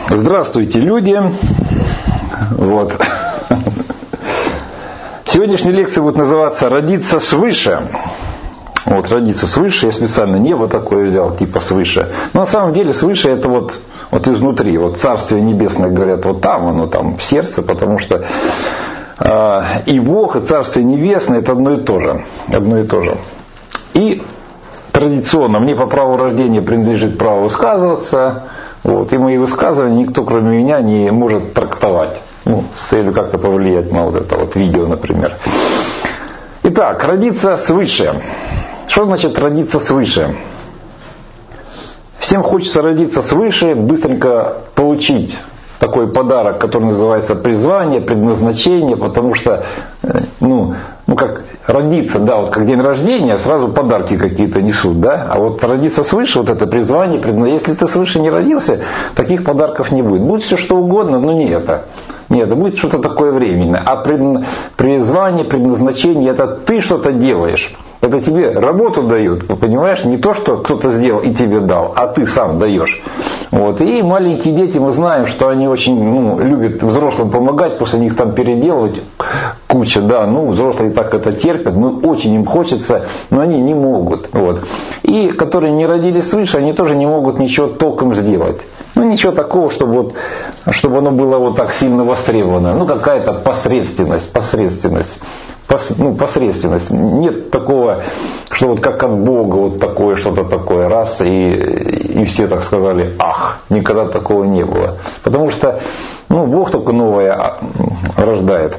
Здравствуйте, люди. Вот. Сегодняшняя лекция будет называться «Родиться свыше». Вот, родиться свыше, я специально небо такое взял, типа свыше. Но на самом деле свыше это вот изнутри. Вот Царствие Небесное, говорят, вот там, оно там в сердце, потому что и Бог, и Царствие Небесное это одно и то же. Одно и то же. И традиционно мне по праву рождения принадлежит право высказываться. Вот, и мои высказывания никто, кроме меня, не может трактовать. С целью как-то повлиять на вот это вот видео, например. Итак, родиться свыше. Что значит родиться свыше? Всем хочется родиться свыше, быстренько получить такой подарок, который называется призвание, предназначение, потому что, как родиться, да, вот как день рождения, сразу подарки какие-то несут, да, а вот родиться свыше, вот это призвание, если ты свыше не родился, таких подарков не будет. Будет все что угодно, но не это. Нет, это будет что-то такое временное. А призвание, предназначение, это ты что-то делаешь. Это тебе работу дают, понимаешь? Не то, что кто-то сделал и тебе дал, а ты сам даешь. Вот. И маленькие дети, мы знаем, что они очень любят взрослым помогать, после них там переделывать куча, да, взрослые так это терпят, но очень им хочется, но они не могут. Вот. И которые не родились свыше, они тоже не могут ничего толком сделать. Ничего такого, чтобы оно было вот так сильно востребовано. Какая-то посредственность. Посредственность. Нет такого, что вот как от Бога вот такое, что-то такое, раз, и все так сказали, ах, никогда такого не было. Потому что, Бог только новое рождает.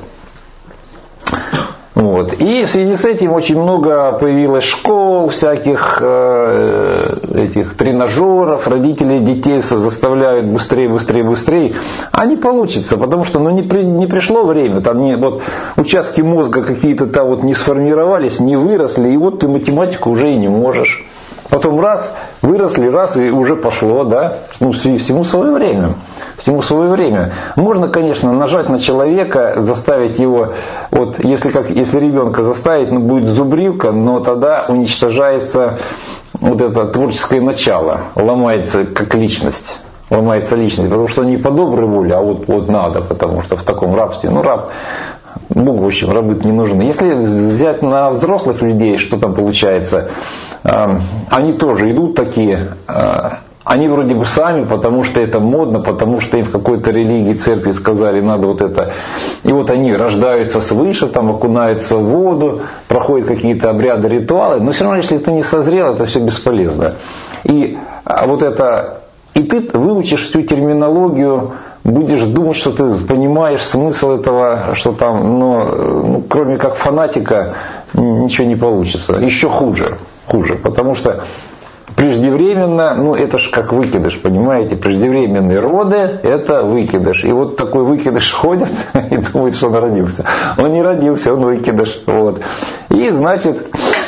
Вот. И в связи с этим очень много появилось школ, всяких этих тренажеров, родители детей заставляют быстрее. А не получится, потому что не пришло время, там участки мозга какие-то там не сформировались, не выросли, и вот ты математику уже и не можешь. Потом выросли, и уже пошло, да, всему свое время. Всему свое время. Можно, конечно, нажать на человека, заставить его, если ребенка заставить, будет зубрилка, но тогда уничтожается вот это творческое начало, ломается как личность. Ломается личность, потому что не по доброй воле, а вот надо, потому что в таком рабстве, раб, Богу, в общем, рабы не нужны. Если взять на взрослых людей, что там получается, они тоже идут такие, они вроде бы сами, потому что это модно, потому что им в какой-то религии, церкви сказали, надо вот это. И вот они рождаются свыше, там окунаются в воду, проходят какие-то обряды, ритуалы, но все равно, если ты не созрел, это все бесполезно. И ты выучишь всю терминологию, будешь думать, что ты понимаешь смысл этого, что там, но кроме как фанатика ничего не получится. Еще хуже, потому что преждевременно, это ж как выкидыш, понимаете, преждевременные роды это выкидыш. И вот такой выкидыш ходит и думает, что он родился. Он не родился, он выкидыш. Вот. И значит,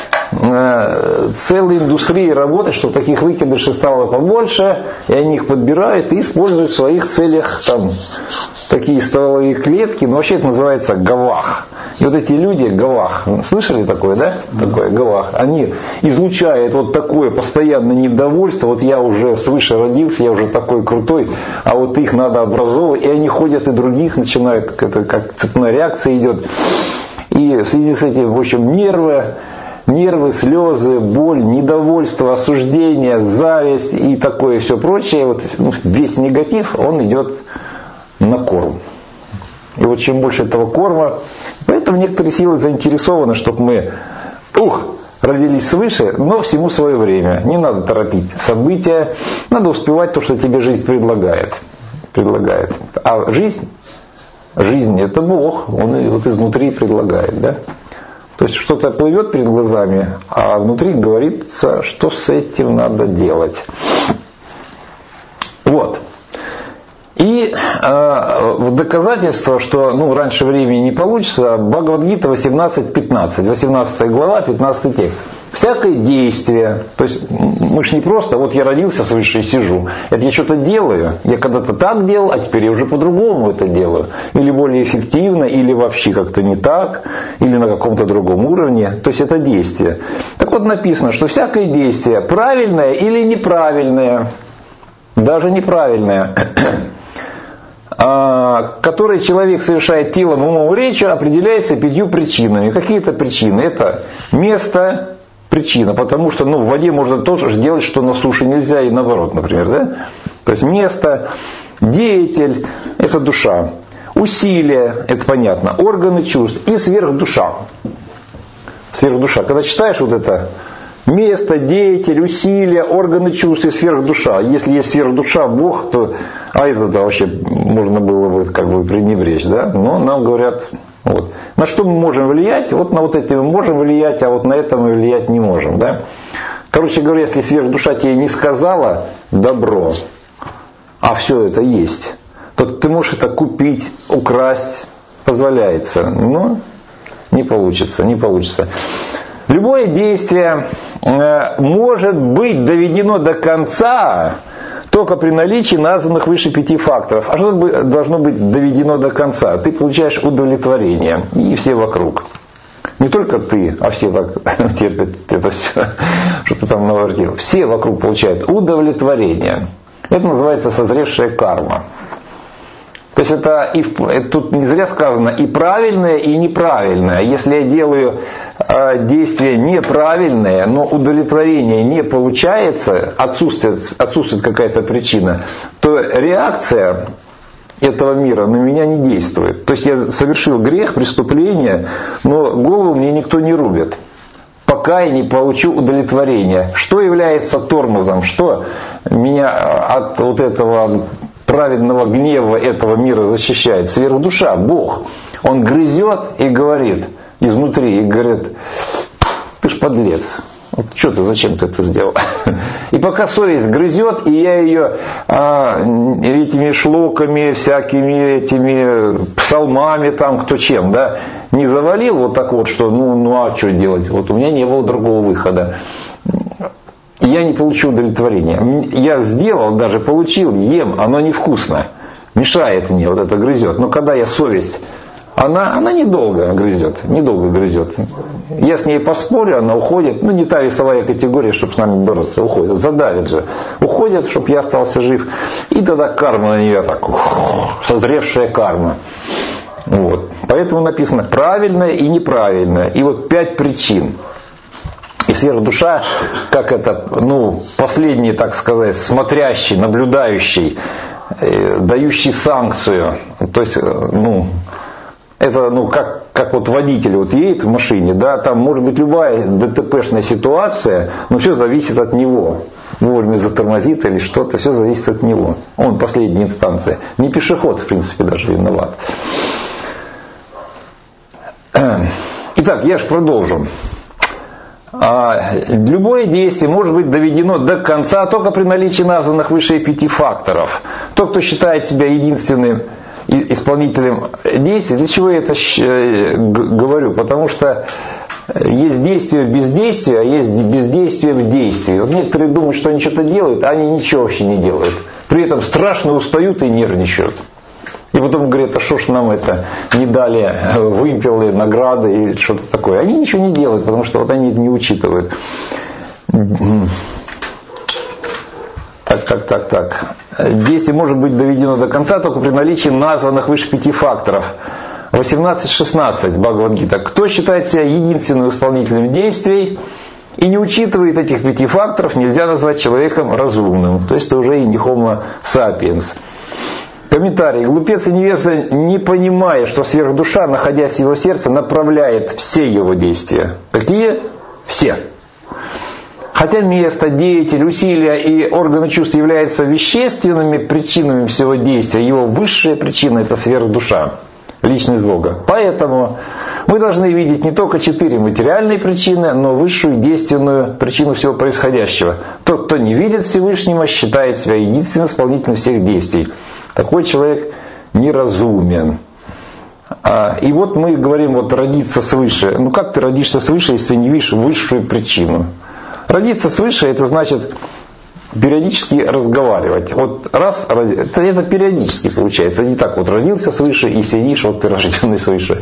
целые индустрии работают, чтобы таких выкидышей стало побольше, и они их подбирают и используют в своих целях там такие стволовые клетки, но вообще это называется гавах. И вот эти люди, гавах, слышали такое, да? Такое гавах. Они излучают вот такое постоянное недовольство, вот я уже свыше родился, я уже такой крутой, а вот их надо образовывать, и они ходят и других начинают, это как цепная реакция идет. И в связи с этим, в общем, нервы, слезы, боль, недовольство, осуждение, зависть и такое все прочее, весь негатив, он идет на корм. И вот чем больше этого корма, поэтому некоторые силы заинтересованы, чтобы мы родились свыше, но всему свое время. Не надо торопить события, надо успевать то, что тебе жизнь предлагает. А жизнь это Бог, Он изнутри предлагает, да? То есть что-то плывет перед глазами, а внутри говорится, что с этим надо делать. Вот. И в доказательство, что раньше времени не получится, Бхагавад-гита 18.15, 18 глава, 15 текст. Всякое действие, то есть мы же не просто, я родился свыше и сижу, это я что-то делаю, я когда-то так делал, а теперь я уже по-другому это делаю. Или более эффективно, или вообще как-то не так, или на каком-то другом уровне, то есть это действие. Так вот написано, что всякое действие правильное или неправильное, даже неправильное, который человек совершает телом, умом, речью, определяется 5 причинами. Какие это причины? Это место, причина, потому что в воде можно то же делать, что на суше нельзя, и наоборот, например. Да? То есть место, деятель – это душа. Усилие – это понятно. Органы чувств и сверхдуша. Сверхдуша. Когда читаешь вот это место, деятель, усилие, органы чувств и сверхдуша. Если есть сверхдуша, Бог, то это вообще можно было бы пренебречь. Да? Но нам говорят, вот. На что мы можем влиять? Вот на вот эти мы можем влиять, а вот на это мы влиять не можем. Да? Короче говоря, если сверхдуша тебе не сказала добро, а все это есть, то ты можешь это купить, украсть, позволяется. Но не получится, не получится. Любое действие может быть доведено до конца только при наличии названных выше 5 факторов. А что должно быть доведено до конца? Ты получаешь удовлетворение. И все вокруг. Не только ты, а все так терпят это все, что ты там наворотил. Все вокруг получают удовлетворение. Это называется созревшая карма. То есть это тут не зря сказано и правильное, и неправильное. Если я делаю действие неправильное, но удовлетворение не получается, отсутствует какая-то причина, то реакция этого мира на меня не действует. То есть я совершил грех, преступление, но голову мне никто не рубит, пока я не получу удовлетворение. Что является тормозом? Что меня от вот этого праведного гнева этого мира защищает? Сверхдуша, Бог. Он грызет и говорит изнутри, и говорит: ты ж подлец. Вот что ты, зачем ты это сделал? И пока совесть грызет, и я ее этими шлоками, всякими этими псалмами, там кто чем, да, не завалил вот так вот, что а что делать? Вот у меня не было другого выхода. И я не получу удовлетворения. Я сделал, даже получил, ем, оно невкусно. Мешает мне, вот это грызет. Но когда я совесть, она недолго грызет. Я с ней поспорю, она уходит. Не та весовая категория, чтобы с нами бороться. Уходит. Задавит же. Уходит, чтобы я остался жив. И тогда карма на нее так. Созревшая карма. Вот. Поэтому написано правильное и неправильное. И вот 5 причин. И сверхдуша, как это, последний, так сказать, смотрящий, наблюдающий, дающий санкцию. То есть, это, как вот водитель вот едет в машине, да, там может быть любая ДТПшная ситуация, но все зависит от него. Вовремя затормозит или что-то, все зависит от него. Он последняя инстанция. Не пешеход, в принципе, даже виноват. Итак, я же продолжу. Любое действие может быть доведено до конца только при наличии названных выше 5 факторов. Тот, кто считает себя единственным исполнителем действий, для чего я это говорю? Потому что есть действие в бездействии, а есть бездействие в действии. Вот некоторые думают, что они что-то делают, а они ничего вообще не делают. При этом страшно устают и нервничают. И потом говорят: а что ж нам это не дали вымпелы, награды или что-то такое. Они ничего не делают, потому что вот они это не учитывают. Так. Действие может быть доведено до конца только при наличии названных выше 5 факторов. 18.16 Бхагавад-гита. Кто считает себя единственным исполнителем действий и не учитывает этих 5 факторов, нельзя назвать человеком разумным. То есть это уже и не homo sapiens. Комментарий. Глупец и невежда, не понимая, что сверхдуша, находясь в его сердце, направляет все его действия. Какие? Все. Хотя место, деятель, усилия и органы чувств являются вещественными причинами всего действия, его высшая причина – это сверхдуша, личность Бога. Поэтому мы должны видеть не только 4 материальные причины, но высшую действенную причину всего происходящего. Тот, кто не видит Всевышнего, считает себя единственным исполнителем всех действий. Такой человек неразумен. И вот мы говорим, вот родиться свыше. Как ты родишься свыше, если не видишь высшую причину? Родиться свыше — это значит периодически разговаривать. Вот раз, это периодически получается. Не так вот родился свыше и сидишь, вот ты рожденный свыше.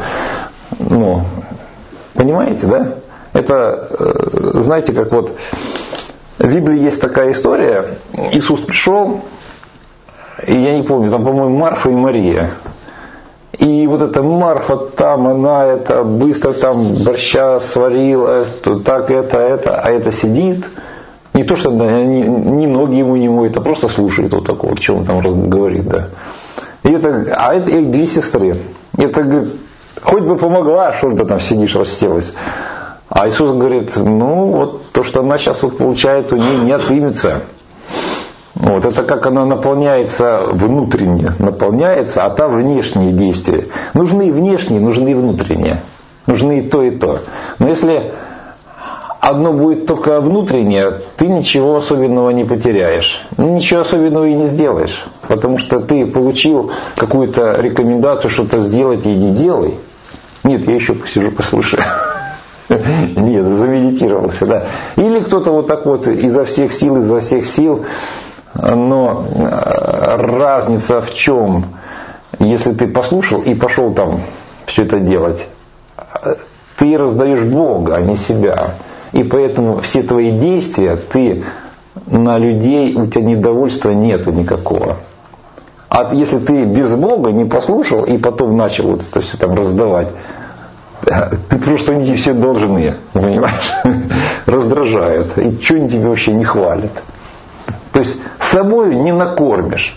Понимаете, да? Это, знаете, как вот в Библии есть такая история. Иисус пришел, и я не помню, там, по-моему, Марфа и Мария. И вот эта Марфа там, она это быстро там борща сварила, то так это, а это сидит. Не то, что ни ноги ему не моет, а просто слушает вот такого, о чем он там говорит, да. И это, а это их две сестры. Это, говорит, хоть бы помогла, что ты там сидишь, расселась. А Иисус говорит, ну вот то, что она сейчас вот получает, у нее не отымется. Вот, это как она наполняется внутренне, наполняется, а там внешние действия. Нужны и внешние, нужны и внутренние. Нужны и то, и то. Но если одно будет только внутреннее, ты ничего особенного не потеряешь. Ничего особенного и не сделаешь. Потому что ты получил какую-то рекомендацию что-то сделать, иди делай. Нет, я еще посижу, послушаю. Нет, замедитировался, да. Или кто-то вот так вот изо всех сил. Но разница в чем? Если ты послушал и пошел там все это делать, ты раздаешь Бога, а не себя. И поэтому все твои действия, ты на людей, у тебя недовольства нету никакого. А если ты без Бога не послушал и потом начал вот это все там раздавать, ты просто они все должны, понимаешь? Раздражают. И что они тебе вообще не хвалят. То есть собой не накормишь.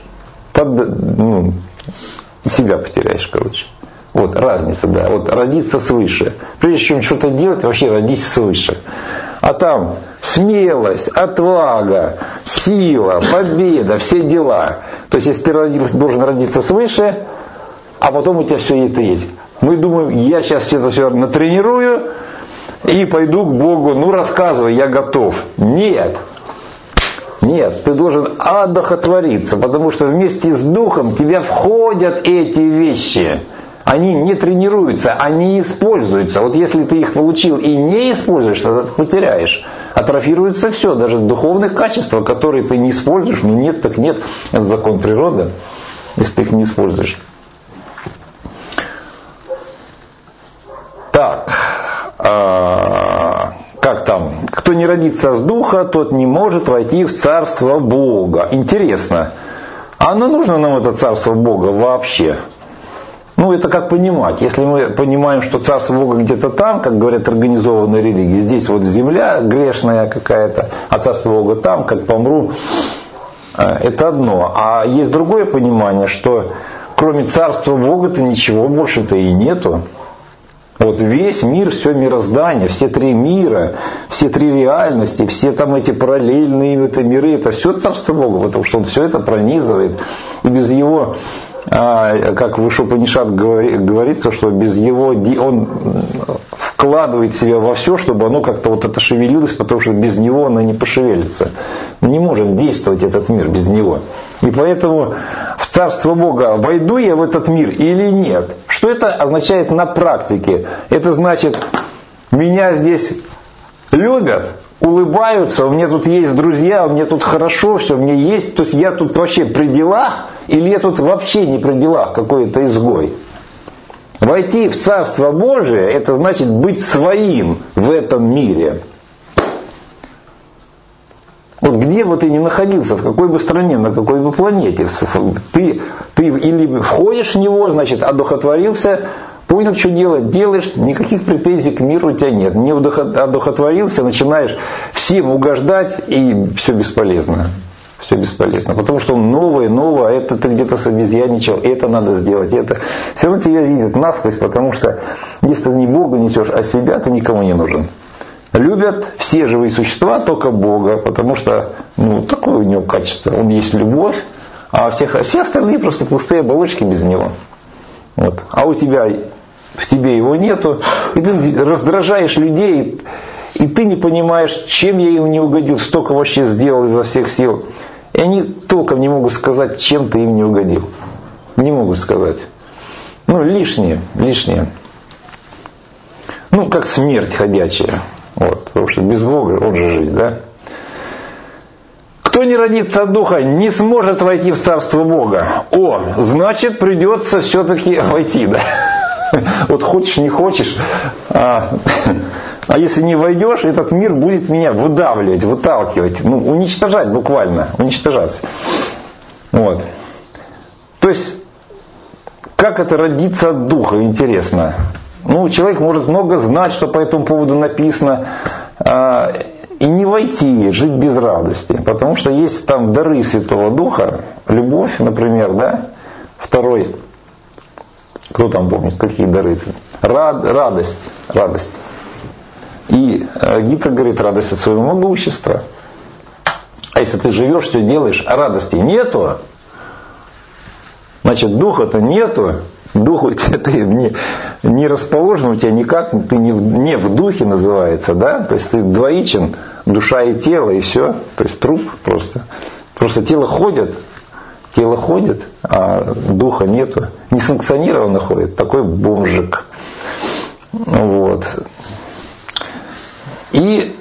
Себя потеряешь, короче. Вот разница, да. Вот родиться свыше. Прежде чем что-то делать, вообще родись свыше. А там смелость, отвага, сила, победа, все дела. То есть если ты должен родиться свыше, а потом у тебя все это есть. Мы думаем, я сейчас это все натренирую и пойду к Богу, ну рассказывай, я готов. Нет. Нет, ты должен одухотвориться, потому что вместе с Духом в тебя входят эти вещи. Они не тренируются, они используются. Вот если ты их получил и не используешь, тогда ты потеряешь. Атрофируется все, даже духовных качеств, которые ты не используешь. Ну нет, так нет. Это закон природы, если ты их не используешь. Так, как там? Кто не родится с Духа, тот не может войти в Царство Бога. Интересно, а оно нужно нам это Царство Бога вообще? Ну, это как понимать. Если мы понимаем, что Царство Бога где-то там, как говорят организованные религии, здесь вот земля грешная какая-то, а Царство Бога там, как помру, это одно. А есть другое понимание, что кроме Царства Бога-то ничего больше-то и нету. Вот весь мир, все мироздание, все три мира, все три реальности, все там эти параллельные миры, это все Царство Бога, потому что он все это пронизывает. И без его, как в Ишупанишат говорится, что без его, он вкладывает себя во все, чтобы оно как-то вот это шевелилось, потому что без него оно не пошевелится. Не может действовать этот мир без него. И поэтому в Царство Бога войду я в этот мир или нет? Что это означает на практике? Это значит, меня здесь любят, улыбаются, у меня тут есть друзья, у меня тут хорошо, все, мне есть, то есть я тут вообще при делах, или я тут вообще не при делах, какой-то изгой? Войти в Царство Божие, это значит быть своим в этом мире. Вот где бы ты ни находился, в какой бы стране, на какой бы планете, ты или входишь в него, значит, одухотворился, понял, что делать, делаешь, никаких претензий к миру у тебя нет. Не одухотворился, начинаешь всем угождать, и все бесполезно. Все бесполезно. Потому что он новое, а это ты где-то собезьяничал, это надо сделать, это. Все равно тебя видят насквозь, потому что если ты не Бога несешь, а себя, ты никому не нужен. Любят все живые существа только Бога, потому что такое у него качество. Он есть любовь, а все остальные просто пустые оболочки без него. Вот. А у тебя, в тебе его нету, и ты раздражаешь людей, и ты не понимаешь, чем я им не угодил, столько вообще сделал изо всех сил. И они толком не могут сказать, чем ты им не угодил. Не могут сказать. Лишнее. Как смерть ходячая. Вот, потому что без Бога он же жизнь, да? Кто не родится от Духа, не сможет войти в Царство Бога. Значит, придется все-таки войти, да? Вот хочешь, не хочешь. А если не войдешь, этот мир будет меня выдавливать, выталкивать, уничтожать буквально, уничтожать. Вот. То есть, как это родиться от духа, интересно. Ну, человек может много знать, что по этому поводу написано, и не войти, жить без радости. Потому что есть там дары Святого Духа, любовь, например, да, второй, кто там помнит, какие дары? Радость. И Гита говорит, радость от своего могущества. А если ты живешь, все делаешь, а радости нету, значит, духа-то нету, духу ты не расположен, у тебя никак, ты не в духе называется, да, то есть ты двоичен, душа и тело, и все, то есть труп просто. Просто тело ходит, а духа нету, несанкционированно ходит, такой бомжик. Вот. И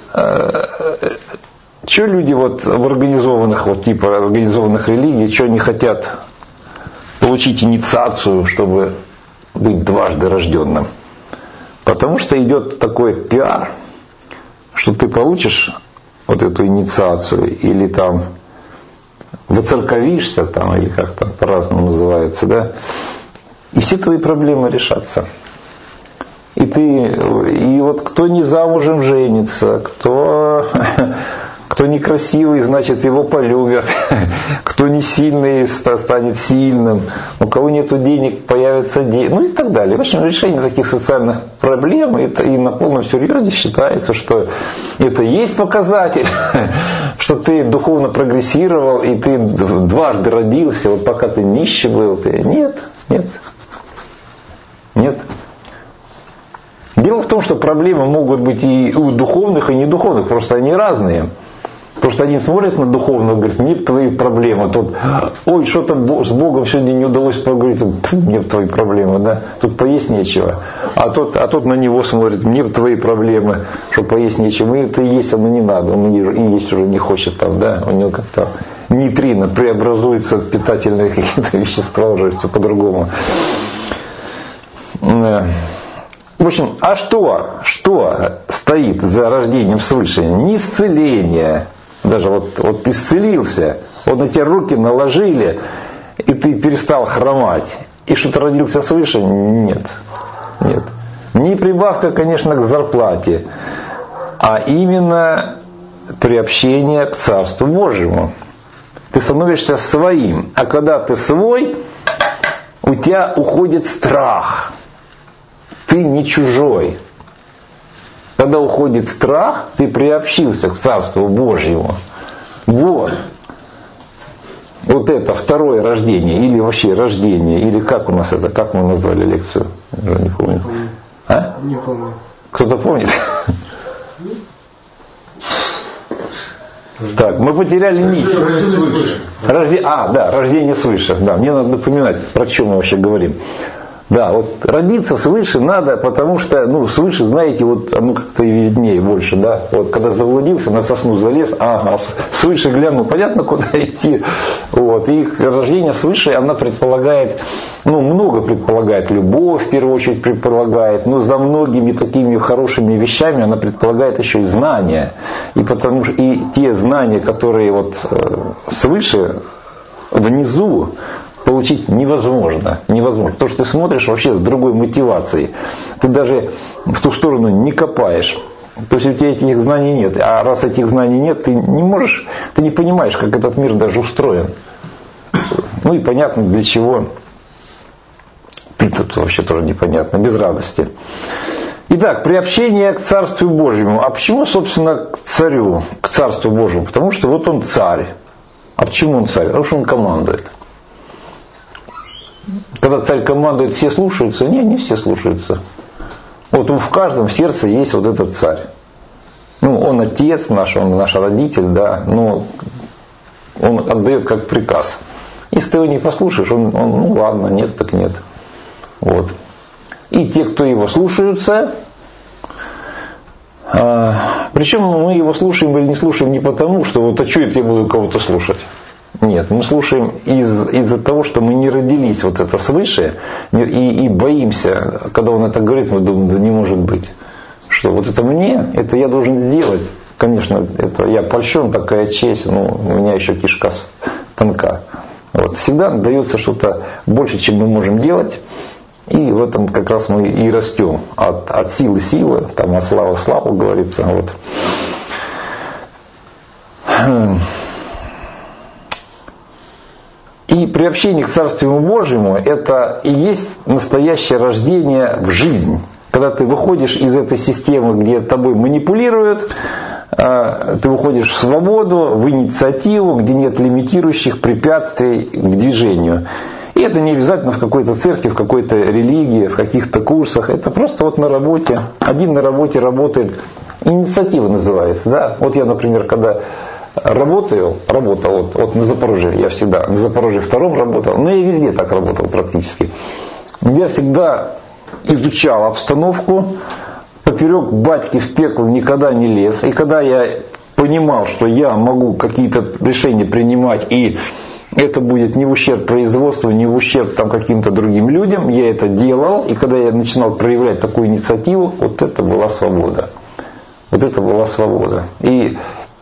что люди вот в организованных, вот типа организованных религий, что не хотят получить инициацию, чтобы быть дважды рожденным? Потому что идет такой пиар, что ты получишь вот эту инициацию или там воцерковишься там, или как там по-разному называется, да, и все твои проблемы решатся. И вот кто не замужем женится, кто некрасивый, значит его полюбят, кто не сильный, станет сильным, у кого нету денег, появятся деньги, ну и так далее. В общем, решение таких социальных проблем, и на полном серьезе считается, что это есть показатель, что ты духовно прогрессировал, и ты дважды родился, вот пока ты нищий был, ты... Нет. Дело в том, что проблемы могут быть и у духовных, и недуховных, просто они разные. Просто один смотрит на духовного, говорит, нет твои проблемы. Тот, ой, что-то с Богом сегодня не удалось поговорить, нет твои проблемы, да, тут поесть нечего. А тот на него смотрит, нет твои проблемы, что поесть нечего. И это есть, оно не надо, он и есть уже не хочет там, да, у него как-то нейтрино преобразуется в питательные какие-то вещества, уже все по-другому. В общем, а что стоит за рождением свыше? Не исцеление. Даже вот исцелился, вот на тебя руки наложили, и ты перестал хромать. И что-то родился свыше? Нет. Не прибавка, конечно, к зарплате, а именно приобщение к Царству Божьему. Ты становишься своим. А когда ты свой, у тебя уходит страх. Ты не чужой. Когда уходит страх, ты приобщился к Царству Божьему. Вот это второе рождение, или вообще рождение, или как у нас это, как мы назвали лекцию? Я не помню. А? Не помню. Кто-то помнит? Так, мы потеряли нить. Рождение свыше. Да, мне надо напоминать, про что мы вообще говорим. Да, вот родиться свыше надо, потому что, свыше, знаете, вот оно как-то и виднее больше, да. Вот когда заблудился, на сосну залез, свыше глянул, понятно, куда идти. Вот. И рождение свыше, она предполагает, много предполагает, любовь в первую очередь предполагает, но за многими такими хорошими вещами она предполагает еще и знания. И потому что и те знания, которые вот свыше, внизу, получить невозможно. Потому что ты смотришь вообще с другой мотивацией. Ты даже в ту сторону не копаешь. То есть у тебя этих знаний нет. А раз этих знаний нет, ты не понимаешь, как этот мир даже устроен. И понятно, для чего ты тут вообще тоже непонятно, без радости. Итак, приобщение к Царству Божьему. А почему, собственно, к царю, к Царству Божьему? Потому что вот он царь. А почему он царь? Потому что он командует. Когда царь командует, все слушаются? Не все слушаются. Вот в каждом сердце есть вот этот царь. Он отец наш, он наш родитель, да, но он отдает как приказ. Если ты его не послушаешь, он ладно, нет, так нет. Вот. И те, кто его слушаются, причем мы его слушаем или не слушаем не потому, что а что это я буду кого-то слушать. Нет, мы слушаем из-за того, что мы не родились вот это свыше, и боимся, когда он это говорит, мы думаем, да не может быть. Что вот это мне, это я должен сделать. Конечно, это я польщен, такая честь, но у меня еще кишка тонка. Вот. Всегда дается что-то больше, чем мы можем делать. И в этом как раз мы и растем. От силы силы, там, от славы славу, говорится. Вот. И приобщение к Царству Божьему — это и есть настоящее рождение в жизнь. Когда ты выходишь из этой системы, где тобой манипулируют, ты выходишь в свободу, в инициативу, где нет лимитирующих препятствий к движению. И это не обязательно в какой-то церкви, в какой-то религии, в каких-то курсах. Это просто вот на работе. Один на работе работает. Инициатива называется. Да? Вот я, например, когда работал вот на Запорожье, я всегда на Запорожье 2 работал, но я везде так работал практически. Я всегда изучал обстановку, поперек батьки в пекло никогда не лез. И когда я понимал, что я могу какие-то решения принимать, и это будет не в ущерб производству, не в ущерб там, каким-то другим людям, я это делал. И когда я начинал проявлять такую инициативу, вот это была свобода. Вот это была свобода. И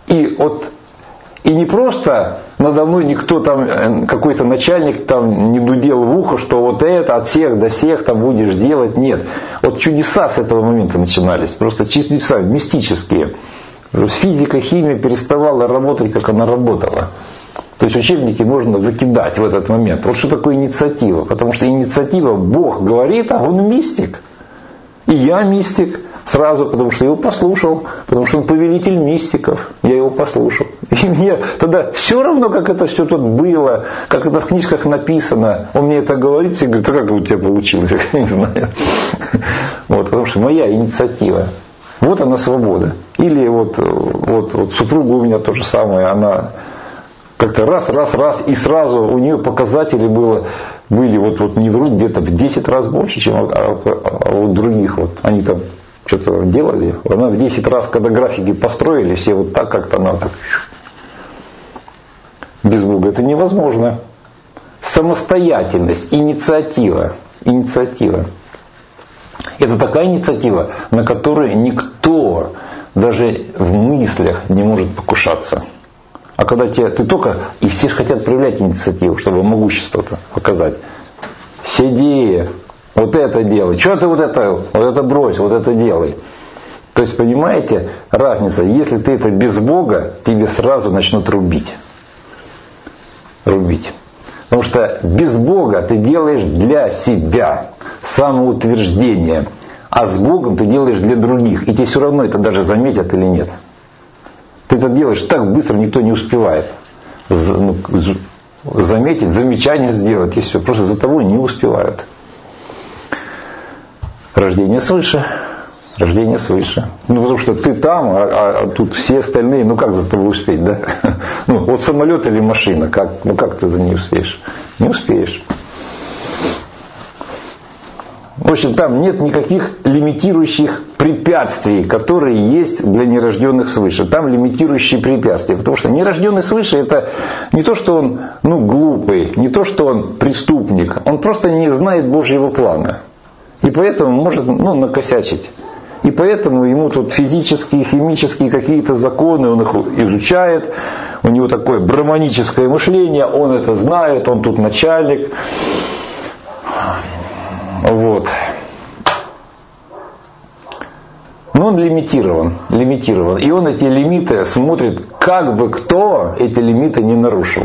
не просто надо мной никто там, какой-то начальник там не дудел в ухо, что вот это от всех до всех там будешь делать. Нет. Вот чудеса с этого момента начинались. Просто чудеса мистические. Физика, химия переставала работать, как она работала. То есть учебники можно выкидать в этот момент. Вот что такое инициатива? Потому что инициатива, Бог говорит, а он мистик. И я мистик сразу, потому что я его послушал, потому что он повелитель мистиков. Я его послушал. И мне тогда все равно, как это все тут было, как это в книжках написано. Он мне это говорит, и говорит, а как у тебя получилось? Я не знаю. Вот, потому что моя инициатива. Вот она свобода. Или вот супруга у меня то же самое, она как-то раз, и сразу у нее показатели были вот не вру, где-то в 10 раз больше, чем у других. Вот. Они там что-то делали. Она в 10 раз, когда графики построили, все вот так как-то надо. Без Бога это невозможно. Самостоятельность, инициатива. Это такая инициатива, на которую никто даже в мыслях не может покушаться. А когда ты только, и все же хотят проявлять инициативу, чтобы могущество-то показать. Сиди, вот это делай. Что ты вот это брось, вот это делай. То есть, понимаете, разница. Если ты это без Бога, тебе сразу начнут рубить. Потому что без Бога ты делаешь для себя самоутверждение. А с Богом ты делаешь для других. И тебе все равно это даже заметят или нет. Ты это делаешь так быстро, никто не успевает заметить, замечание сделать, и все. Просто за тобой не успевают. Рождение свыше. Потому что ты там, а тут все остальные, как за тобой успеть, да? Вот самолет или машина, как ты за ней успеешь? Не успеешь. В общем, там нет никаких лимитирующих препятствий, которые есть для нерожденных свыше. Там лимитирующие препятствия. Потому что нерожденный свыше — это не то, что он глупый, не то, что он преступник. Он просто не знает Божьего плана. И поэтому может накосячить. И поэтому ему тут физические, химические какие-то законы, он их изучает. У него такое брахманическое мышление, он это знает, он тут начальник. Вот. Но он лимитирован. И он эти лимиты смотрит, как бы кто эти лимиты не нарушил.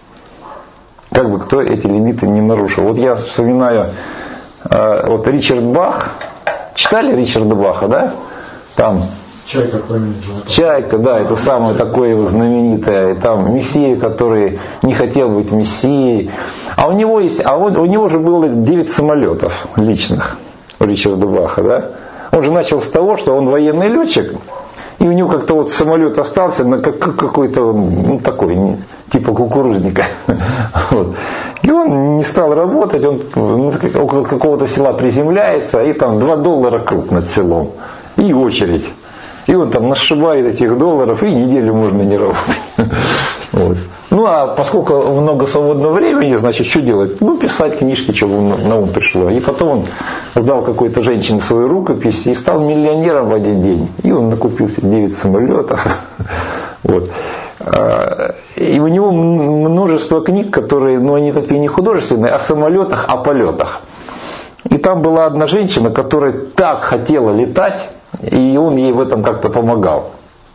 Вот я вспоминаю, вот Ричард Бах. Читали Ричарда Баха, да? Там Чайка, да, это самое такое его знаменитое. Там Мессия, который не хотел быть Мессией. У него же было 9 самолетов личных, у Ричарда Баха, да? Он же начал с того, что он военный летчик, и у него как-то самолет остался на какой-то, такой, типа кукурузника. Вот. И он не стал работать, он около какого-то села приземляется, и там $2 круг над селом, и очередь. И он там нашибает этих $, и неделю можно не работать. Вот. А поскольку много свободного времени, значит, что делать? Писать книжки, что на ум пришло. И потом он сдал какой-то женщине свою рукопись и стал миллионером в один день. И он накупил себе 9 самолетов. Вот. И у него множество книг, которые, они такие не художественные, о самолетах, о полетах. И там была одна женщина, которая так хотела летать, и он ей в этом как-то помогал.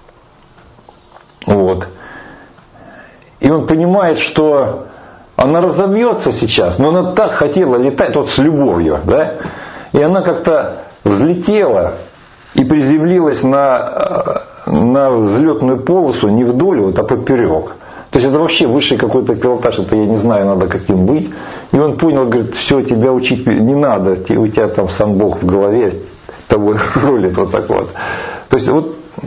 Вот. И он понимает, что она разобьется сейчас, но она так хотела летать, с любовью, да? И она как-то взлетела и приземлилась на взлетную полосу не вдоль, а поперек. То есть это вообще высший какой-то пилотаж, это я не знаю, надо каким быть. И он понял, говорит, все, тебя учить не надо, у тебя там сам Бог в голове, тобой рулит вот так вот. То есть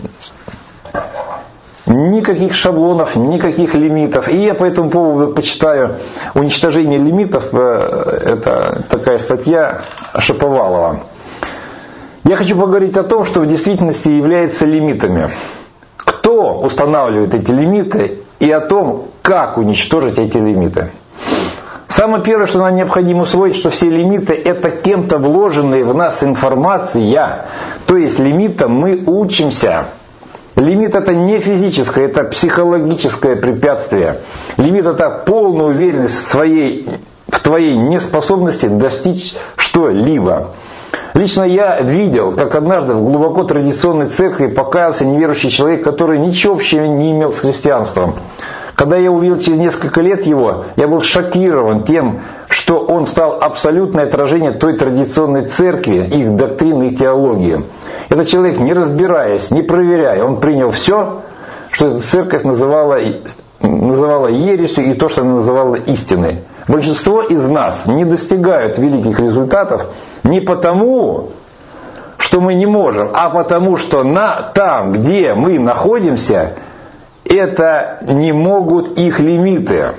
никаких шаблонов, никаких лимитов. И я по этому поводу почитаю «Уничтожение лимитов», это такая статья Шаповалова. Я хочу поговорить о том, что в действительности является лимитами. Кто устанавливает эти лимиты и о том, как уничтожить эти лимиты. Самое первое, что нам необходимо усвоить, что все лимиты – это кем-то вложенные в нас информация. То есть лимитам мы учимся. Лимит – это не физическое, это психологическое препятствие. Лимит – это полная уверенность в твоей неспособности достичь что-либо. Лично я видел, как однажды в глубоко традиционной церкви покаялся неверующий человек, который ничего общего не имел с христианством. Когда я увидел через несколько лет его, я был шокирован тем, что он стал абсолютное отражение той традиционной церкви, их доктрины и теологии. Этот человек, не разбираясь, не проверяя, он принял все, что эта церковь называла ересью, и то, что она называла истиной. Большинство из нас не достигают великих результатов не потому, что мы не можем, а потому, что там, где мы находимся, это не могут их лимиты.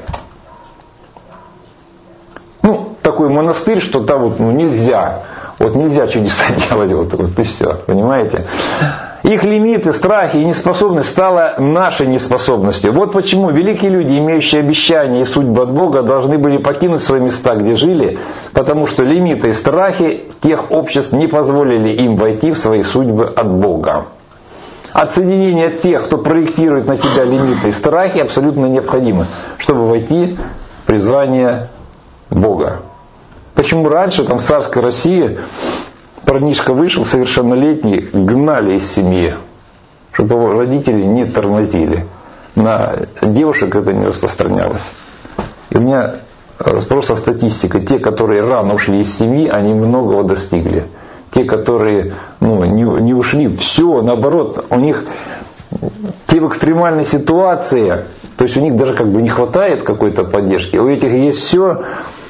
Такой монастырь, что там нельзя. Нельзя чудеса делать, и все, понимаете? Их лимиты, страхи и неспособность стала нашей неспособностью. Вот почему великие люди, имеющие обещания и судьбу от Бога, должны были покинуть свои места, где жили, потому что лимиты и страхи тех обществ не позволили им войти в свои судьбы от Бога. Отсоединение тех, кто проектирует на тебя лимиты и страхи, абсолютно необходимо, чтобы войти в призвание Бога. Почему раньше в царской России парнишка вышел совершеннолетний, гнали из семьи, чтобы его родители не тормозили. На девушек это не распространялось. И у меня просто статистика. Те, которые рано ушли из семьи, они многого достигли. Те, которые не ушли, все, наоборот, у них те в экстремальной ситуации, то есть у них даже не хватает какой-то поддержки, у этих есть все,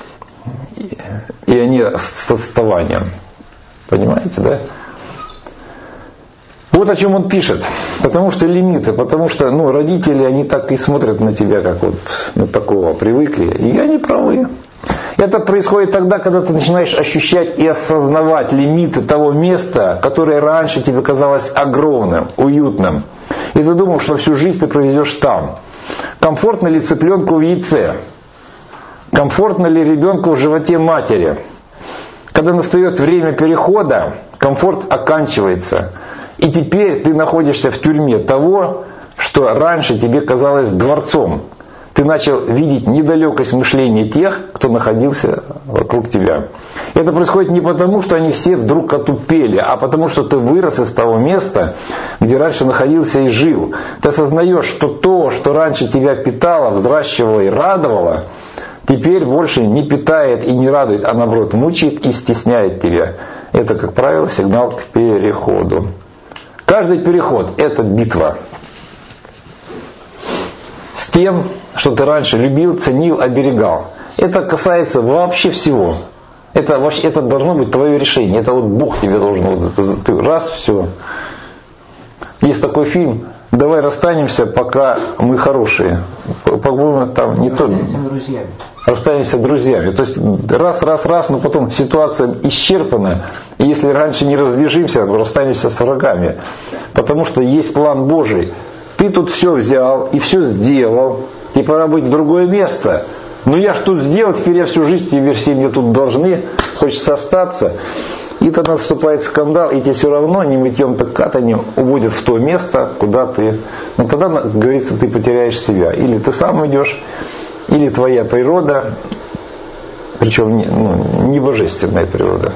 и они с отставанием. Понимаете, да? Вот о чем он пишет. Потому что лимиты, потому что родители, они так и смотрят на тебя, как на такого привыкли, и они правы. Это происходит тогда, когда ты начинаешь ощущать и осознавать лимиты того места, которое раньше тебе казалось огромным, уютным. И ты думал, что всю жизнь ты проведешь там. Комфортно ли цыпленку в яйце? Комфортно ли ребенку в животе матери? Когда настает время перехода, комфорт оканчивается. И теперь ты находишься в тюрьме того, что раньше тебе казалось дворцом. Ты начал видеть недалекость мышления тех, кто находился вокруг тебя. Это происходит не потому, что они все вдруг отупели, а потому, что ты вырос из того места, где раньше находился и жил. Ты осознаешь, что то, что раньше тебя питало, взращивало и радовало, теперь больше не питает и не радует, а наоборот мучает и стесняет тебя. Это, как правило, сигнал к переходу. Каждый переход – это битва с тем, что ты раньше любил, ценил, оберегал. Это касается вообще всего. Это должно быть твое решение. Это Бог тебе должен. Ты раз, все. Есть такой фильм «Давай расстанемся, пока мы хорошие». По-моему, там не то. Расстанемся друзьями. То есть раз, но потом ситуация исчерпана. И если раньше не разбежимся, расстанемся с врагами. Потому что есть план Божий. Ты тут все взял и все сделал. И пора быть в другое место. Ну я ж тут сделал, теперь я всю жизнь тебе все мне тут должны, хочется остаться. И тогда наступает скандал, и тебе все равно не мытьем, так катанием уводят в то место, куда ты... Ну тогда, как говорится, ты потеряешь себя. Или ты сам уйдешь, или твоя природа, причем не божественная природа,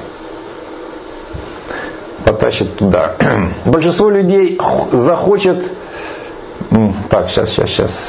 потащит туда. Большинство людей захочет... Так, сейчас.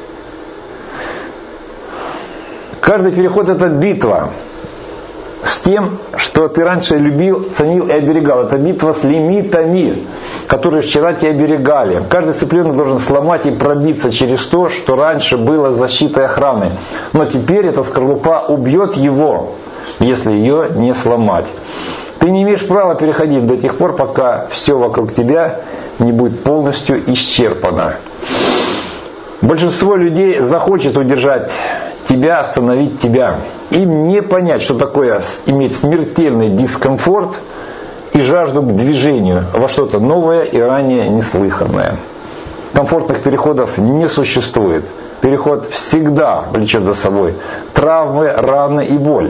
Каждый переход — это битва с тем, что ты раньше любил, ценил и оберегал. Это битва с лимитами, которые вчера тебя оберегали. Каждый цыпленок должен сломать и пробиться через то, что раньше было защитой и охраной. Но теперь эта скорлупа убьет его, если ее не сломать. Ты не имеешь права переходить до тех пор, пока все вокруг тебя не будет полностью исчерпано. Большинство людей захочет удержать тебя, остановить тебя. Им не понять, что такое иметь смертельный дискомфорт и жажду к движению во что-то новое и ранее неслыханное. Комфортных переходов не существует. Переход всегда влечет за собой травмы, раны и боль.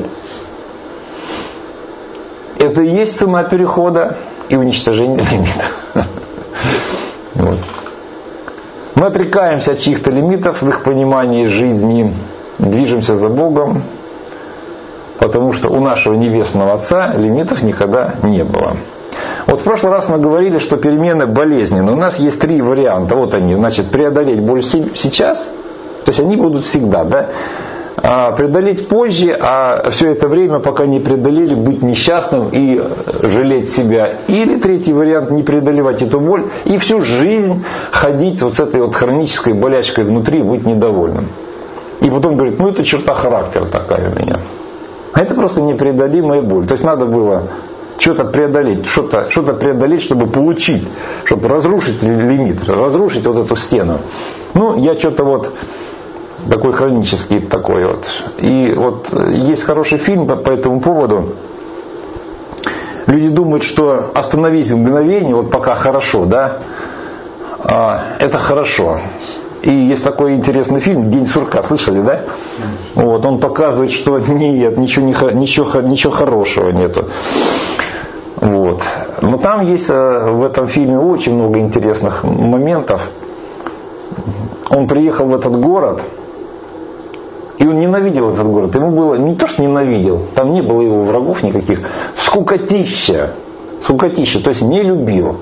Это и есть цена перехода и уничтожения лимитов. Вот. Мы отрекаемся от чьих-то лимитов в их понимании жизни, движемся за Богом, потому что у нашего Небесного Отца лимитов никогда не было. Вот в прошлый раз мы говорили, что перемены болезненны. У нас есть 3 варианта. Вот они. Значит, преодолеть боль сейчас, то есть они будут всегда, да? А преодолеть позже, а все это время, пока не преодолели, быть несчастным и жалеть себя. Или 3-й вариант — не преодолевать эту боль и всю жизнь ходить вот с этой вот хронической болячкой внутри, быть недовольным. И потом говорит, это черта характера такая у меня. А это просто непреодолимая боль. То есть надо было что-то преодолеть, что-то преодолеть, чтобы получить, чтобы разрушить лимит, разрушить вот эту стену. Я что-то вот такой хронический такой вот. И вот есть хороший фильм по этому поводу. Люди думают, что остановись в мгновение, вот пока хорошо, да, это хорошо. И есть такой интересный фильм «День сурка», слышали, да? Вот, он показывает, что нет, ничего хорошего нету. Вот. Но там есть в этом фильме очень много интересных моментов. Он приехал в этот город, и он ненавидел этот город. Ему было не то, что ненавидел, там не было его врагов никаких. Скукотища, то есть не любил.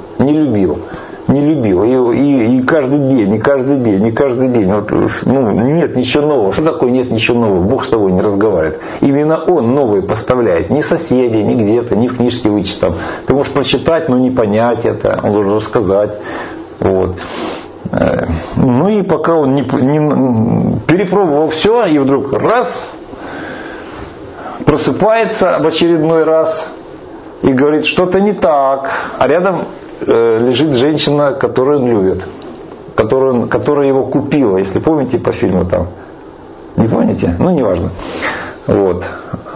И каждый день. Вот, нет ничего нового. Что такое нет ничего нового? Бог с тобой не разговаривает. Именно Он новое поставляет. Ни соседи, ни где-то, ни в книжке вычитал. Ты можешь прочитать, но не понять это. Он должен рассказать. Вот. И пока он не перепробовал все, и вдруг раз, просыпается в очередной раз и говорит, что-то не так. А рядом лежит женщина, которую он любит, которая его купила, если помните по фильму там. Не помните? Неважно. Вот.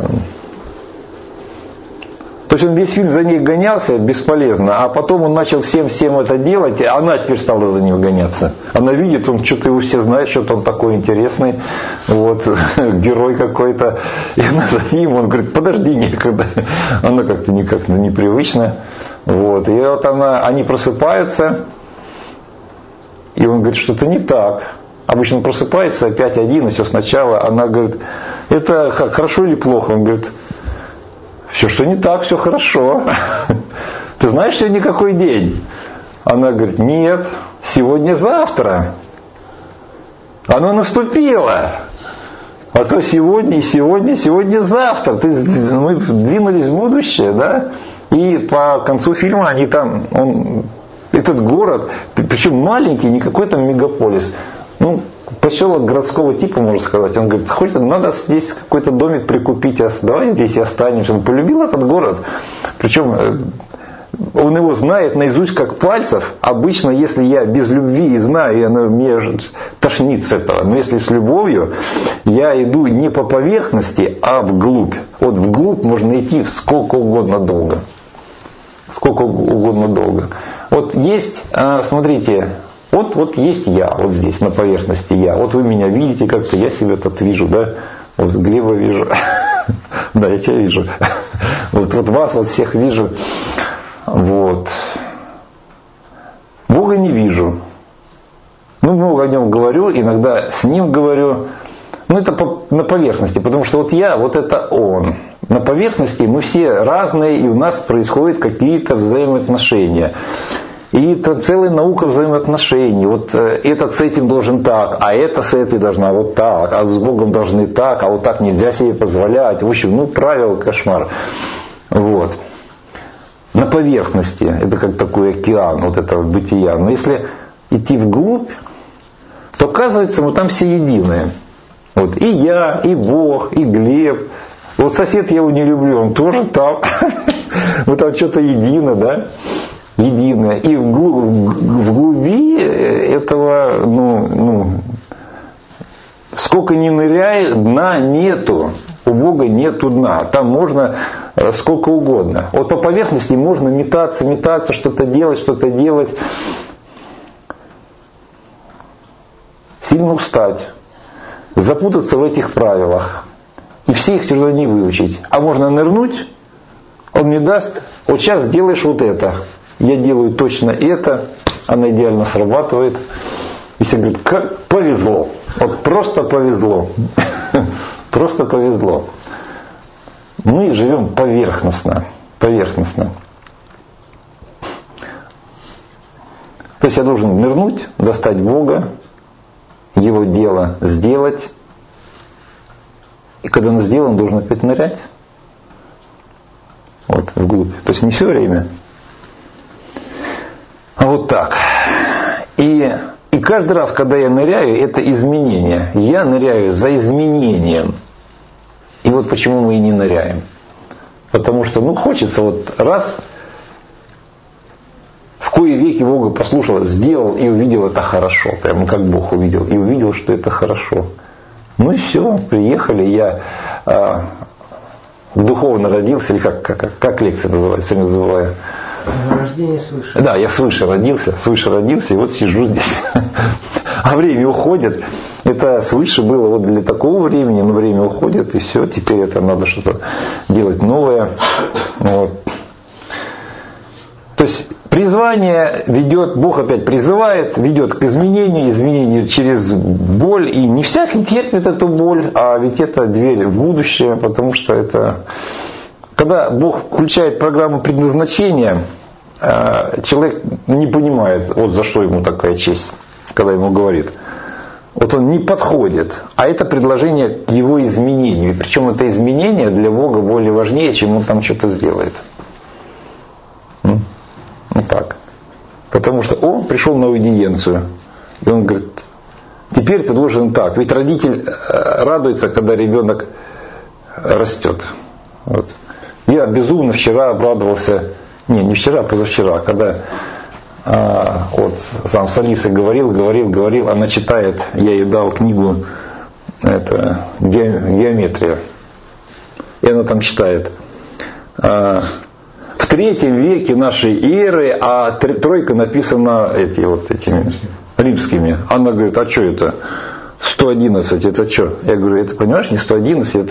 То есть он весь фильм за ней гонялся бесполезно, а потом он начал всем это делать, и она теперь стала за ним гоняться. Она видит, он что-то его все знает, что-то он такой интересный, вот, герой какой-то. И она за ним, он говорит, подожди, некогда. Она как-то непривычно. Вот. И вот они просыпаются, и он говорит, что-то не так. Обычно он просыпается, опять один, и все сначала. Она говорит, это хорошо или плохо? Он говорит, все, что не так, все хорошо. Ты знаешь, сегодня какой день? Она говорит, нет, сегодня-завтра. Оно наступило. А то сегодня-завтра. Мы двинулись в будущее, да? И по концу фильма этот город, причем маленький, не какой-то мегаполис, поселок городского типа, можно сказать. Он говорит, надо здесь какой-то домик прикупить, давай здесь и останемся. Он полюбил этот город. Причем он его знает наизусть как пальцев. Обычно, если я без любви и знаю, мне тошнит с этого. Но если с любовью, я иду не по поверхности, а вглубь. Вот вглубь можно идти сколько угодно долго. Вот есть, смотрите, вот есть я, вот здесь на поверхности я. Вот вы меня видите как-то, я себя тут вижу, да? Вот Глеба вижу. Да, я тебя вижу. Вот вас, вот всех вижу. Вот. Бога не вижу. Ну, много о нем говорю, иногда с ним говорю. Ну, это на поверхности, потому что вот я, вот это он. На поверхности мы все разные, и у нас происходят какие-то взаимоотношения. И это целая наука взаимоотношений. Вот этот с этим должен так, а это с этой должна вот так, а с Богом должны так, а вот так нельзя себе позволять. В общем, правило кошмар. Вот. На поверхности, это как такой океан вот этого бытия. Но если идти вглубь, то оказывается, мы там все единые. Вот. И я, и Бог, и Глеб. Вот сосед, я его не люблю, он тоже там. Вот там что-то едино, да? Единое. И в глуби этого, сколько ни ныряй, дна нету. У Бога нету дна. Там можно сколько угодно. Вот по поверхности можно метаться, что-то делать. Сильно устать. Запутаться в этих правилах. И все их все равно не выучить. А можно нырнуть, он мне даст, вот сейчас сделаешь вот это. Я делаю точно это, она идеально срабатывает. И все говорят, как повезло. Вот просто повезло. Просто повезло. Мы живем поверхностно. То есть я должен нырнуть, достать Бога, Его дело сделать. И когда он сделан, должен опять нырять. Вот, вглубь. То есть не все время. А вот так. И каждый раз, когда я ныряю, это изменение. Я ныряю за изменением. И вот почему мы и не ныряем. Потому что, хочется вот раз, в кои веки Бога послушал, сделал и увидел это хорошо. Прямо как Бог увидел. И увидел, что это хорошо. Ну и все, приехали, я духовно родился, или как лекция называется, я называю. Рождение свыше. Да, я свыше родился, и вот сижу здесь. А время уходит. Это свыше было вот для такого времени, но время уходит, и все, теперь это надо что-то делать новое. Вот. То есть призвание ведет, Бог опять призывает, ведет к изменению через боль. И не всякий терпит эту боль, а ведь это дверь в будущее, потому что это... Когда Бог включает программу предназначения, человек не понимает, вот за что ему такая честь, когда ему говорит. Вот он не подходит, а это предложение к его изменению. Причем это изменение для Бога более важнее, чем он там что-то сделает. Так. Потому что он пришел на аудиенцию. И он говорит, теперь ты должен так. Ведь родитель радуется, когда ребенок растет. Вот. Я безумно вчера обрадовался, не вчера, а позавчера, когда сам с Алисой говорил, она читает, я ей дал книгу «Геометрия». И она там читает. В 3 веке нашей эры, а тройка написана этими римскими. Она говорит, а что это? 111, это что? Я говорю, это, понимаешь, не 111,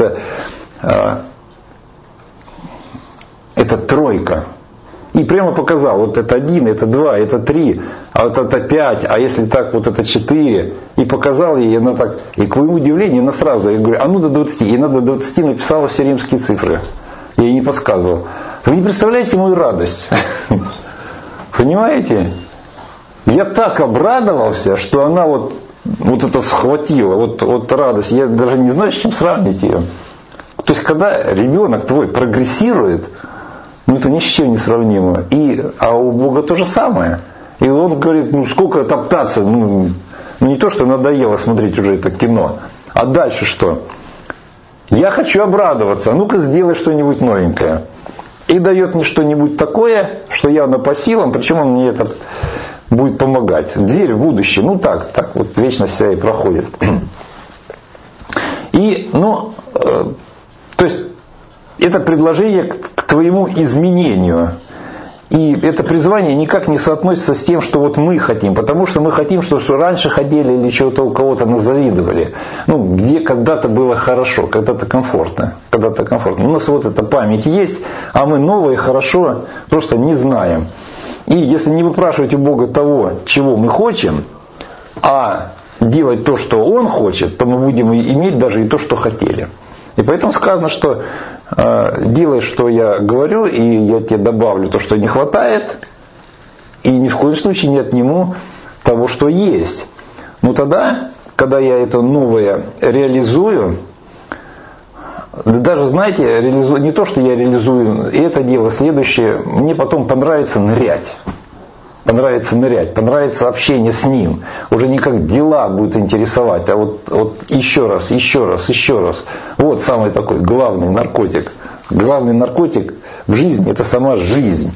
это тройка. И прямо показал, вот это 1, это 2, это 3, а вот это 5, а если так, вот это 4. И показал ей, она так, и к моему удивлению, она сразу, я говорю, до 20. И она до 20 написала все римские цифры. Я ей не подсказывал. Вы не представляете мою радость. Понимаете? Я так обрадовался, что она вот это схватила, вот радость. Я даже не знаю, с чем сравнить ее. То есть, когда ребенок твой прогрессирует, это ни с чем не сравнимо. А у Бога то же самое. И он говорит, сколько топтаться, не то, что надоело смотреть уже это кино. А дальше что? Я хочу обрадоваться, ну-ка сделай что-нибудь новенькое. И дает мне что-нибудь такое, что явно по силам, причем он мне это будет помогать. Дверь в будущее, так вот вечность вся и проходит. И, то есть, это предложение к твоему изменению. И это призвание никак не соотносится с тем, что вот мы хотим. Потому что мы хотим, что раньше хотели или чего-то у кого-то назавидовали. Ну, где когда-то было хорошо, когда-то комфортно. Когда-то комфортно. У нас вот эта память есть, а мы новое хорошо просто не знаем. И если не выпрашивать у Бога того, чего мы хотим, а делать то, что Он хочет, то мы будем иметь даже и то, что хотели. И поэтому сказано, что делай, что я говорю, и я тебе добавлю то, что не хватает, и ни в коем случае не отниму того, что есть. Но тогда, когда я это новое реализую, даже, знаете, реализую, не то, что я реализую это дело, следующее, мне потом понравится нырять. Понравится общение с Ним. Уже не как дела будет интересовать, а вот еще раз. Вот самый такой главный наркотик. Главный наркотик в жизни – это сама жизнь.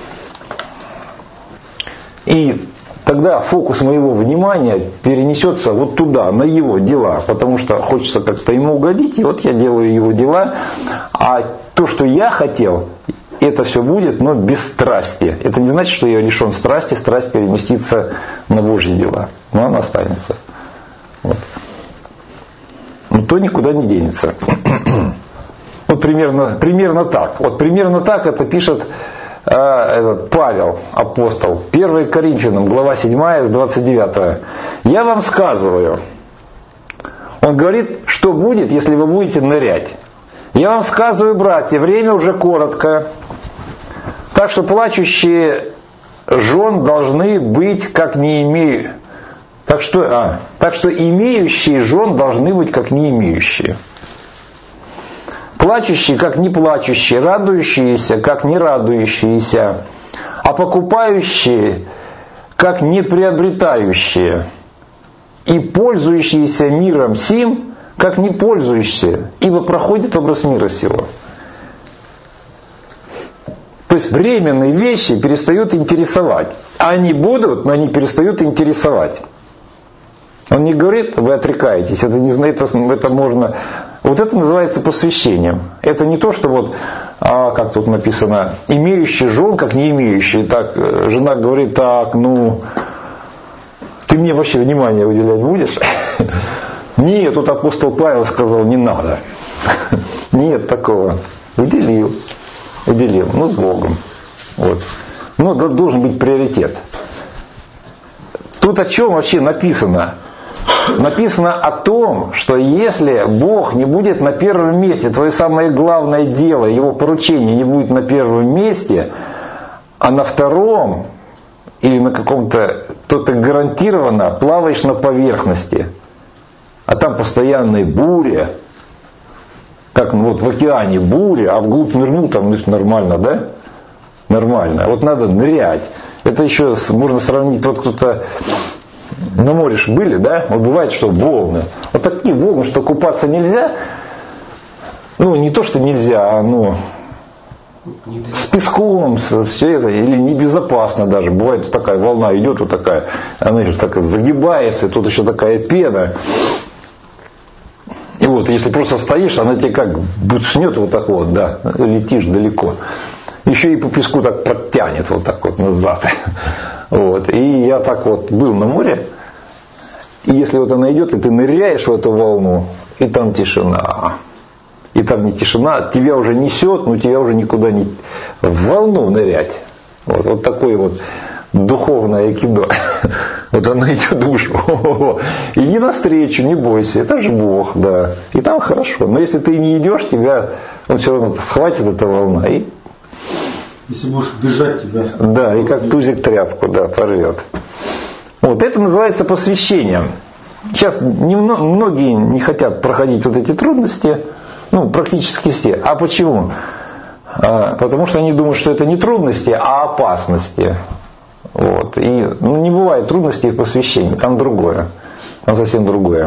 И тогда фокус моего внимания перенесется вот туда, на Его дела. Потому что хочется как-то Ему угодить, и вот я делаю Его дела. А то, что я хотел, это все будет, но без страсти. Это не значит, что я лишен страсти, страсть переместится на Божьи дела. Но она останется. Вот. Но то никуда не денется. Вот примерно так. Вот примерно так это пишет Павел, апостол. 1 Коринфянам, глава 7, с 29. Я вам сказываю. Он говорит, что будет, если вы будете нырять. Я вам сказываю, братья, время уже коротко. Так что плачущие жен должны быть как не имеющие. Так что имеющие жен должны быть как не имеющие. Плачущие как не плачущие, радующиеся как не радующиеся, а покупающие как не приобретающие, и пользующиеся миром сим как не пользующиеся, ибо проходит образ мира сего. То есть временные вещи перестают интересовать. Они будут, но они перестают интересовать. Он не говорит, вы отрекаетесь, это можно. Вот это называется посвящением. Это не то, что вот, как тут написано, имеющий жен, как не имеющий. Так, жена говорит, так, ты мне вообще внимание уделять будешь? Нет, тут апостол Павел сказал, не надо. Нет такого. Уделил, с Богом. Вот. Но должен быть приоритет. Тут о чем вообще написано? Написано о том, что если Бог не будет на первом месте, твое самое главное дело, Его поручение не будет на первом месте, а на втором или на каком-то, то ты гарантированно плаваешь на поверхности. А там постоянные бури, как вот в океане буря, а вглубь нырнул, там нормально, да? Нормально. Вот надо нырять. Это еще можно сравнить, вот кто-то на море ж были, да? Вот бывает, что волны. Вот такие волны, что купаться нельзя. Не то, что нельзя, а с песком, все это, или небезопасно даже. Бывает, такая волна идет, вот такая, она еще такая загибается, и тут еще такая пена. И вот, если просто стоишь, она тебе как бутснет вот так вот, да, летишь далеко. Еще и по песку так подтянет вот так вот назад. Вот. И я так вот был на море, и если вот она идет, и ты ныряешь в эту волну, и там тишина. И там не тишина, тебя уже несет, но тебя уже никуда не... В волну нырять. Вот такое вот духовное айкидо. Вот она идет, думаешь, иди навстречу, не бойся, это же Бог, да. И там хорошо. Но если ты не идешь, тебя он все равно схватит эта волна и... Если будешь бежать, тебя... Да, и как тузик тряпку, да, порвет. Вот это называется посвящением. Сейчас многие не хотят проходить вот эти трудности, практически все. А почему? Потому что они думают, что это не трудности, а опасности. Вот. И не бывает трудностей в посвящении, там другое. Там совсем другое.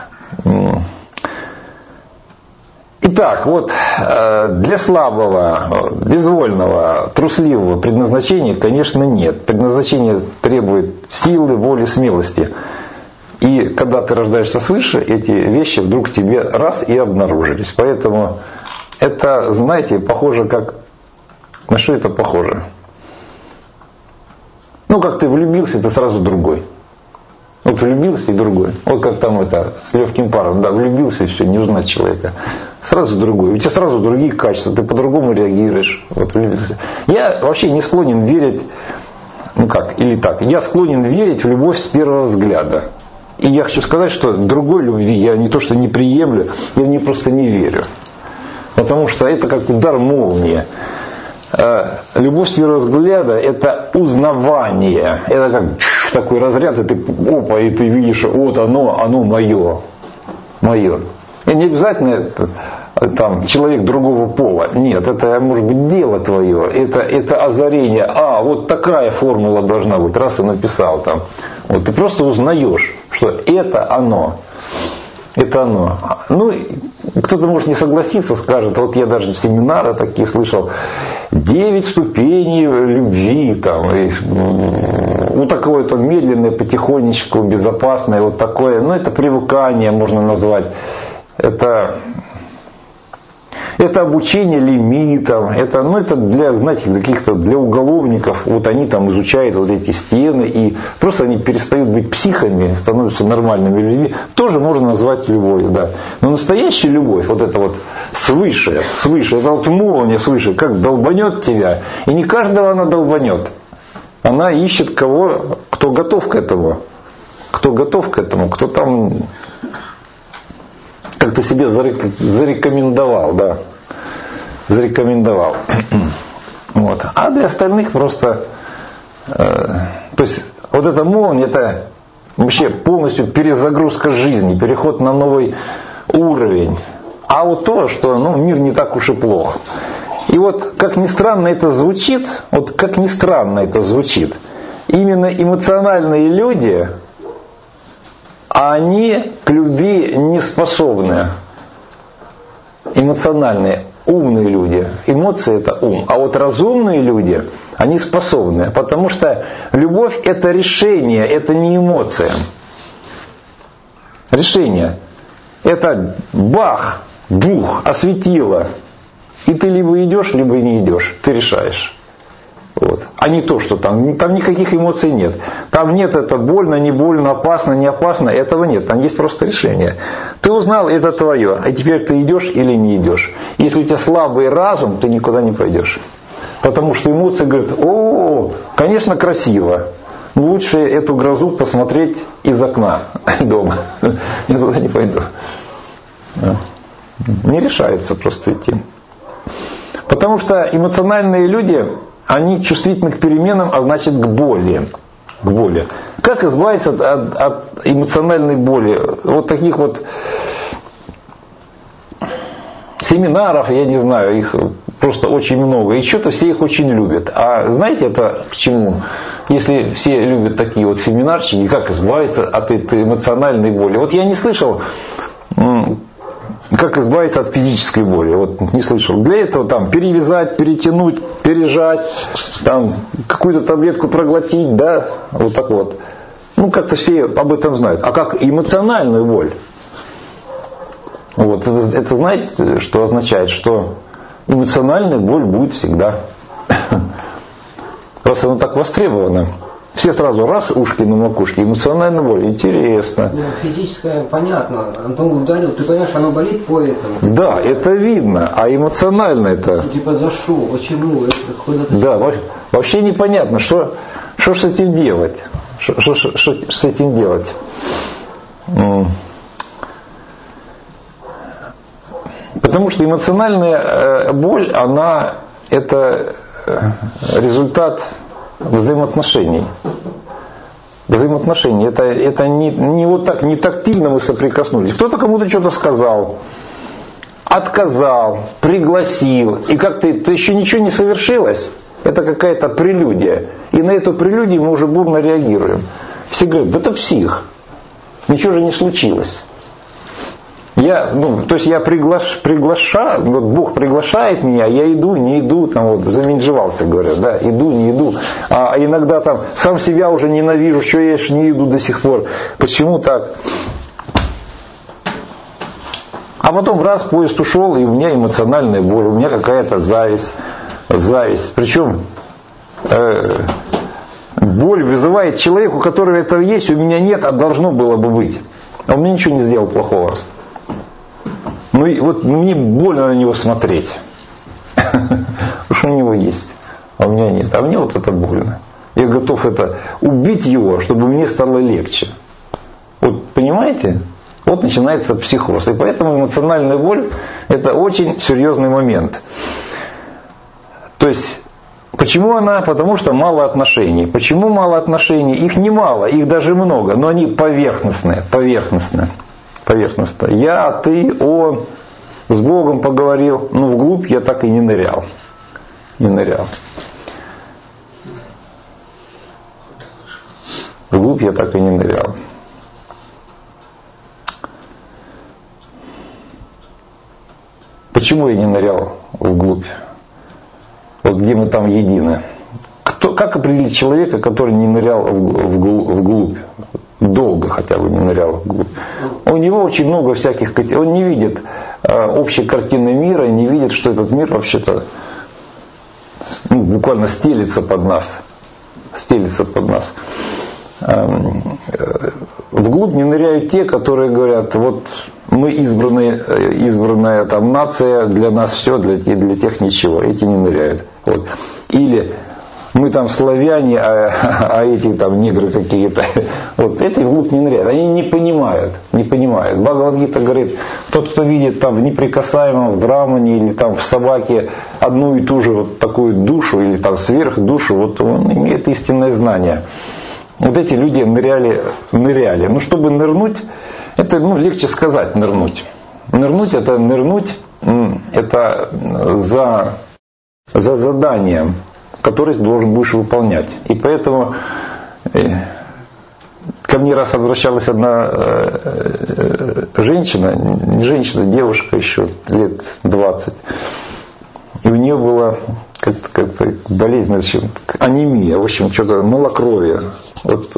Итак, вот для слабого, безвольного, трусливого предназначения, конечно, нет. Предназначение требует силы, воли, смелости. И когда ты рождаешься свыше, эти вещи вдруг тебе раз и обнаружились. Поэтому это, знаете, похоже как... На что это похоже? Ну, как ты влюбился, ты сразу другой. Вот влюбился и другой. Вот как там это, с легким паром, да, влюбился и все, не узнать человека. Сразу другой. У тебя сразу другие качества, ты по-другому реагируешь. Вот влюбился. Я вообще не склонен верить, я склонен верить в любовь с первого взгляда. И я хочу сказать, что другой любви я не то что не приемлю, я в ней просто не верю. Потому что это как удар молнии. Любовь с первого взгляда – это узнавание. Это как такой разряд, и ты видишь, вот оно мое. Мое. И не обязательно там человек другого пола. Нет, это может быть дело твое. Это озарение. Вот такая формула должна быть. Раз и написал там. Вот ты просто узнаешь, что это оно. Это оно. Ну, кто-то может не согласиться, скажет, вот я даже семинары такие слышал, 9 ступеней любви, там, такое то медленное, потихонечку, безопасное, вот такое, это привыкание можно назвать, это обучение лимитам, это для, знаете, для уголовников, вот они там изучают вот эти стены, и просто они перестают быть психами, становятся нормальными людьми, тоже можно назвать любовью, да. Но настоящая любовь, вот это вот свыше, это вот молния свыше, как долбанет тебя, и не каждого она долбанет. Она ищет кого, кто готов к этому, кто там как-то себе зарекомендовал, да. Зарекомендовал. Вот. А для остальных просто, то есть вот эта молния, это вообще полностью перезагрузка жизни, переход на новый уровень. А вот то, что мир не так уж и плох. И вот как ни странно это звучит, именно эмоциональные люди, они к любви не способны. Эмоциональные, умные люди. Эмоции это ум. А вот разумные люди, они способны. Потому что любовь это решение, это не эмоция. Решение. Это бах, бух, осветило. И ты либо идешь, либо не идешь. Ты решаешь. Вот. А не то, что там никаких эмоций нет. Там нет это больно, не больно, опасно, не опасно. Этого нет. Там есть просто решение. Ты узнал, это твое. А теперь ты идешь или не идешь. Если у тебя слабый разум, ты никуда не пойдешь. Потому что эмоции говорят, конечно, красиво. Но лучше эту грозу посмотреть из окна дома. Я туда не пойду. Не решается просто идти. Потому что эмоциональные люди, они чувствительны к переменам, а значит к боли. Как избавиться от эмоциональной боли? Вот таких вот семинаров, я не знаю, их просто очень много. И что-то все их очень любят. А знаете это к чему? Если все любят такие вот семинарчики, как избавиться от этой эмоциональной боли? Вот я не слышал, как избавиться от физической боли. Вот не слышал. Для этого там перевязать, перетянуть, пережать, там какую-то таблетку проглотить, да, вот так вот. Как-то все об этом знают. А как эмоциональную боль? Вот это знаете, что означает? Что эмоциональная боль будет всегда. Раз она так востребована. Все сразу раз, ушки на макушке, эмоциональная боль, интересно. Физическая, понятно, Антон ударил, ты понимаешь, оно болит поэтому. Да, это видно, а эмоционально это... Типа за что, почему, это куда-то... Да, вообще непонятно, что с этим делать. Что с этим делать? Потому что эмоциональная боль, это результат взаимоотношений. Это не вот так, не тактильно мы соприкоснулись. Кто-то кому-то что-то сказал, отказал, пригласил, и как-то это еще ничего не совершилось. Это какая-то прелюдия. И на эту прелюдию мы уже бурно реагируем. Все говорят, да ты псих. Ничего же не случилось. Я приглашаю, вот Бог приглашает меня, я иду, не иду, там вот заменжевался, говорят, да, иду, не иду. А иногда там сам себя уже ненавижу, что я не иду до сих пор. Почему так? А потом раз поезд ушел, и у меня эмоциональная боль, у меня какая-то зависть. Причем боль вызывает человеку, у которого это есть, у меня нет, а должно было бы быть. А он мне ничего не сделал плохого. Ну и вот мне больно на него смотреть. Потому что у него есть, а у меня нет. А мне вот это больно. Я готов это убить его, чтобы мне стало легче. Вот понимаете? Вот начинается психоз. И поэтому эмоциональная боль – это очень серьезный момент. То есть, почему она? Потому что мало отношений. Почему мало отношений? Их немало, их даже много, но они поверхностные. Я, ты, он, с Богом поговорил, но вглубь я так и не нырял. Вглубь я так и не нырял. Почему я не нырял вглубь? Вот где мы там едины. Как определить человека, который не нырял вглубь? Долго хотя бы не нырял вглубь. У него очень много всяких... Он не видит общей картины мира, не видит, что этот мир вообще-то буквально стелится под нас. Вглубь не ныряют те, которые говорят, вот мы избранная там нация, для нас все, для тех ничего. Эти не ныряют. Вот. Или мы там славяне, а эти там негры какие-то. Вот эти вглубь не ныряют. Они не понимают. Бхагавад-гита говорит, тот, кто видит там в неприкасаемом, в брамане или там в собаке одну и ту же вот такую душу или там сверхдушу, вот он имеет истинное знание. Вот эти люди ныряли. Ну, чтобы нырнуть, это легче сказать нырнуть. Нырнуть это за заданием, которое ты должен будешь выполнять. И поэтому ко мне раз обращалась одна девушка еще лет 20. И у нее была как-то болезнь, анемия, в общем, что-то малокровие. Вот,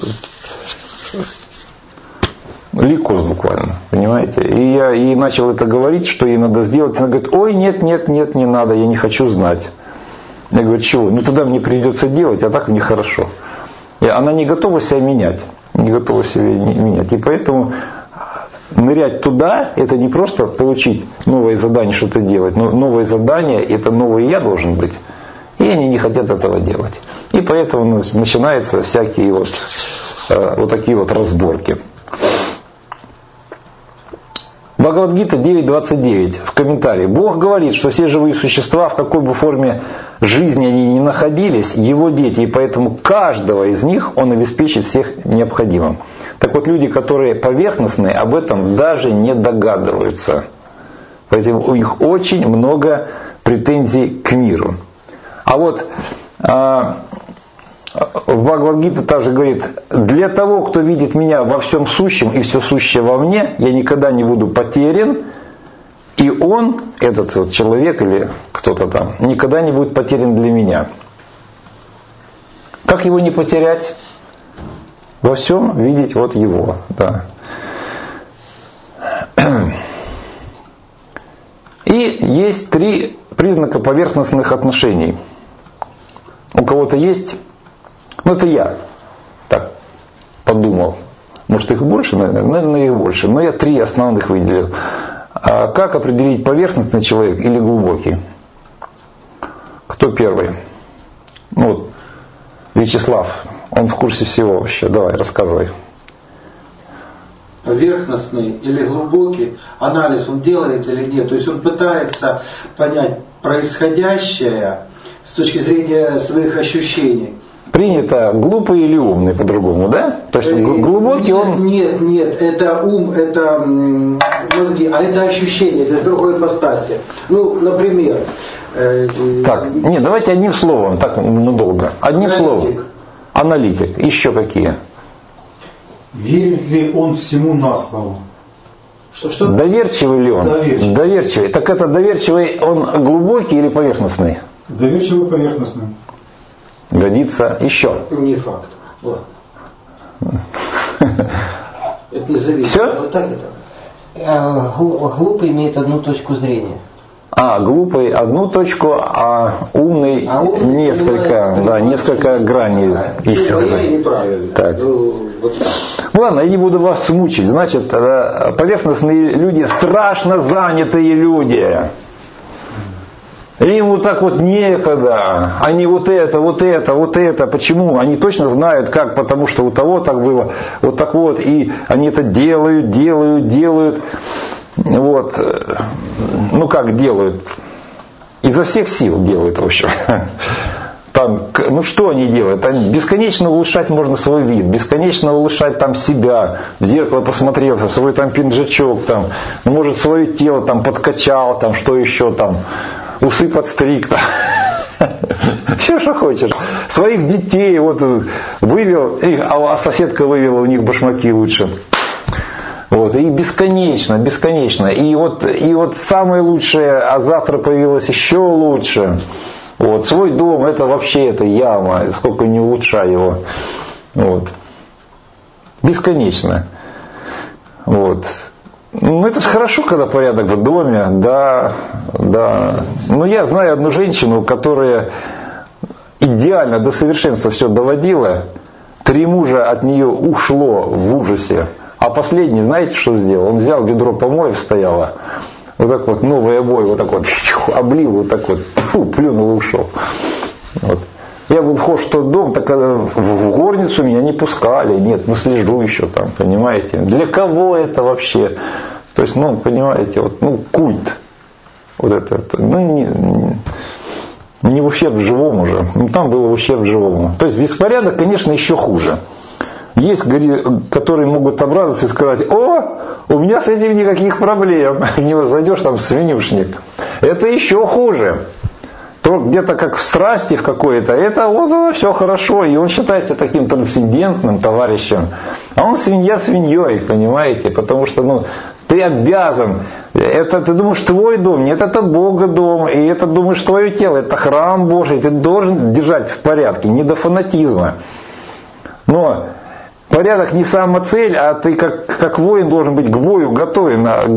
лейкоз буквально, понимаете? И я ей начал это говорить, что ей надо сделать. Она говорит, ой, нет, не надо, я не хочу знать. Я говорю, чего? Ну тогда мне придется делать, а так мне хорошо. И она не готова себя менять. И поэтому нырять туда, это не просто получить новое задание, что-то делать, но новое задание, это новый я должен быть. И они не хотят этого делать. И поэтому начинаются всякие вот такие вот разборки. Бхагавад-гита 9.29 в комментарии. Бог говорит, что все живые существа, в какой бы форме жизни они ни находились, его дети, и поэтому каждого из них он обеспечит всех необходимым. Так вот, люди, которые поверхностные, об этом даже не догадываются. Поэтому у них очень много претензий к миру. А вот Бхагавад-гита также говорит, для того, кто видит меня во всем сущем и все сущее во мне, я никогда не буду потерян, и он, этот вот человек или кто-то там, никогда не будет потерян для меня. Как его не потерять? Во всем видеть вот его. Да. И есть 3 признака поверхностных отношений. У кого-то есть... Ну, это я так подумал. Может, их больше, наверное, их больше. Но я 3 основных выделил. А как определить поверхностный человек или глубокий? Кто первый? Ну, вот, Вячеслав, он в курсе всего вообще. Давай, рассказывай. Поверхностный или глубокий анализ он делает или нет. То есть он пытается понять происходящее с точки зрения своих ощущений. Принято глупый или умный по-другому, да? То есть глубокий он... Нет, это ум, это мозги, а это ощущение, это другой ипостаси. Ну, например... Так, нет, давайте одним словом, так надолго. Одним словом. Аналитик. Еще какие? Верит ли он всему наспору? Что? Доверчивый ли он? Доверчивый. Так это доверчивый, он глубокий или поверхностный? Доверчивый поверхностный. Годится. Еще. Не факт. Ладно. Это не зависит. Все? Вот так это. Глупый имеет одну точку зрения. Глупый одну точку, а умный несколько, несколько граней истины. Неправильно. Так. Ладно, я не буду вас мучить. Значит, поверхностные люди, страшно занятые люди. Им вот так вот некогда. Они вот это. Почему? Они точно знают, как, потому что у того так было. Вот так вот. И они это делают. Вот. Ну как делают? Изо всех сил делают, в общем. Там, ну что они делают? Там бесконечно улучшать можно свой вид, бесконечно улучшать там себя, в зеркало посмотрел, свой там пинжачок, там, может свое тело там подкачал, там, что еще там, усы подстриг, там. Все, что хочешь. Своих детей вот вывел, а соседка вывела, у них башмаки лучше. Вот, и бесконечно. И вот самое лучшее, а завтра появилось еще лучше. Вот, свой дом, это вообще это яма, сколько не улучшай его. Вот. Бесконечно. Вот. Ну это же хорошо, когда порядок в доме, да. Но я знаю одну женщину, которая идеально до совершенства все доводила. 3 мужа от нее ушло в ужасе. А последний, знаете, что сделал? Он взял ведро помоев, стояло, вот так вот, новые обои, вот так вот, облил, вот так вот, плюнул и ушел. Вот. Я был вхож в тот дом, так в горницу меня не пускали, нет, слежу еще там, понимаете. Для кого это вообще? То есть, понимаете, вот, культ. Вот это не в ущерб живому же, там было в ущерб живому. То есть беспорядок, конечно, еще хуже. Есть, которые могут обрадоваться и сказать: у меня с этим никаких проблем. Не зайдешь там в свинюшник. Это еще хуже. То где-то как в страсти в какой-то, это вот все хорошо. И он считается таким трансцендентным товарищем. А он свинья свиньей, понимаете? Потому что ты обязан. Это ты думаешь твой дом, нет, это Бога дом. И это думаешь твое тело, это храм Божий. Ты должен держать в порядке, не до фанатизма. Но порядок не самоцель, а ты как воин должен быть к бою готов,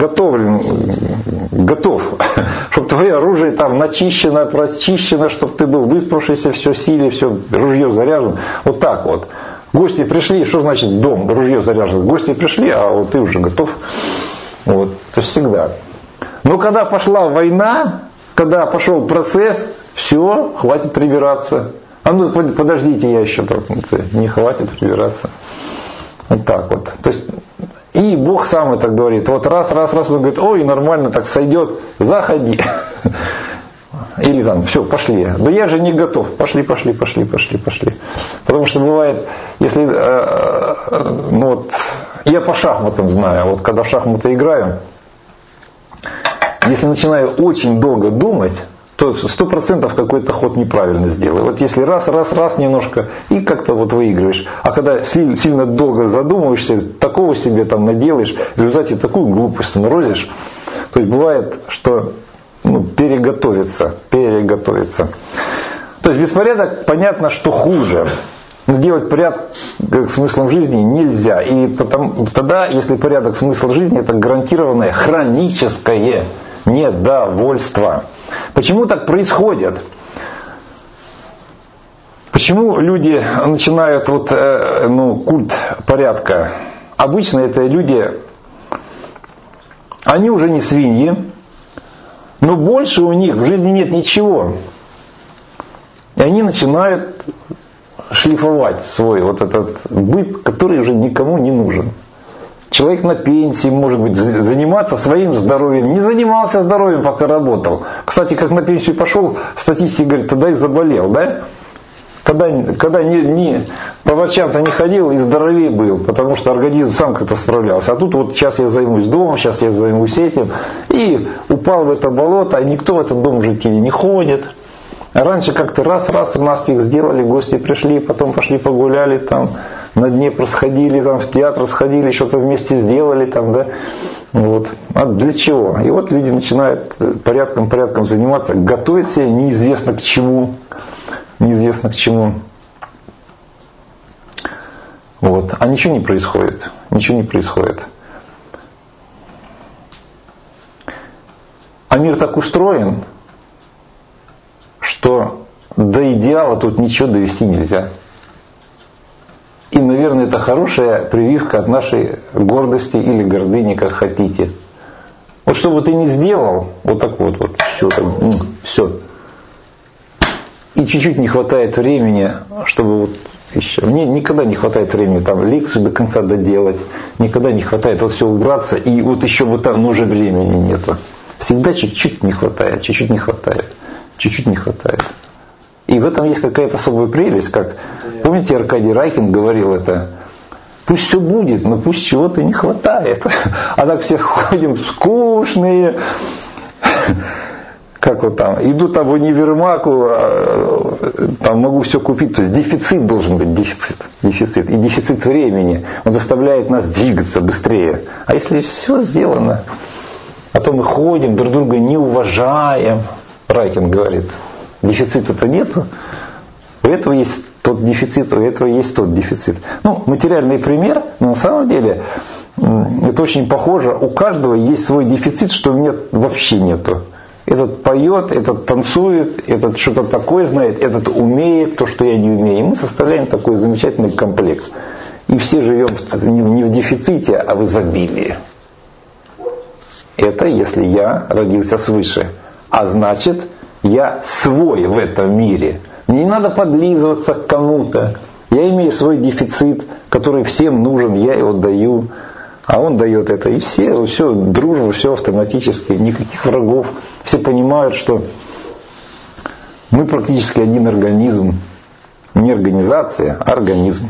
чтобы твое оружие там начищено, прочищено, чтобы ты был выспавшийся, все силе, все, ружье заряжено. Вот так вот. Гости пришли, что значит дом, ружье заряжено? Гости пришли, а вот ты уже готов. Вот. То есть всегда. Но когда пошла война, когда пошел процесс, все, хватит прибираться. Подождите, я еще так, не хватит прибираться. Вот так вот. То есть, и Бог сам это говорит. Вот раз, он говорит: ой, нормально так сойдет, заходи. Или там, все, пошли. Да я же не готов. Пошли. Потому что бывает, если, я по шахматам знаю, вот когда в шахматы играю, если начинаю очень долго думать, то 100% какой-то ход неправильно сделаю. Вот если раз немножко, и как-то вот выигрываешь. А когда сильно долго задумываешься, такого себе там наделаешь, в результате такую глупость сморозишь. То есть бывает, что переготовиться. То есть беспорядок, понятно, что хуже. Но делать порядок смыслом жизни нельзя. И тогда, если порядок смысл жизни, это гарантированное хроническое недовольство. Почему так происходит? Почему люди начинают культ порядка? Обычно это люди, они уже не свиньи, но больше у них в жизни нет ничего. И они начинают шлифовать свой вот этот быт, который уже никому не нужен. Человек на пенсии, может быть, заниматься своим здоровьем. Не занимался здоровьем, пока работал. Кстати, как на пенсию пошел, статистика говорит, тогда и заболел, да? Когда не по врачам-то не ходил, и здоровее был, потому что организм сам как-то справлялся. А тут вот сейчас я займусь домом, сейчас я займусь этим. И упал в это болото, а никто в этот дом уже не ходит. А раньше как-то раз наспех сделали, гости пришли, потом пошли погуляли там. На Днепр сходили, там, в театр сходили, что-то вместе сделали там, да. Вот. А для чего? И вот люди начинают порядком заниматься, готовят себя неизвестно к чему. Вот. А ничего не происходит. А мир так устроен, что до идеала тут ничего довести нельзя. И, наверное, это хорошая прививка от нашей гордости или гордыни, как хотите. Вот что бы ты ни сделал, вот так вот, все, все. И чуть-чуть не хватает времени, чтобы вот еще. Мне никогда не хватает времени там лекцию до конца доделать, никогда не хватает вот все убраться, и вот еще вот там, уже времени нету. Всегда чуть-чуть не хватает, чуть-чуть не хватает, чуть-чуть не хватает. И в этом есть какая-то особая прелесть, как, помните, Аркадий Райкин говорил это, пусть все будет, но пусть чего-то не хватает. А так все ходим скучные, как вот там, иду там в универмагу, там могу все купить, то есть дефицит должен быть, дефицит, и дефицит времени, он заставляет нас двигаться быстрее. А если все сделано, а то мы ходим, друг друга не уважаем, Райкин говорит, дефицита-то нету, у этого есть тот дефицит, у этого есть тот дефицит. Ну, материальный пример, но на самом деле это очень похоже, у каждого есть свой дефицит, что у меня вообще нету. Этот поет, этот танцует, этот что-то такое знает, этот умеет то, что я не умею. И мы составляем такой замечательный комплект. И все живем не в дефиците, а в изобилии. Это если я родился свыше. А значит, я свой в этом мире. Мне не надо подлизываться к кому-то. Я имею свой дефицит, который всем нужен, я его даю. А он дает это. И все дружба, все автоматически, никаких врагов. Все понимают, что мы практически один организм. Не организация, а организм.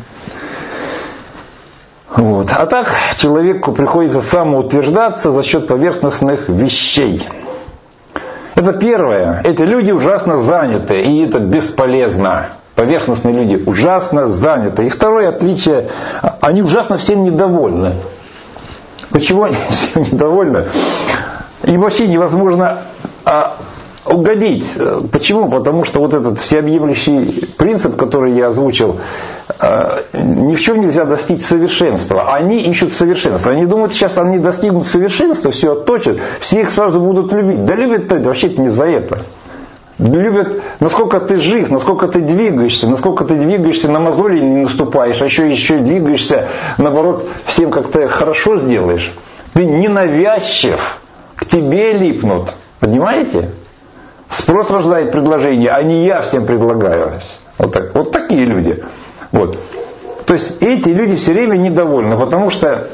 Вот. А так человеку приходится самоутверждаться за счет поверхностных вещей. Это первое. Эти люди ужасно заняты, и это бесполезно. Поверхностные люди ужасно заняты. И второе отличие, они ужасно всем недовольны. Почему они всем недовольны? Им вообще невозможно угодить. Почему? Потому что вот этот всеобъемлющий принцип, который я озвучил, ни в чем нельзя достичь совершенства. Они ищут совершенство. Они думают, сейчас они достигнут совершенства, все отточат, все их сразу будут любить. Да любят-то вообще-то не за это. Любят, насколько ты жив, насколько ты двигаешься, на мозоли не наступаешь, а еще двигаешься, наоборот, всем как-то хорошо сделаешь. Ты ненавязчив, к тебе липнут. Понимаете? Спрос рождает предложение, а не я всем предлагаю. Вот такие люди. Вот. То есть эти люди все время недовольны, потому что...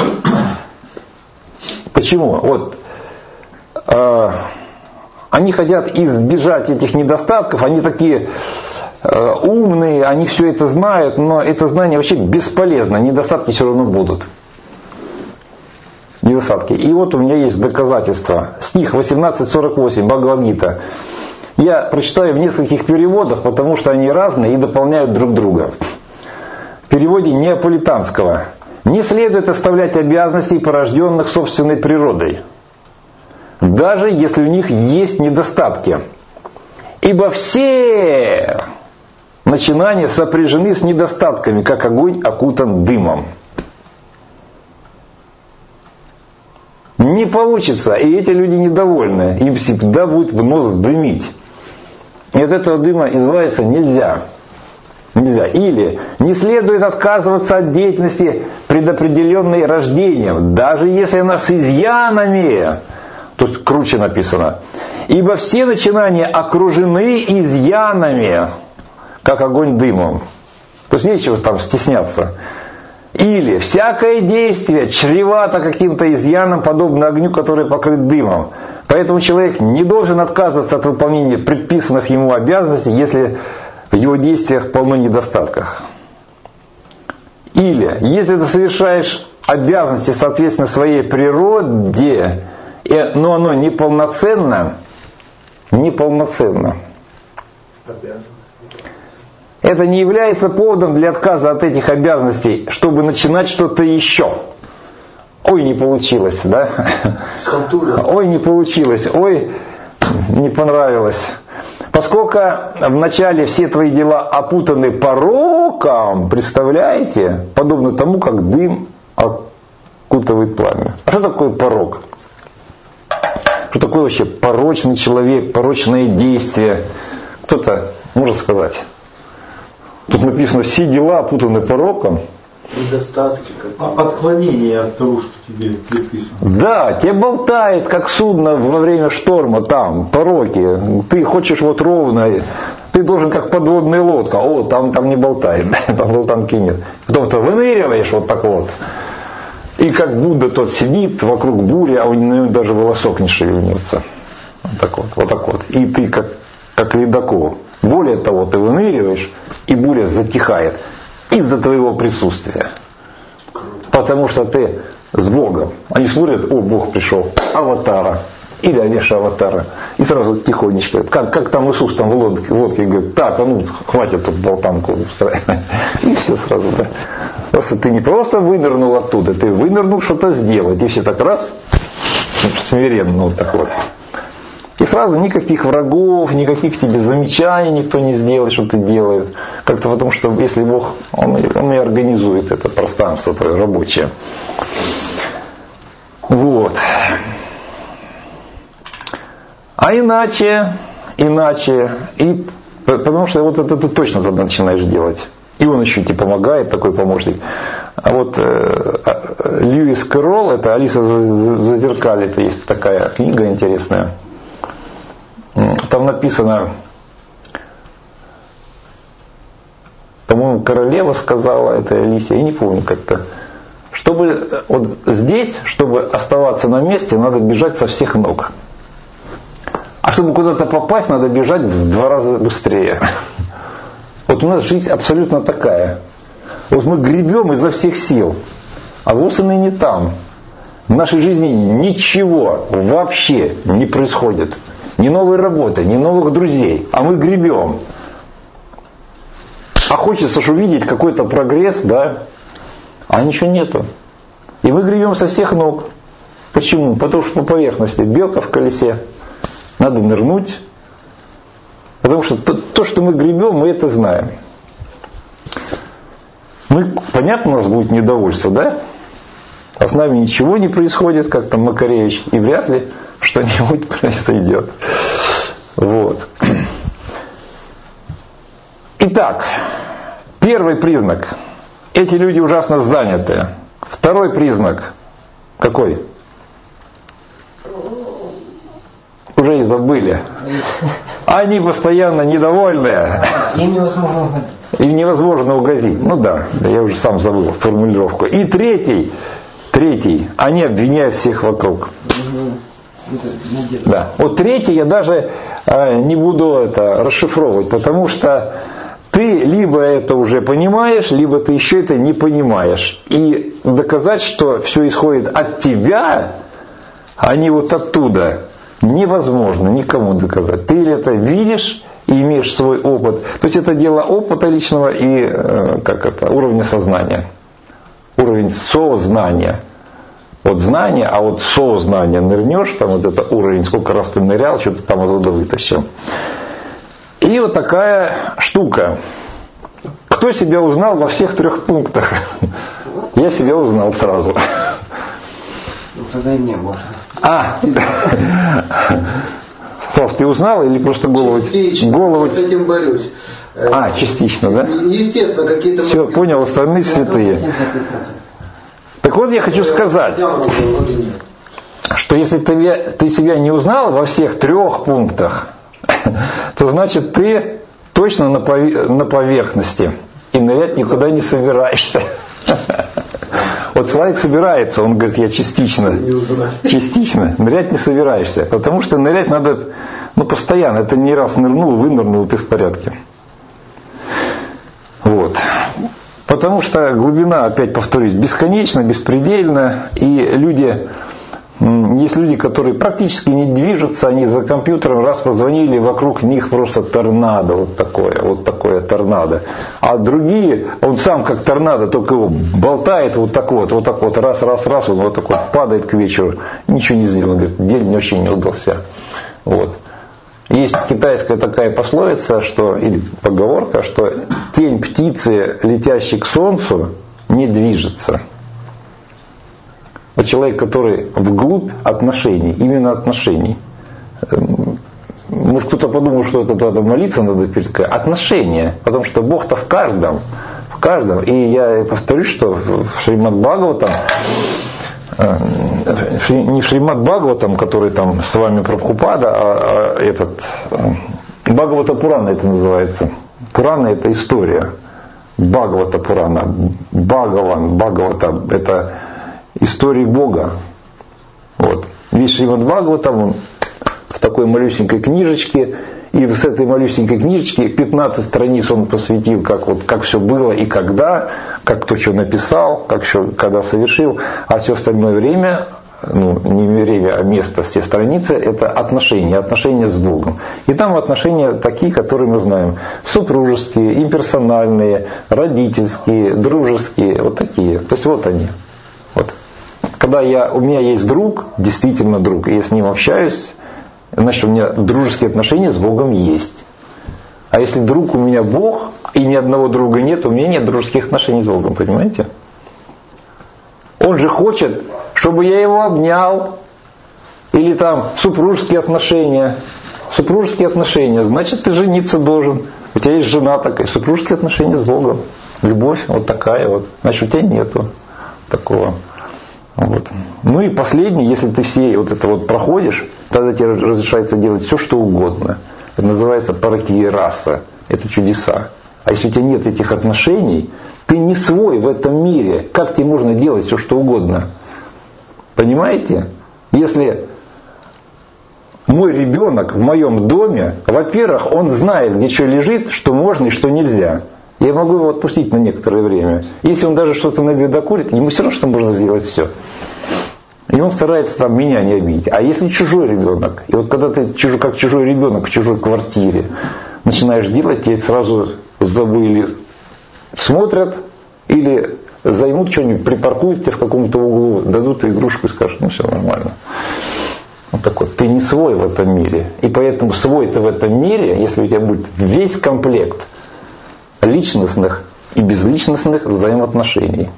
Почему? Вот... Они хотят избежать этих недостатков, они такие умные, они все это знают, но это знание вообще бесполезно, недостатки все равно будут. Недостатки. И вот у меня есть доказательства. Стих 18:48, Бхагавад-гита. Я прочитаю в нескольких переводах, потому что они разные и дополняют друг друга. В переводе неаполитанского. Не следует оставлять обязанностей, порожденных собственной природой, даже если у них есть недостатки. Ибо все начинания сопряжены с недостатками, как огонь окутан дымом. Не получится, и эти люди недовольны. Им всегда будет в нос дымить. И от этого дыма избавиться нельзя. Нельзя. Или не следует отказываться от деятельности, предопределенной рождением, даже если она с изъянами. Тут круче написано. Ибо все начинания окружены изъянами, как огонь дымом. То есть нечего там стесняться. Или всякое действие чревато каким-то изъяном, подобно огню, который покрыт дымом. Поэтому человек не должен отказываться от выполнения предписанных ему обязанностей, если в его действиях полно недостатков. Или если ты совершаешь обязанности соответственно своей природе, но оно неполноценно, это не является поводом для отказа от этих обязанностей, чтобы начинать что-то еще. Ой, не получилось, да? Ой, не получилось, ой, не понравилось. Поскольку вначале все твои дела опутаны пороком, представляете, подобно тому, как дым окутывает пламя. А что такое порок? что такое вообще порочный человек, порочное действие. Кто-то может сказать. Тут написано, все дела опутаны пороком. Недостатки. Отклонение от того, что тебе приписано. Да, тебе болтает, как судно во время шторма, там, пороки. Ты хочешь вот ровно, ты должен как подводная лодка. О, там не болтает, там болтанки нет. Потом ты выныриваешь вот так вот. И как Будда тот сидит, вокруг бури, а у него даже волосок не шевельнется. Вот так вот, вот так вот. И ты как ледокол. Более того, ты выныриваешь, и буря затихает. Из-за твоего присутствия. Потому что ты с Богом. Они смотрят, о, Бог пришел, аватара. Или Авеша аватара. И сразу тихонечко. Как там Иисус там в лодке говорит, так, а ну, хватит тут болтанку устраивать. И все сразу, да. Просто ты не просто вынырнул оттуда, ты вынырнул что-то сделать. И все так раз, смиренно вот так вот. И сразу никаких врагов, никаких тебе замечаний никто не сделает, что ты делаешь. Как-то потому, что если Бог, Он и организует это пространство твое рабочее. Вот. А иначе, и потому что вот это ты точно тогда начинаешь делать. И он еще тебе помогает, такой помощник. А вот Льюис Кэрролл, это «Алиса в зазеркалье», это есть такая книга интересная. Там написано, по-моему, королева сказала этой Алисе, я не помню как-то, чтобы вот здесь, чтобы оставаться на месте, надо бежать со всех ног. А чтобы куда-то попасть, надо бежать в 2 раза быстрее. Вот у нас жизнь абсолютно такая. Вот мы гребем изо всех сил, а Лусаны не там. В нашей жизни ничего вообще не происходит. Ни новой работы, ни новых друзей. А мы гребем. А хочется же увидеть какой-то прогресс, да? А ничего нету. И мы гребем со всех ног. Почему? Потому что по поверхности белка в колесе. Надо нырнуть. Потому что то, что мы гребем, мы это знаем. Понятно, у нас будет недовольство, да? А с нами ничего не происходит, как там Макаревич, и вряд ли что-нибудь произойдет. Вот. Итак, первый признак. Эти люди ужасно заняты. Второй признак. Какой? Уже и забыли. Они постоянно недовольные. Им невозможно угодить. Им невозможно угодить. Ну да, я уже сам забыл формулировку. И третий, они обвиняют всех вокруг. Да. Вот третий я даже не буду это расшифровывать, потому что ты либо это уже понимаешь, либо ты еще это не понимаешь. И доказать, что все исходит от тебя, а не вот оттуда, невозможно никому доказать. Ты это видишь и имеешь свой опыт. То есть это дело опыта личного и уровня сознания. Уровень сознания. Вот знание, а вот сознание нырнешь, там вот это уровень, сколько раз ты нырял, что-то там оттуда вытащил. И вот такая штука. Кто себя узнал во всех 3 пунктах? Я себя узнал сразу. Ну тогда и не можно. Слав, ты узнал или просто голову? Частично. С этим борюсь. Частично, да? Естественно, какие-то... Все, понял, остальные святые. Так вот я хочу сказать, что если ты себя не узнал во всех 3 пунктах, то значит ты точно на поверхности и нырять никуда не собираешься. Вот Славик собирается, он говорит, я частично, нырять не собираешься, потому что нырять надо постоянно, это не раз нырнул, вынырнул, ты в порядке. Вот. Потому что глубина, опять повторюсь, бесконечна, беспредельна, и есть люди, которые практически не движутся, они за компьютером раз позвонили, вокруг них просто торнадо, вот такое торнадо. А другие, он сам как торнадо, только его болтает вот так вот, раз, он вот так вот падает к вечеру, ничего не сделал, говорит, день вообще не удался. Вот. Есть китайская такая пословица, или поговорка, что тень птицы, летящей к солнцу, не движется. Вот человек, который вглубь отношений, именно отношений. Может, кто-то подумал, что это надо молиться, надо перед отношения, потому что Бог-то в каждом. И я повторюсь, что в Шримад Бхагаватам, не в Шримад Бхагаватам, который там с вами Прабхупада, а этот Бхагавата Пурана это называется. Пурана это история. Бхагавата Пурана. Бхагавата это история Бога. Вот. Весь Шримад Бхагаватам он в такой малюсенькой книжечке. И с этой малюсенькой книжечки 15 страниц он посвятил, как все было и когда, как кто что написал, как что когда совершил, а все остальное время, не время, а место, все страницы, это отношения с Богом. И там отношения такие, которые мы знаем. Супружеские, имперсональные, родительские, дружеские, вот такие. То есть вот они. Вот. Когда у меня есть друг, действительно друг, и я с ним общаюсь, значит, у меня дружеские отношения с Богом есть. А если друг у меня Бог, и ни одного друга нет, у меня нет дружеских отношений с Богом, понимаете? Он же хочет, чтобы я его обнял. Или там супружеские отношения. Супружеские отношения, значит, ты жениться должен. У тебя есть жена такая, супружеские отношения с Богом. Любовь вот такая вот. Значит, у тебя нету такого. Вот. Ну и последний, если ты все вот это вот проходишь, тогда тебе разрешается делать все, что угодно. Это называется паракия-раса. Это чудеса. А если у тебя нет этих отношений, ты не свой в этом мире. Как тебе можно делать все, что угодно? Понимаете? Если мой ребенок в моем доме, во-первых, он знает, где что лежит, что можно и что нельзя. Я могу его отпустить на некоторое время. Если он даже что-то на беду докурит, ему все равно что можно сделать все. И он старается там меня не обидеть. А если чужой ребенок, и вот когда ты как чужой ребенок в чужой квартире начинаешь делать, тебе сразу забыли, смотрят или займут что-нибудь, припаркуют тебя в каком-то углу, дадут игрушку и скажут, все нормально. Вот так вот. Ты не свой в этом мире. И поэтому свой ты в этом мире, если у тебя будет весь комплект личностных и безличностных взаимоотношений.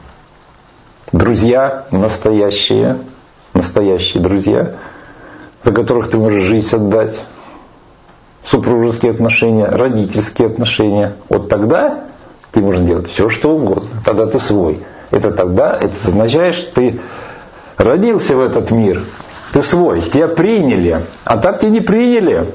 Друзья настоящие друзья, за которых ты можешь жизнь отдать. Супружеские отношения, родительские отношения. Вот тогда ты можешь делать все, что угодно. Тогда ты свой. Это означает, что ты родился в этот мир. Ты свой. Тебя приняли. А так тебя не приняли.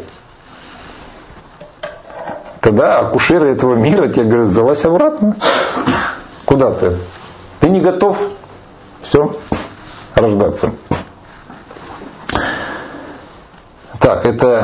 Тогда акушеры этого мира тебе говорят, залазь обратно. Куда ты? Ты не готов. Все. Рождаться. Так, это...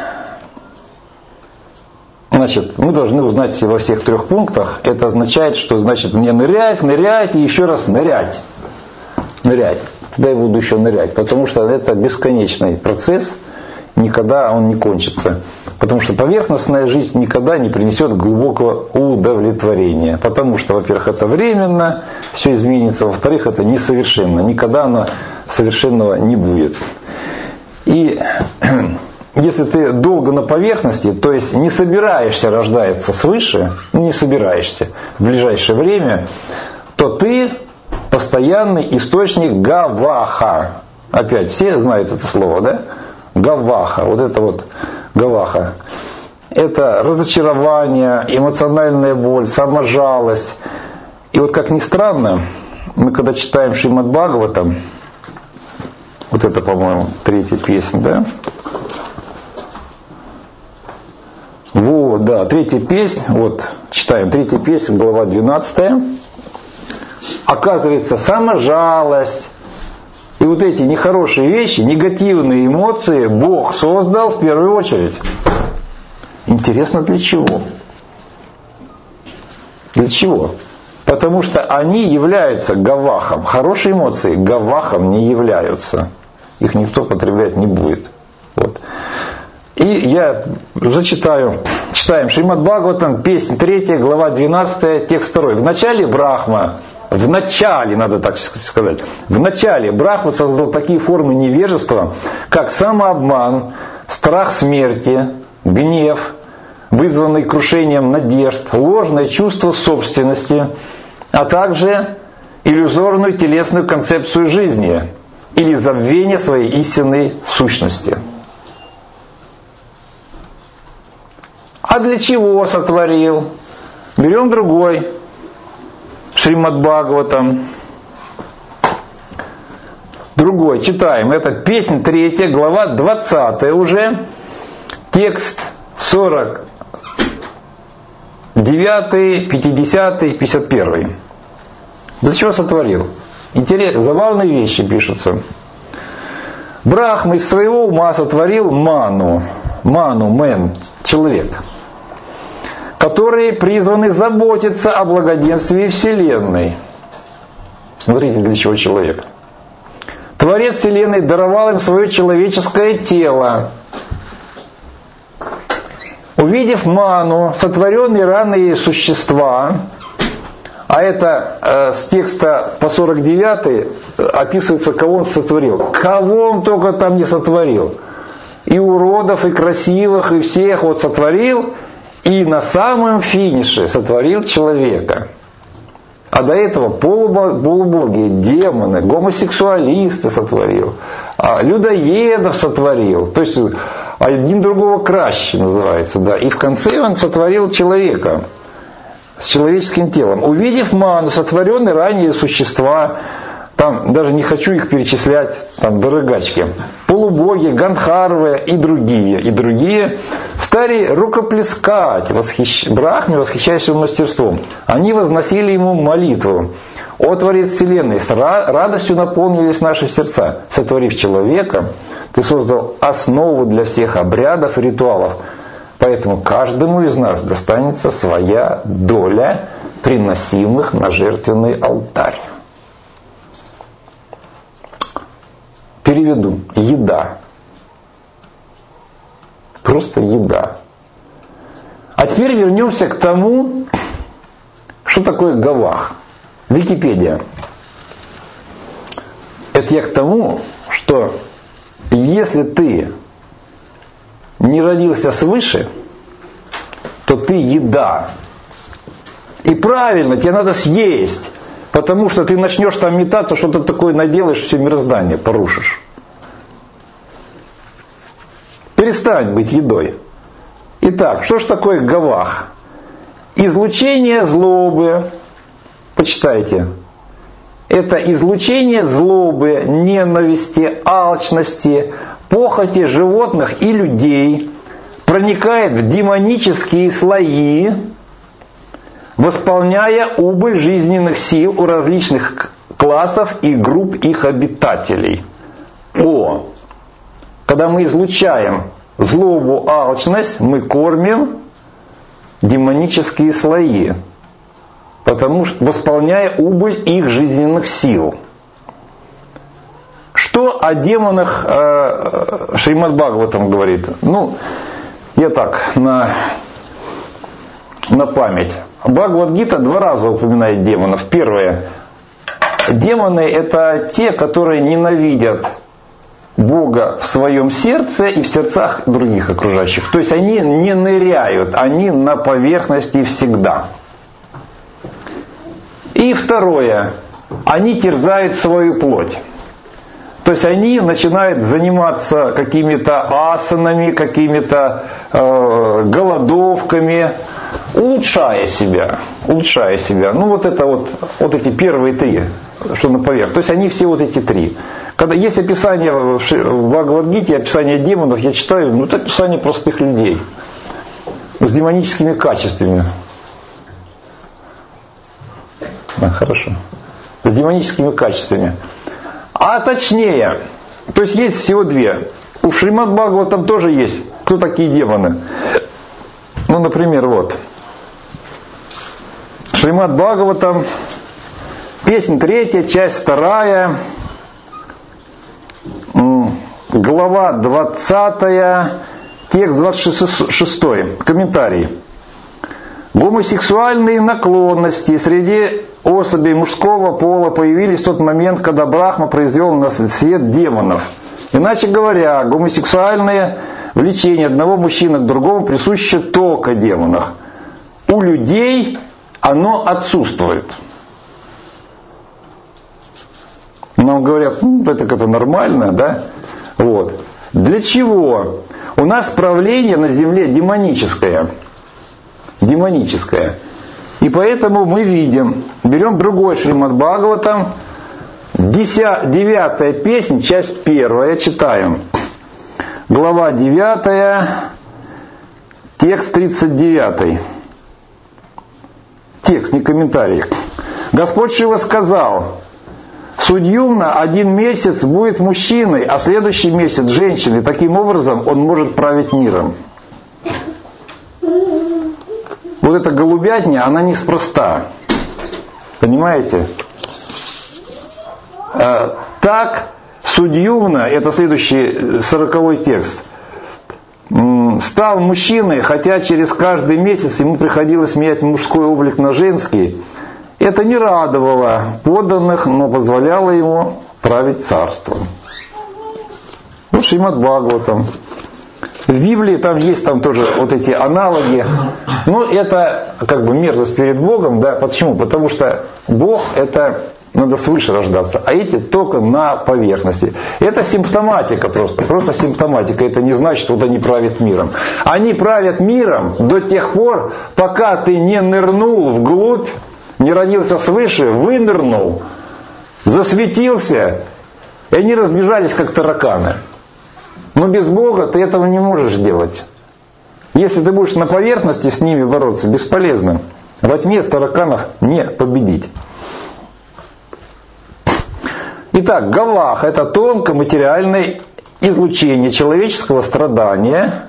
Значит, мы должны узнать во всех 3 пунктах. Это означает, что значит мне нырять и еще раз нырять. Тогда я буду еще нырять. Потому что это бесконечный процесс. Никогда он не кончится. Потому что поверхностная жизнь никогда не принесет глубокого удовлетворения. Потому что, во-первых, это временно, все изменится. Во-вторых, это несовершенно. Никогда оно совершенного не будет. И если ты долго на поверхности, то есть не собираешься рождаться свыше, не собираешься в ближайшее время, то ты постоянный источник гаваха. Опять, все знают это слово, да? Гаваха, вот это вот гаваха. Это разочарование, эмоциональная боль, саможалость. И вот как ни странно, мы когда читаем Шримад Бхагаватам, вот это, по-моему, 3-я песня, да? Вот, да, 3-я песня, вот, читаем 3-я песня, глава 12. Оказывается, саможалость, и вот эти нехорошие вещи, негативные эмоции Бог создал в первую очередь. Интересно, для чего? Для чего? Потому что они являются гавахом. Хорошие эмоции гавахом не являются. Их никто потреблять не будет. Вот. И я зачитаю. Читаем Шримад Бхагаватам, песня 3, глава 12, текст 2. Вначале Брахма, надо так сказать, вначале Брахма создал такие формы невежества, как самообман, страх смерти, гнев, вызванный крушением надежд, ложное чувство собственности, а также иллюзорную телесную концепцию жизни или забвение своей истинной сущности. А для чего сотворил? Берем другой. Шримад Бхагаватам. Другой. Читаем. Это песня 3, глава 20 уже. Текст 49, 50, 51. Для чего сотворил? Интересно, забавные вещи пишутся. Брахма из своего ума сотворил ману, человек, которые призваны заботиться о благоденствии Вселенной. Смотрите, для чего человек. Творец Вселенной даровал им свое человеческое тело. Увидев ману, сотворенные ранее существа, а это с текста по 49 описывается, кого он сотворил. Кого он только там не сотворил. И уродов, и красивых, и всех вот сотворил. И на самом финише сотворил человека. А до этого полубоги, демоны, гомосексуалисты сотворил. Людоедов сотворил. То есть один другого краще называется. Да. И в конце он сотворил человека с человеческим телом. Увидев ману, сотворенные ранее существа, там даже не хочу их перечислять, там дорогачки, полубоги, гандхарвы и другие, стали рукоплескать Брахме, восхищаясь его мастерством. Они возносили ему молитву. О Творец Вселенной, с радостью наполнились наши сердца. Сотворив человека, ты создал основу для всех обрядов и ритуалов. Поэтому каждому из нас достанется своя доля приносимых на жертвенный алтарь. Переведу. Еда. Просто еда. А теперь вернемся к тому, что такое гавах. Википедия. Это я к тому, что если ты не родился свыше, то ты еда. И правильно, тебе надо съесть. Потому что ты начнешь там метаться, что-то такое наделаешь, все мироздание порушишь. Перестань быть едой. Итак, что ж такое гавах? Излучение злобы. Почитайте. Это излучение злобы, ненависти, алчности, похоти животных и людей проникает в демонические слои, восполняя убыль жизненных сил у различных классов и групп их обитателей. Когда мы излучаем злобу, алчность, мы кормим демонические слои, потому что восполняя убыль их жизненных сил. Что о демонах Шримад Бхагаватам говорит? Я так, на память. Бхагавад-гита 2 раза упоминает демонов. Первое. Демоны — это те, которые ненавидят Бога в своем сердце и в сердцах других окружающих. То есть они не ныряют, они на поверхности всегда. И второе. Они терзают свою плоть. То есть они начинают заниматься какими-то асанами, какими-то голодовками, улучшая себя. Вот эти первые 3, что на поверхности. То есть они все вот эти 3. Когда есть описание в Бхагавад-гите, описание демонов, я читаю, это описание простых людей с демоническими качествами. Хорошо. С демоническими качествами. А точнее, то есть есть всего 2. У Шримад Бхагаватам тоже есть. Кто такие демоны? Например, вот. Шримад Бхагаватам, песня 3, часть 2, глава 20, текст 26, комментарий. Гомосексуальные наклонности среди особей мужского пола появились в тот момент, когда Брахма произвел на свет демонов. Иначе говоря, гомосексуальное влечение одного мужчины к другому присуще только демонам. У людей оно отсутствует. нам говорят, это нормально, да? Вот. Для чего? У нас правление на земле демоническое. Демоническое. И поэтому мы видим, берем другой Шримад Бхагаватам, 9-я песня, часть 1, читаем. Глава 9, текст 39. Текст, не комментарий. Господь Шива сказал: Судьюмна 1 месяц будет мужчиной, а следующий месяц женщиной. Таким образом он может править миром. Вот эта голубятня, она неспроста. Понимаете? Так, Судьюмна, это следующий 40-й текст, стал мужчиной, хотя через каждый месяц ему приходилось менять мужской облик на женский. Это не радовало подданных, но позволяло ему править царством. Вот Шримад Бхагаватам. В Библии там есть тоже вот эти аналоги. Но это как бы мерзость перед Богом. Да? Почему? Потому что Бог это надо свыше рождаться, а эти только на поверхности. Это симптоматика просто симптоматика. Это не значит, что вот они правят миром. Они правят миром до тех пор, пока ты не нырнул вглубь, не родился свыше, вынырнул, засветился, и они разбежались, как тараканы. Но без Бога ты этого не можешь делать. Если ты будешь на поверхности с ними бороться, бесполезно. Во тьме с тараканов не победить. Итак, Гавах – это тонкоматериальное излучение человеческого страдания,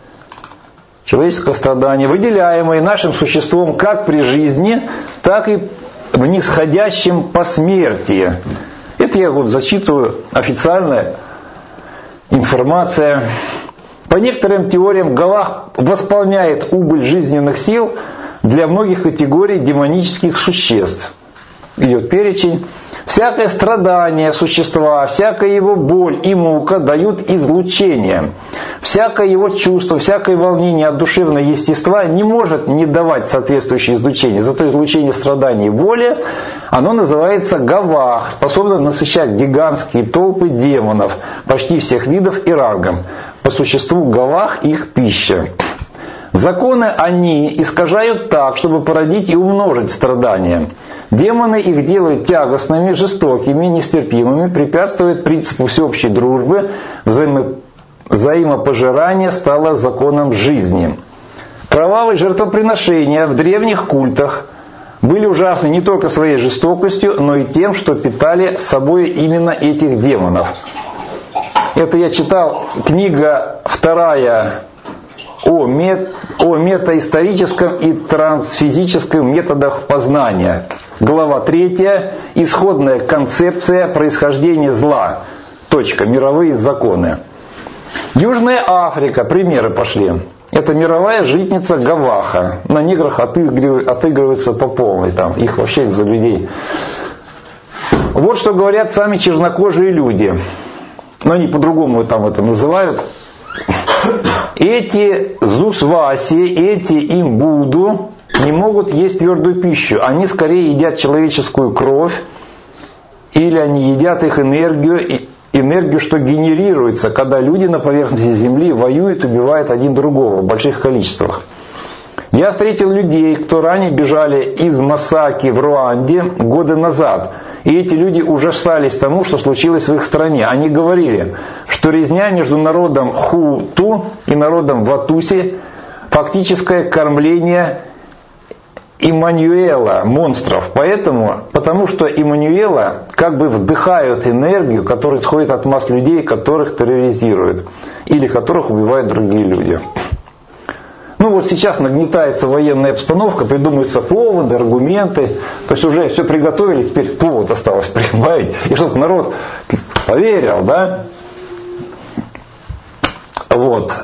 выделяемое нашим существом как при жизни, так и в нисходящем посмертии. Это я зачитываю официальная информация. По некоторым теориям Гавах восполняет убыль жизненных сил для многих категорий демонических существ. Идет перечень. Всякое страдание существа, всякая его боль и мука дают излучение. Всякое его чувство, всякое волнение от душевного естества не может не давать соответствующее излучение. Зато излучение страданий и боли, оно называется Гавах, способно насыщать гигантские толпы демонов почти всех видов и рангов. По существу Гавах их пища. Законы они искажают так, чтобы породить и умножить страдания. Демоны их делают тягостными, жестокими, нестерпимыми, препятствуют принципу всеобщей дружбы, взаимопожирание стало законом жизни. Кровавые жертвоприношения в древних культах были ужасны не только своей жестокостью, но и тем, что питали собой именно этих демонов. Это я читал, книга 2 о метаисторическом и трансфизическом методах познания. Глава 3. Исходная концепция происхождения зла. Мировые законы. Южная Африка. Примеры пошли. Это мировая житница Гаваха. На неграх отыгрываются по полной. Там. Их вообще за людей. Вот что говорят сами чернокожие люди. Но они по-другому там это называют. Эти зусваси, эти имбуду не могут есть твердую пищу. Они скорее едят человеческую кровь, или они едят их энергию, что генерируется, когда люди на поверхности земли воюют, убивают один другого в больших количествах. Я встретил людей, кто ранее бежали из Масаки в Руанде годы назад. И эти люди ужасались тому, что случилось в их стране. Они говорили, что резня между народом Хуту и народом Ватуси – фактическое кормление Иммануэла, монстров. Потому что Иммануэла как бы вдыхают энергию, которая исходит от масс людей, которых терроризируют. Или которых убивают другие люди. Ну вот сейчас нагнетается военная обстановка, придумываются поводы, аргументы. То есть уже все приготовили, теперь повод осталось прибавить. И чтобы народ поверил, да? Вот.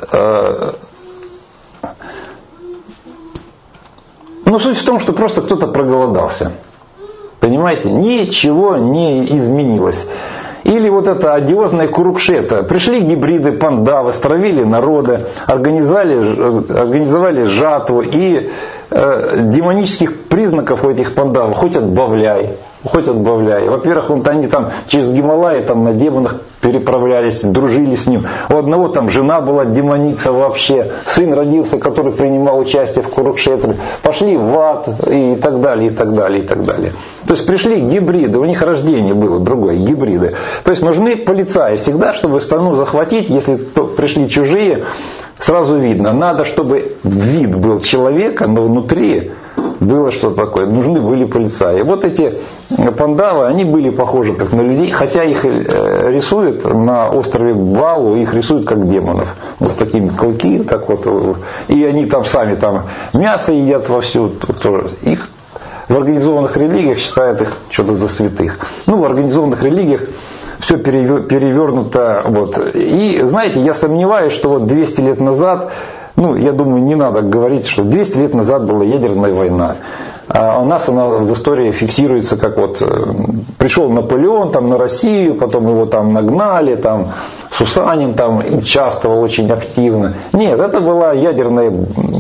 Но суть в том, что просто кто-то проголодался. Понимаете? Ничего не изменилось. Или вот это одиозное Курукшета. Пришли гибриды пандавы, стравили народа, организовали жатву и демонических признаков у этих пандав хоть отбавляй. Во-первых, они там через Гималаи там, на демонах переправлялись, дружили с ним. У одного там жена была демоница вообще, сын родился, который принимал участие в Курукшетре. Пошли в ад и так далее, и так далее, и так далее. То есть пришли гибриды, у них рождение было другое, гибриды. То есть нужны полицаи всегда, чтобы страну захватить, если пришли чужие, сразу видно. Надо, чтобы вид был человека, но внутри было что-то такое. Нужны были полицаи. Вот эти пандавы, они были похожи как на людей, хотя их рисуют на острове Балу, их рисуют как демонов. Вот такими клыки, так вот. И они там сами там мясо едят вовсю. Тоже. Их в организованных религиях считают их что-то за святых. В организованных религиях все перевернуто. Вот. И знаете, я сомневаюсь, что вот 200 лет назад, я думаю, не надо говорить, что 200 лет назад была ядерная война. А у нас она в истории фиксируется, как вот пришел Наполеон там, на Россию, потом его там нагнали, там Сусанин там участвовал очень активно. Нет, это была ядерная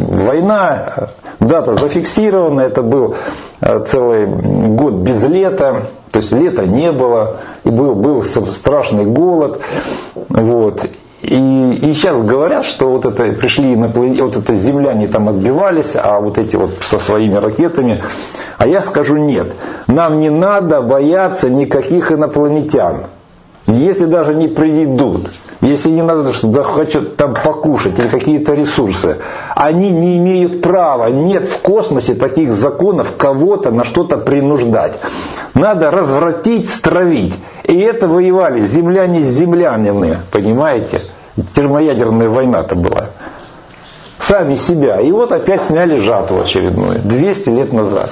война, дата зафиксирована, это был целый год без лета, то есть лета не было, и был страшный голод. Вот. И сейчас говорят, что вот это пришли вот это земляне там отбивались, а вот эти вот со своими ракетами. А я скажу нет. Нам не надо бояться никаких инопланетян. Если даже не приведут, если не надо захотят там покушать или какие-то ресурсы, они не имеют права. Нет в космосе таких законов кого-то на что-то принуждать. Надо развратить, стравить. И это воевали земляне с землянами, понимаете? Термоядерная война-то была. Сами себя. И вот опять сняли жатву очередную. 200 лет назад.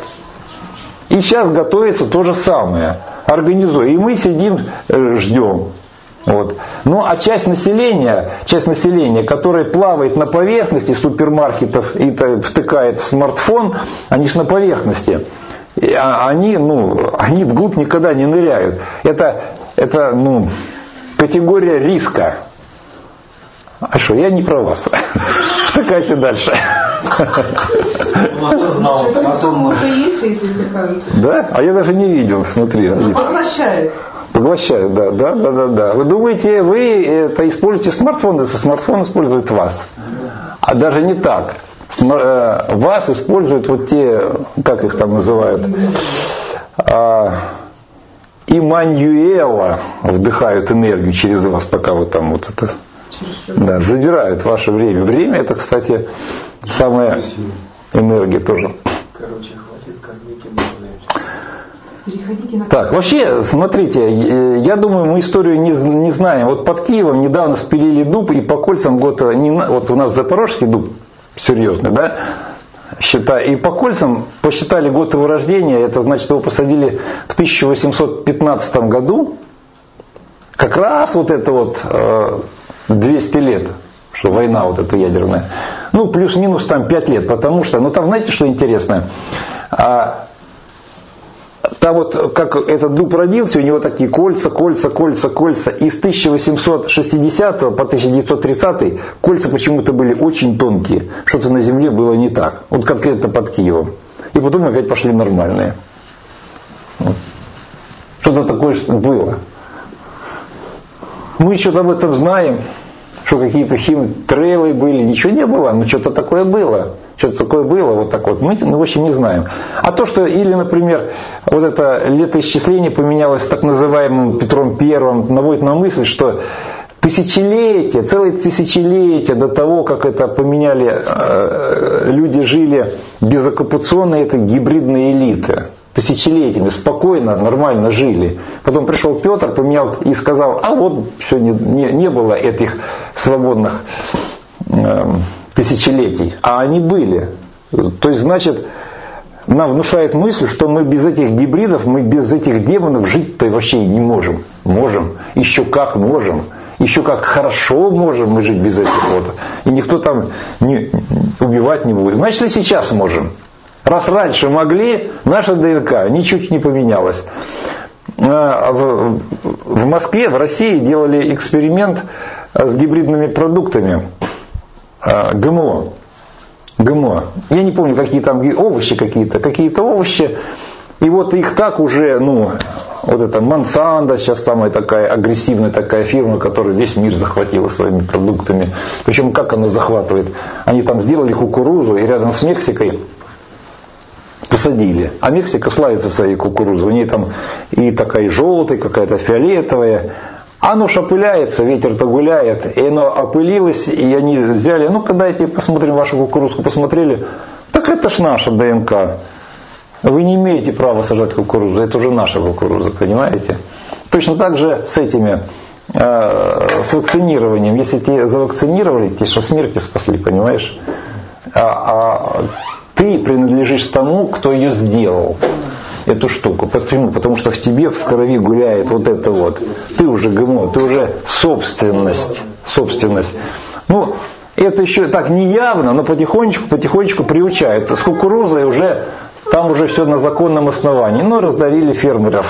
И сейчас готовится то же самое. Организуя. И мы сидим, ждем. Вот. А часть населения, которое плавает на поверхности супермаркетов и втыкает в смартфон, они же на поверхности. Они вглубь никогда не ныряют. Это категория риска. А что, я не про вас. Втыкайте дальше. Что-то уже есть, если втыкают. Да? А я даже не видел, смотри. Поглощает. Поглощают, да. Вы думаете, вы это используете смартфон, смартфон использует вас. А даже не так. Вас используют вот те, как их там называют, Иммануэла, вдыхают энергию через вас, пока вы там вот это... Да, забирают ваше время. Время это, кстати, самая энергия тоже. Короче, хватит кормить и добавлять. Так, вообще, смотрите, я думаю, мы историю не знаем. Вот под Киевом недавно спилили дуб, и по кольцам вот у нас Запорожский дуб серьезный, да? И по кольцам посчитали год его рождения, это значит, его посадили в 1815 году. Как раз вот это вот 200 лет, что война вот эта ядерная. Плюс-минус там 5 лет, потому что, там знаете, что интересно? Там вот, как этот дуб родился, у него такие кольца. И с 1860 по 1930 кольца почему-то были очень тонкие. Что-то на земле было не так. Вот конкретно под Киевом. И потом опять пошли нормальные. Вот. Что-то такое было. Мы что-то об этом знаем, что какие-то химтрейлы были, ничего не было, что-то такое было. Вот так вот. Мы, в общем, не знаем. А то, что, или, например, вот это летоисчисление поменялось так называемым Петром Первым, наводит на мысль, что целые тысячелетия до того, как это поменяли, люди жили безоккупационные, это гибридные элиты. Тысячелетиями спокойно, нормально жили. Потом пришел Петр, поменял и сказал, вот все, не было этих свободных тысячелетий. А они были. То есть, значит, нам внушает мысль, что мы без этих гибридов, мы без этих демонов жить-то вообще не можем. Можем. Еще как можем. Еще как хорошо можем мы жить без этих вот. И никто там убивать не будет. Значит, и сейчас можем. Раз раньше могли, наша ДНК ничуть не поменялась. В Москве, в России делали эксперимент с гибридными продуктами ГМО. ГМО. Я не помню, какие там овощи какие-то овощи. И вот их так уже, вот это Монсанто, сейчас самая такая агрессивная такая фирма, которая весь мир захватила своими продуктами. Причем как она захватывает? Они там сделали кукурузу и рядом с Мексикой посадили. А Мексика славится своей кукурузой. У нее там и такая желтая, какая-то фиолетовая. Оно ж опыляется, ветер-то гуляет. И оно опылилось, и они взяли, дайте посмотрим вашу кукурузку, посмотрели. Так это ж наша ДНК. Вы не имеете права сажать кукурузу, это уже наша кукуруза, понимаете? Точно так же с этими, с вакцинированием. Если тебя завакцинировали, тебе что смерти спасли, понимаешь? А ты принадлежишь тому, кто ее сделал, эту штуку. Почему? Потому что в тебе в крови гуляет вот это вот. Ты уже ГМО, ты уже собственность. Это еще так неявно, но потихонечку приучают. С кукурузой уже там уже все на законном основании. Раздарили фермеров.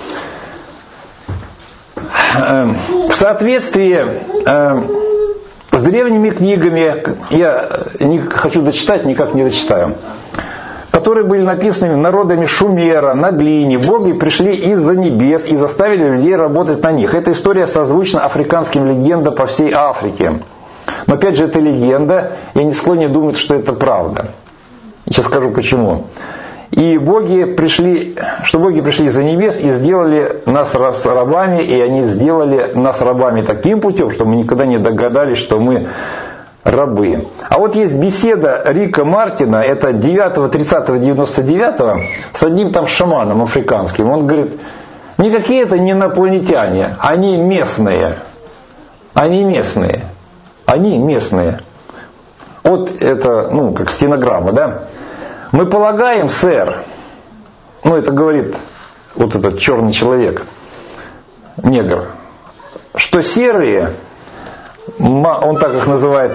В соответствии с древними книгами, я не хочу дочитать, никак не дочитаю, которые были написаны народами Шумера на глине. Боги пришли из-за небес и заставили людей работать на них. Эта история созвучна африканским легендам по всей Африке. Но опять же, это легенда, я не склонен думать, что это правда. Сейчас скажу почему. И боги пришли из-за небес и сделали нас рабами, и они сделали нас рабами таким путем, что мы никогда не догадались, что мы рабы. А вот есть беседа Рика Мартина, это 9.30.99, с одним там шаманом африканским. Он говорит, никакие это не инопланетяне, они местные. Вот это, как стенограмма, да? Мы полагаем, сэр, это говорит вот этот черный человек, негр, что серые, он так их называет,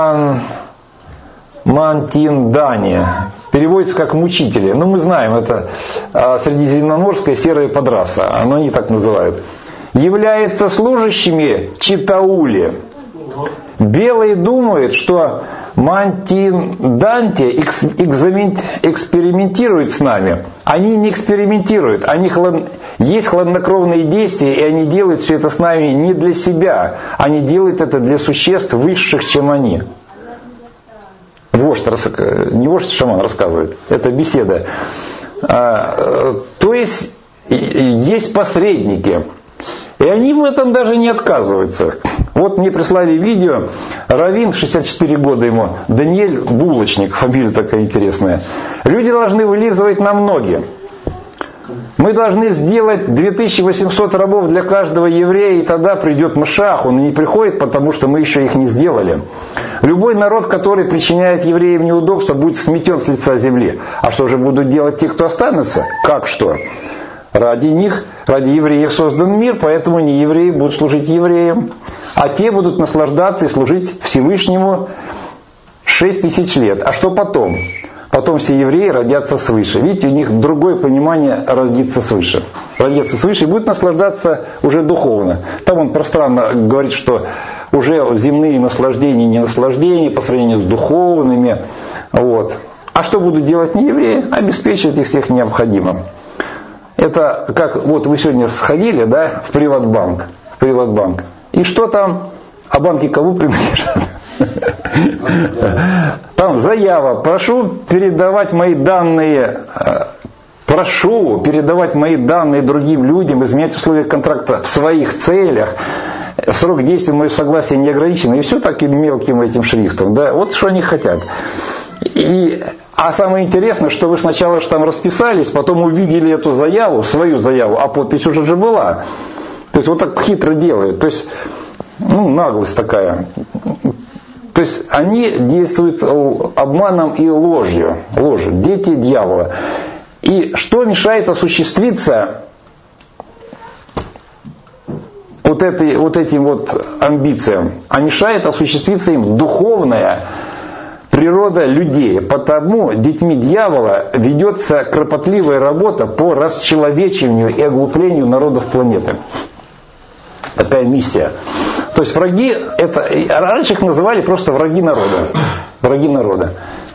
мантиндане, переводится как мучители. Мы знаем, это средиземноморская серая подраса, оно они так называют. Являются служащими Читаули. Белые думают, что Мантинданте экспериментирует с нами. Они не экспериментируют. Есть хладнокровные действия, и они делают все это с нами не для себя. Они делают это для существ высших, чем они. Не вождь, шаман рассказывает. Это беседа. То есть посредники. И они в этом даже не отказываются. Вот мне прислали видео, раввин, 64 года ему, Даниэль Булочник, фамилия такая интересная. Люди должны вылизывать нам ноги. Мы должны сделать 2800 рабов для каждого еврея, и тогда придет Машиах. Он не приходит, потому что мы еще их не сделали. Любой народ, который причиняет евреям неудобства, будет сметен с лица земли. А что же будут делать те, кто останутся? Как что? Ради них, ради евреев создан мир, поэтому не евреи будут служить евреям, а те будут наслаждаться и служить Всевышнему 6000 лет. А что потом? Потом все евреи родятся свыше. Видите, у них другое понимание родиться свыше. Родятся свыше и будут наслаждаться уже духовно. Там он пространно говорит, что уже земные наслаждения не наслаждения по сравнению с духовными. Вот. А что будут делать не евреи? Обеспечивать их всех необходимым. Это как вот вы сегодня сходили, да, в Приватбанк. И что там? А банки кому принадлежат? Там заява. Прошу передавать мои данные другим людям, изменять условия контракта в своих целях. Срок действия моего согласия не ограничен. И все таким мелким этим шрифтом. Да? Вот что они хотят. А самое интересное, что вы сначала же там расписались, потом увидели эту заяву, свою заяву, а подпись уже же была. То есть вот так хитро делают. То есть, наглость такая. То есть они действуют обманом и ложью. Дети дьявола. И что мешает осуществиться вот этим амбициям? А мешает осуществиться им духовная природа людей. Потому детьми дьявола ведется кропотливая работа по расчеловечиванию и оглуплению народов планеты. Такая миссия. То есть враги, раньше их называли просто враги народа. И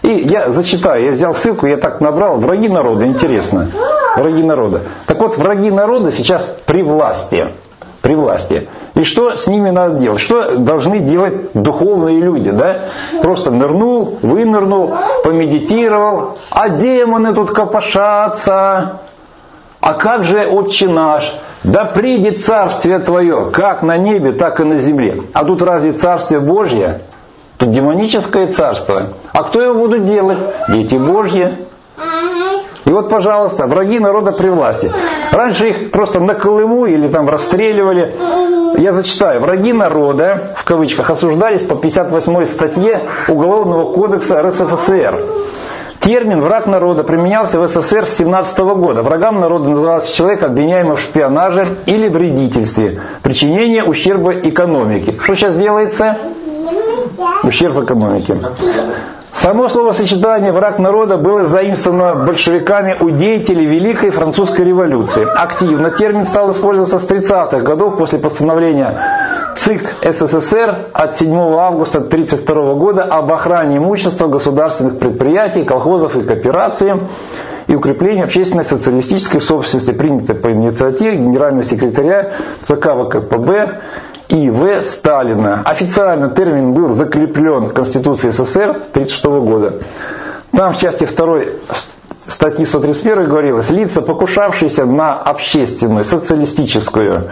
И я зачитаю, я взял ссылку, я так набрал, враги народа, интересно, враги народа. Так вот, враги народа сейчас при власти. При власти. И что с ними надо делать? Что должны делать духовные люди? Да? Просто нырнул, вынырнул, помедитировал, а демоны тут копошатся. А как же Отче наш? Да придет царствие твое, как на небе, так и на земле. А тут разве царствие Божье? Тут демоническое царство. А кто его будут делать? Дети Божьи. И вот, пожалуйста, враги народа при власти. Раньше их просто на Колыму или там расстреливали. Я зачитаю. Враги народа, в кавычках, осуждались по 58 статье Уголовного кодекса РСФСР. Термин «враг народа» применялся в СССР с 1917 года. Врагом народа назывался человек, обвиняемый в шпионаже или вредительстве, причинение ущерба экономике. Что сейчас делается? Ущерб экономике. Само словосочетание «враг народа» было заимствовано большевиками у деятелей Великой Французской революции. Активно термин стал использоваться с 30-х годов после постановления ЦИК СССР от 7 августа 1932 года об охране имущества государственных предприятий, колхозов и коопераций и укреплении общественной социалистической собственности, принято по инициативе генерального секретаря ЦК ВКПБ И.В. Сталина. Официально термин был закреплен в Конституции СССР 1936 года. Там в части 2 статьи 131 говорилось: лица, покушавшиеся на общественную, социалистическую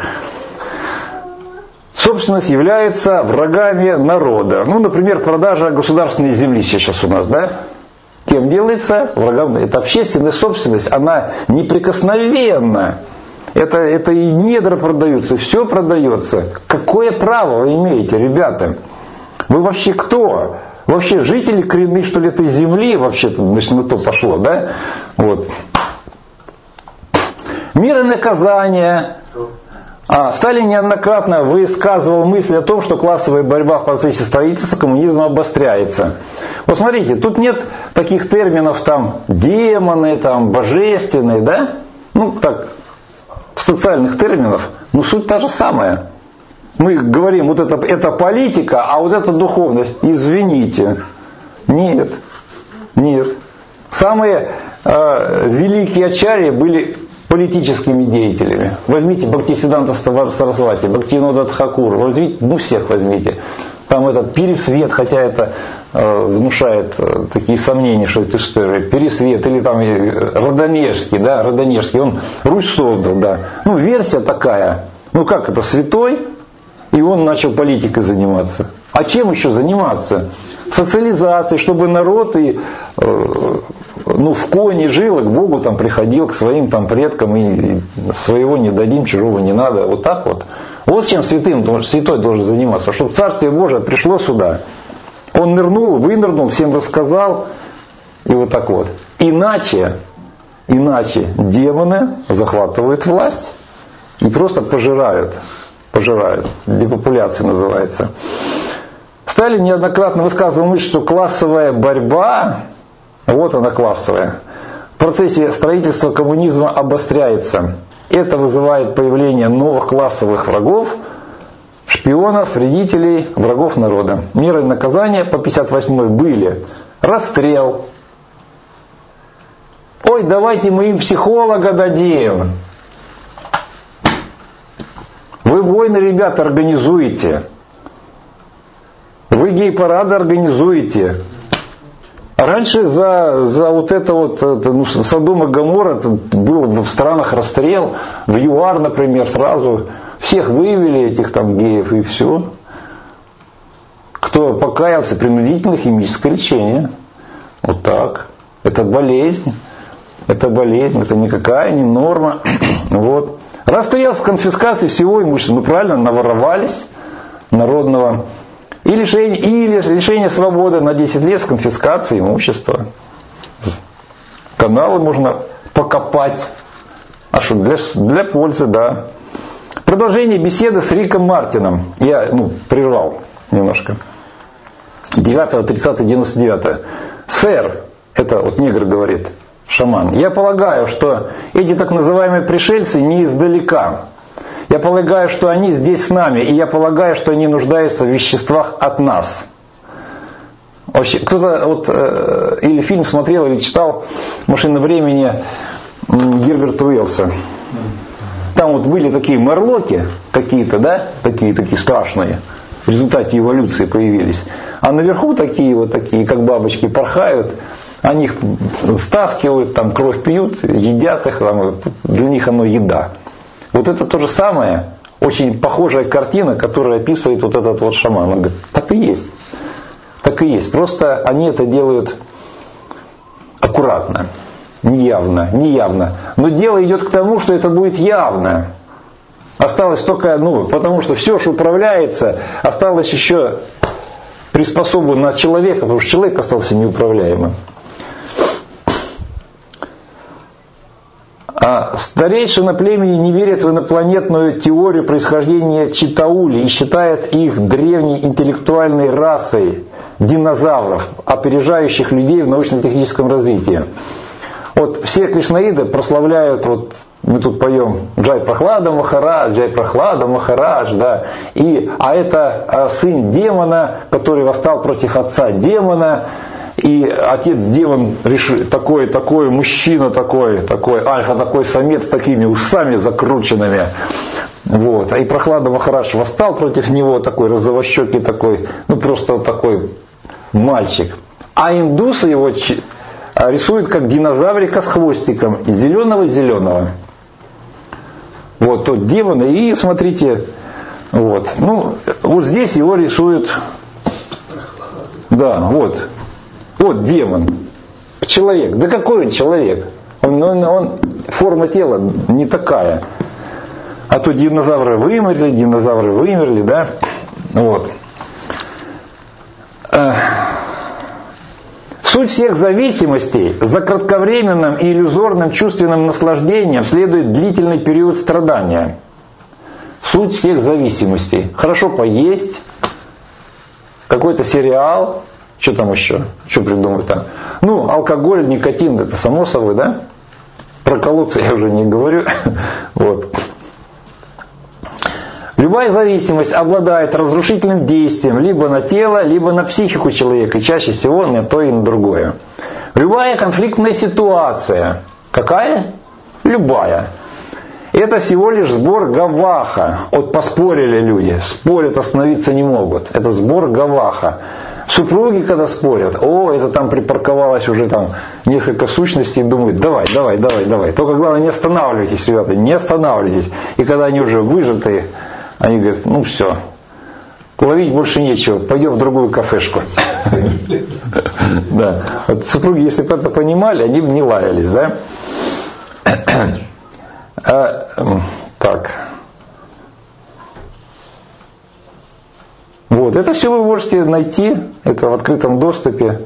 собственность, являются врагами народа. Ну, например, продажа государственной земли сейчас у нас, да? Кем делается? Врагом. Это общественная собственность, она неприкосновенна. Это и недра продаются, все продается. Какое право вы имеете, ребята? Вы вообще кто? Вообще жители коренные, что ли, этой земли? Вообще-то, значит, на то пошло, да? Вот. Мир и наказание. Сталин неоднократно высказывал мысль о том, что классовая борьба в процессе строительства коммунизма обостряется. Вот смотрите, тут нет таких терминов, там, демоны, там, божественные, да? Ну, так, социальных терминов, но суть та же самая. Мы говорим, вот это политика, а вот это духовность. Извините. Нет. Нет. Самые великие ачарьи были политическими деятелями. Возьмите Бхактисиданта Сарасвати, Бхактивинода Тхакур, возьмите, ну всех возьмите. Там этот Пересвет, хотя это внушает такие сомнения, что это история. Пересвет, или там Радонежский, да, Радонежский, он Русь создал, да. Ну, версия такая. Ну, как это, святой? И он начал политикой заниматься. А чем еще заниматься? Социализацией, чтобы народ и, в коне жил, и к Богу там приходил, к своим там предкам, и своего не дадим, чужого не надо. Вот так вот. Вот чем святой должен заниматься, чтобы Царствие Божие пришло сюда. Он нырнул, вынырнул, всем рассказал, и вот так вот. Иначе демоны захватывают власть и просто пожирают. Депопуляция называется. Сталин неоднократно высказывал мысль, что классовая борьба, вот она классовая, в процессе строительства коммунизма обостряется. Это вызывает появление новых классовых врагов, шпионов, вредителей, врагов народа. Меры наказания по 58-й были: расстрел. Ой, давайте мы им психолога дадим. Вы войны, ребята, организуете. Вы гей-парады организуете. Раньше за вот это вот Содом и Гоморра был в странах расстрел. В ЮАР, например, сразу всех вывели, этих там геев, и все. Кто покаялся, принудительное химическое лечение. Вот так. Это болезнь. Это никакая не норма. Вот. Расстрел в конфискации всего имущества. Ну правильно, наворовались народного. И лишение свободы на 10 лет с конфискацией имущества. Каналы можно покопать. А что, для пользы, да. Продолжение беседы с Риком Мартином. Я прервал немножко. 9.30.99. Сэр, это вот негр говорит, шаман, я полагаю, что эти так называемые пришельцы не издалека. Я полагаю, что они здесь с нами, и я полагаю, что они нуждаются в веществах от нас. Вообще, кто-то вот или фильм смотрел, или читал «Машина времени» Герберта Уэллса. Там вот были такие мерлоки какие-то, да, такие страшные, в результате эволюции появились. А наверху такие, как бабочки, порхают, они их стаскивают, там кровь пьют, едят их, там, для них оно еда. Вот это то же самое, очень похожая картина, которая описывает вот этот вот шаман. Он говорит, так и есть. Так и есть. Просто они это делают аккуратно, неявно. Но дело идет к тому, что это будет явно. Осталось только, потому что все, что управляется, осталось еще приспособлено на человека, потому что человек остался неуправляемым. А старейшина племени не верит в инопланетную теорию происхождения Читаули и считает их древней интеллектуальной расой динозавров, опережающих людей в научно-техническом развитии. Вот все кришнаиды прославляют, вот мы тут поем Джай Прахлада Махарадж, да, а это сын демона, который восстал против отца демона, и отец демон такой мужчина, такой альфа, такой самец с такими усами закрученными. Вот. И Прахлада Махарадж восстал против него, такой розовощекий такой, просто вот такой мальчик. А индусы его рисуют как динозаврика с хвостиком, зеленого. Вот тот демон, и смотрите, вот здесь его рисуют, да, вот демон, человек, да какой он человек, он форма тела не такая, а то динозавры вымерли, да, вот. Суть всех зависимостей за кратковременным и иллюзорным чувственным наслаждением следует длительный период страдания. Суть всех зависимостей. Хорошо поесть, какой-то сериал, что там еще? Что придумать там? Алкоголь, никотин, это само собой, да? Про колодцы я уже не говорю. Вот. Любая зависимость обладает разрушительным действием либо на тело, либо на психику человека, и чаще всего на то и на другое. Любая конфликтная ситуация, какая? Любая. Это всего лишь сбор гаваха. Вот поспорили люди, спорят, остановиться не могут. Это сбор гаваха. Супруги, когда спорят, это там припарковалось уже там несколько сущностей, и думают, давай. Только главное не останавливайтесь, ребята, не останавливайтесь. И когда они уже выжатые, они говорят, все, ловить больше нечего, пойдем в другую кафешку. Да. Вот супруги, если бы это понимали, они бы не лаялись, да? Так. Вот, это все вы можете найти, это в открытом доступе.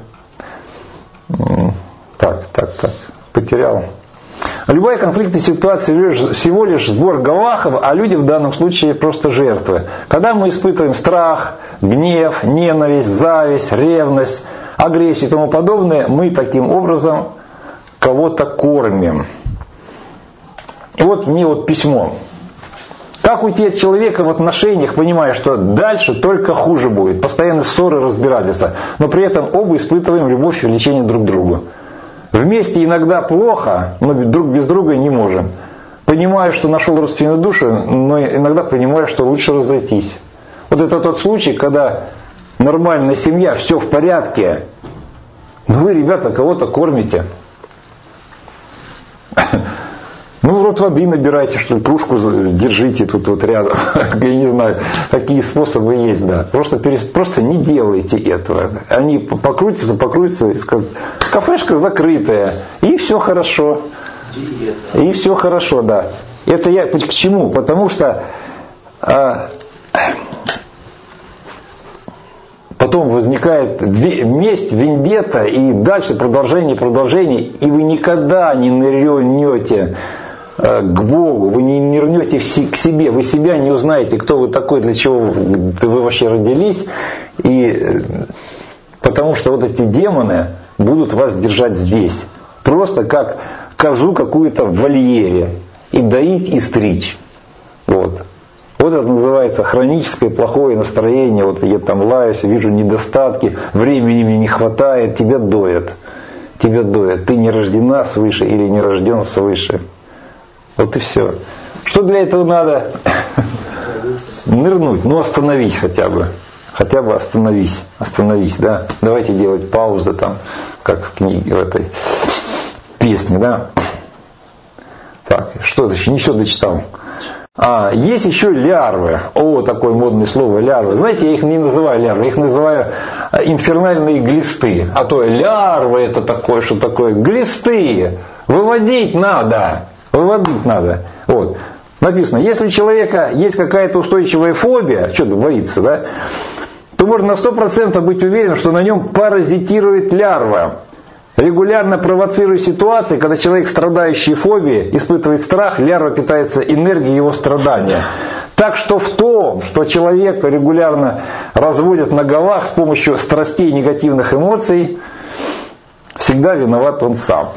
Так, потерял. Любая конфликтная ситуация всего лишь сбор гавахов, а люди в данном случае просто жертвы. Когда мы испытываем страх, гнев, ненависть, зависть, ревность, агрессию и тому подобное, мы таким образом кого-то кормим. И вот мне письмо. Как уйти от человека в отношениях, понимая, что дальше только хуже будет, постоянно ссоры, разбирательства, но при этом оба испытываем любовь и влечение друг к другу. Вместе иногда плохо, но друг без друга не можем. Понимаю, что нашел родственную душу, но иногда понимаю, что лучше разойтись. Вот это тот случай, когда нормальная семья, все в порядке, но вы, ребята, кого-то кормите. В рот воды набирайте, что ли, кружку держите тут вот рядом. Я не знаю, какие способы есть, да. Просто не делайте этого. Они покрутятся и скажут, кафешка закрытая, и все хорошо. И все хорошо, да. Это я к чему? Потому что потом возникает месть, вендетта, и дальше продолжение, и вы никогда не нырнете к Богу, вы не нырнете к себе, вы себя не узнаете, кто вы такой, для чего вы вообще родились, и потому что вот эти демоны будут вас держать здесь, просто как козу какую-то в вольере, и доить, и стричь. Вот Вот это называется хроническое плохое настроение. Вот я там лаюсь, вижу недостатки, времени мне не хватает, тебя доят. Тебя доят. Ты не рождена свыше или не рожден свыше. Вот и все. Что для этого надо? Нырнуть, ну остановись хотя бы. Хотя бы остановись, да. Давайте делать паузы там, как в книге, в этой песне, да. Так, что еще? Не все дочитал. Есть еще лярвы. О, такое модное слово, лярвы. Знаете, я их не называю лярвы, я их называю инфернальные глисты. А то лярвы это такое, что такое? Глисты. Выводить надо. Вот. Написано, если у человека есть какая-то устойчивая фобия, что-то боится, да, то можно на 100% быть уверен, что на нем паразитирует лярва. Регулярно провоцируя ситуации, когда человек, страдающий фобией, испытывает страх, лярва питается энергией его страдания. Так что в том, что человека регулярно разводят на головах с помощью страстей и негативных эмоций, всегда виноват он сам.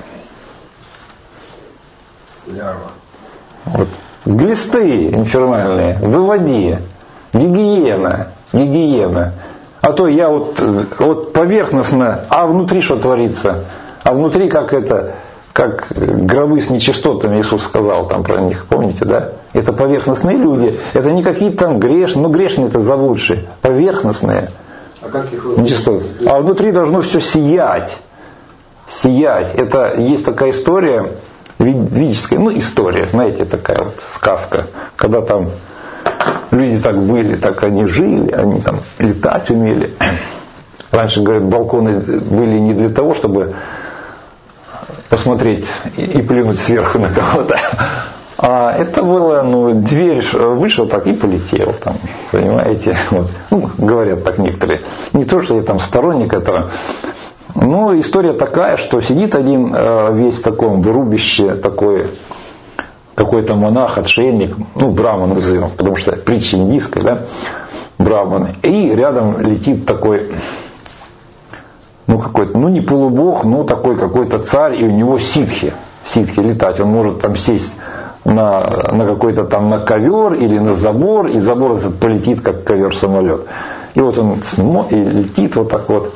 Лярва. Вот. Глисты инфернальные, выводи. Гигиена. А то я вот поверхностно, а внутри что творится? А внутри как гробы с нечистотами, Иисус сказал там про них, помните, да? Это поверхностные люди, это не какие-то там грешные, грешные это заблудшие, поверхностные нечистоты. А внутри должно все сиять. Это есть такая история, ведическая, история, знаете, такая вот сказка, когда там люди так были, так они жили, они там летать умели. Раньше, говорят, балконы были не для того, чтобы посмотреть и плюнуть сверху на кого-то. А это было, дверь вышел так и полетел там, понимаете. Вот. Говорят так некоторые. Не то, что я там сторонник этого. Но история такая, что сидит один весь в таком рубище, такой какой-то монах, отшельник, браман назовем, потому что притча индийская, да, браманы. И рядом летит такой, какой-то, не полубог, но такой какой-то царь, и у него ситхи летать. Он может там сесть на какой-то там на ковер или на забор, и забор этот полетит, как ковер-самолет. И вот он и летит вот так вот.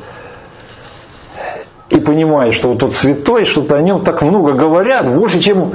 И понимает, что вот тот святой, что-то о нем так много говорят, больше, чем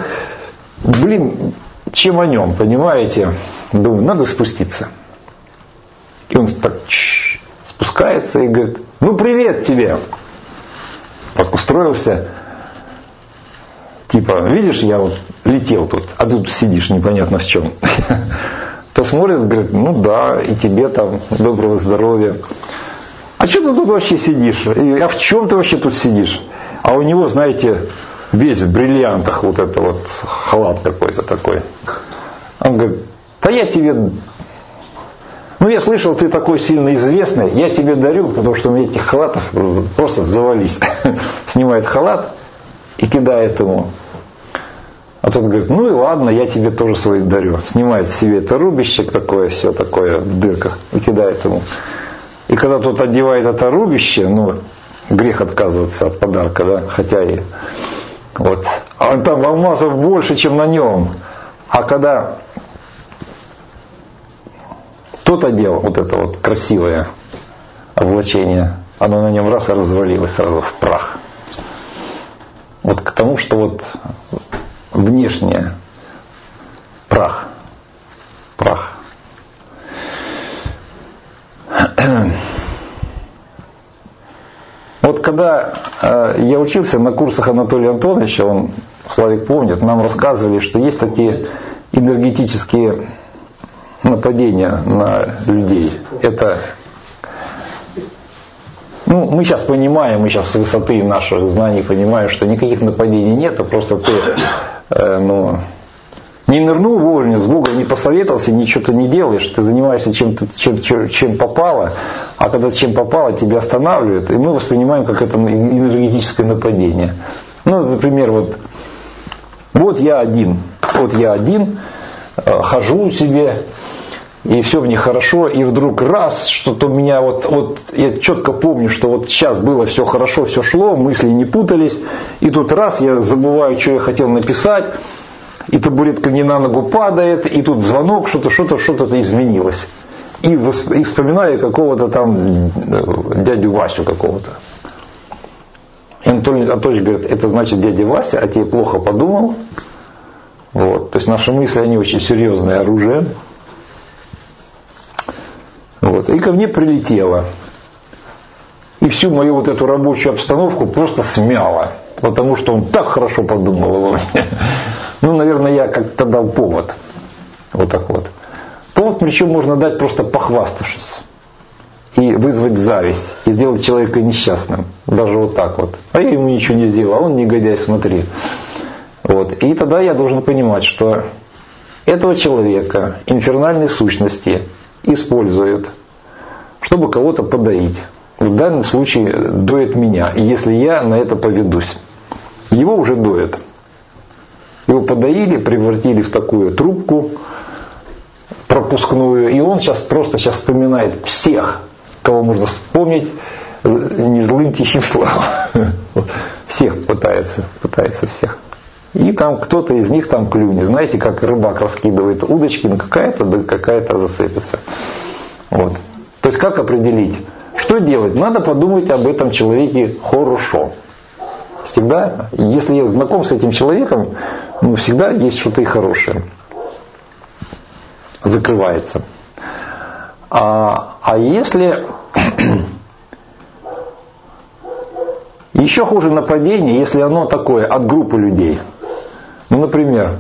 о нем, понимаете? Думаю, надо спуститься. И он так спускается и говорит, привет тебе. Так устроился. Типа, видишь, я вот летел тут, а ты тут сидишь непонятно в чем. То смотрит, говорит, да, и тебе там доброго здоровья. А что ты тут вообще сидишь? А в чем ты вообще тут сидишь? А у него, знаете, весь в бриллиантах вот это вот халат какой-то такой. Он говорит, да я тебе... я слышал, ты такой сильно известный, я тебе дарю, потому что у меня этих халатов просто завались. Снимает халат и кидает ему. А тот говорит, и ладно, я тебе тоже свой дарю. Снимает себе это рубище такое, все такое в дырках и кидает ему. И когда тот одевает это рубище, грех отказываться от подарка, да, хотя и вот. А там алмазов больше, чем на нем. А когда тот одел вот это вот красивое облачение, оно на нем раз и развалилось сразу в прах. Вот к тому, что вот внешнее прах. Вот когда я учился на курсах Анатолия Антоновича, он, Славик помнит, нам рассказывали, что есть такие энергетические нападения на людей. Это, мы сейчас понимаем, мы сейчас с высоты наших знаний понимаем, что никаких нападений нет, а просто ты, не нырнул вовремя, с Богом не посоветовался, ничего-то не делаешь, ты занимаешься чем попало, а когда чем попало, тебя останавливают, и мы воспринимаем как это энергетическое нападение. Например, вот я один, хожу себе, и все мне хорошо, и вдруг раз, что-то у меня я четко помню, что вот сейчас было все хорошо, все шло, мысли не путались, и тут раз, я забываю, что я хотел написать, и табуретка не на ногу падает, и тут звонок, что-то изменилось. И вспоминаю какого-то там дядю Васю какого-то. И Анатолий Анатольевич говорит, это значит дядя Вася, а тебе плохо подумал. Вот. То есть наши мысли, они очень серьезное оружие. Вот. И ко мне прилетело. И всю мою вот эту рабочую обстановку просто смяло. Потому что он так хорошо подумал обо мне. Ну, наверное, я как-то дал повод. Вот так вот. Повод причем можно дать просто похваставшись. И вызвать зависть. И сделать человека несчастным. Даже вот так вот. А я ему ничего не сделал. А он негодяй, смотри. Вот. И тогда я должен понимать, что этого человека инфернальные сущности используют, чтобы кого-то подоить. В данном случае доят меня, если я на это поведусь. Его уже доят. Его подоили, превратили в такую трубку пропускную, и он сейчас вспоминает всех, кого можно вспомнить не злым тихим словом. Всех пытается всех. И там кто-то из них там клюнет. Знаете, как рыбак раскидывает удочки, но какая-то зацепится. Вот. То есть как определить? Что делать? Надо подумать об этом человеке хорошо. Всегда, если я знаком с этим человеком, всегда есть что-то и хорошее. Закрывается. А если еще хуже нападение, если оно такое от группы людей. Например,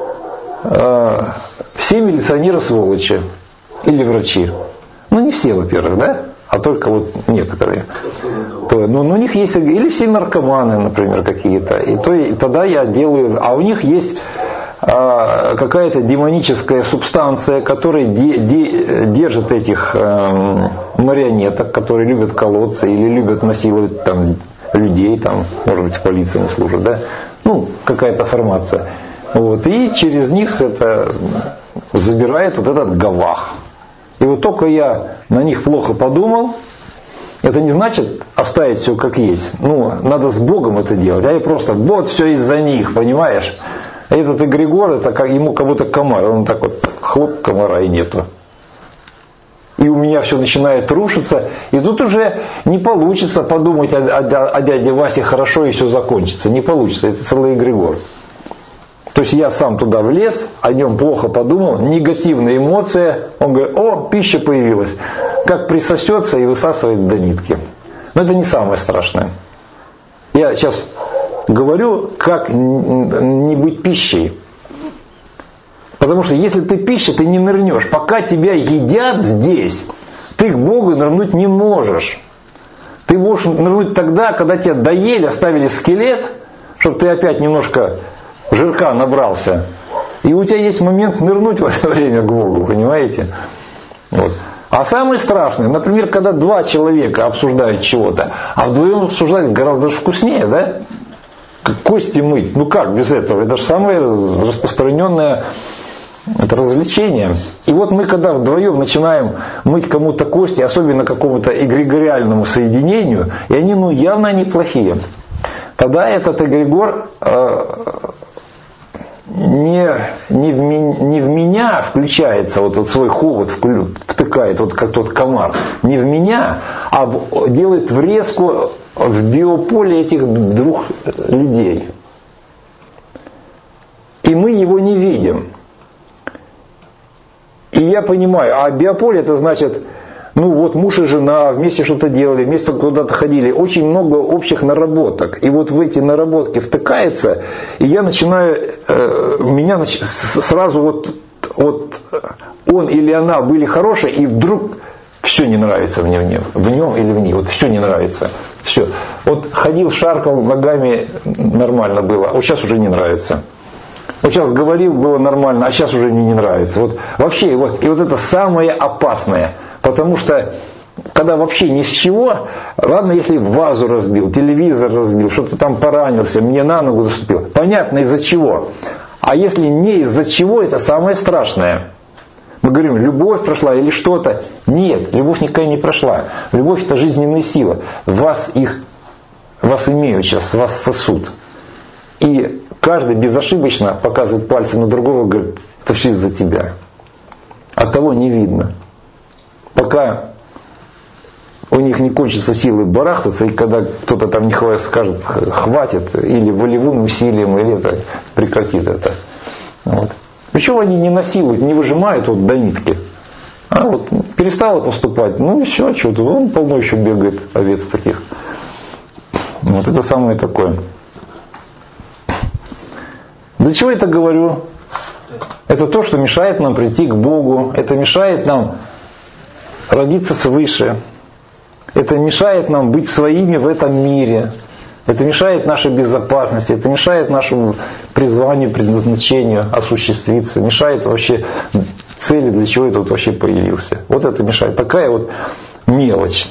все милиционеры сволочи или врачи. Не все, во-первых, да? А только вот некоторые. Но у них есть, или все наркоманы, например, какие-то. И тогда я делаю, а у них есть какая-то демоническая субстанция, которая держит этих марионеток, которые любят колоться или любят насиловать там людей, там, может быть, в полиции не служат, да? Какая-то формация. Вот. И через них это забирает вот этот гавах. И вот только я на них плохо подумал, это не значит оставить все как есть. Надо с Богом это делать. А я просто, вот все из-за них, понимаешь? А этот эгрегор, это как ему как будто комар. Он так вот, хлоп, комара и нету. И у меня все начинает рушиться. И тут уже не получится подумать о дяде Васе хорошо и все закончится. Не получится. Это целый эгрегор. То есть я сам туда влез, о нем плохо подумал, негативная эмоция. Он говорит, о, пища появилась. Как присосется и высасывает до нитки. Но это не самое страшное. Я сейчас говорю, как не быть пищей. Потому что если ты пища, ты не нырнешь. Пока тебя едят здесь, ты к Богу нырнуть не можешь. Ты можешь нырнуть тогда, когда тебя доели, оставили скелет, чтобы ты опять немножко жирка набрался. И у тебя есть момент нырнуть в это время к Богу, понимаете? Вот. А самое страшное, например, когда два человека обсуждают чего-то, а вдвоем обсуждать гораздо вкуснее, да? Кости мыть. Как без этого? Это же самое распространенное это развлечение. И вот мы когда вдвоем начинаем мыть кому-то кости, особенно какому-то эгрегориальному соединению, и они явно неплохие, тогда этот эгрегор не в меня включается, вот свой хобот втыкает, вот как тот комар, не в меня, а делает врезку в биополе этих двух людей. И мы его не видим. И я понимаю, а биополе это значит, муж и жена вместе что-то делали, вместе куда-то ходили, очень много общих наработок. И вот в эти наработки втыкается, и я начинаю, сразу вот он или она были хорошие, и вдруг все не нравится мне в нем или в ней, вот все не нравится. Все. Вот ходил, шаркал ногами, нормально было, вот сейчас уже не нравится. Вот сейчас говорил, было нормально, а сейчас уже мне не нравится. Вот вообще, и вот это самое опасное. Потому что, когда вообще ни с чего, ладно, если вазу разбил, телевизор разбил, что-то там поранился, мне на ногу заступил. Понятно, из-за чего. А если не из-за чего, это самое страшное. Мы говорим, любовь прошла или что-то. Нет, любовь никогда не прошла. Любовь это жизненная сила. Вас имеют сейчас, вас сосут. И каждый безошибочно показывает пальцем на другого, говорит, это все из-за тебя. А того не видно. Пока у них не кончатся силы барахтаться, и когда кто-то там не хватит, скажет, хватит, или волевым усилием, или это прекратит это. Вот. Причем они не насилуют, не выжимают вот до нитки. А вот перестало поступать, ну и все, что-то, он полно еще бегает овец таких. Вот это самое такое. Для чего я это говорю? Это то, что мешает нам прийти к Богу, это мешает нам родиться свыше, это мешает нам быть своими в этом мире, это мешает нашей безопасности, это мешает нашему призванию, предназначению осуществиться, мешает вообще цели, для чего я тут вообще появился. Вот это мешает. Такая вот мелочь.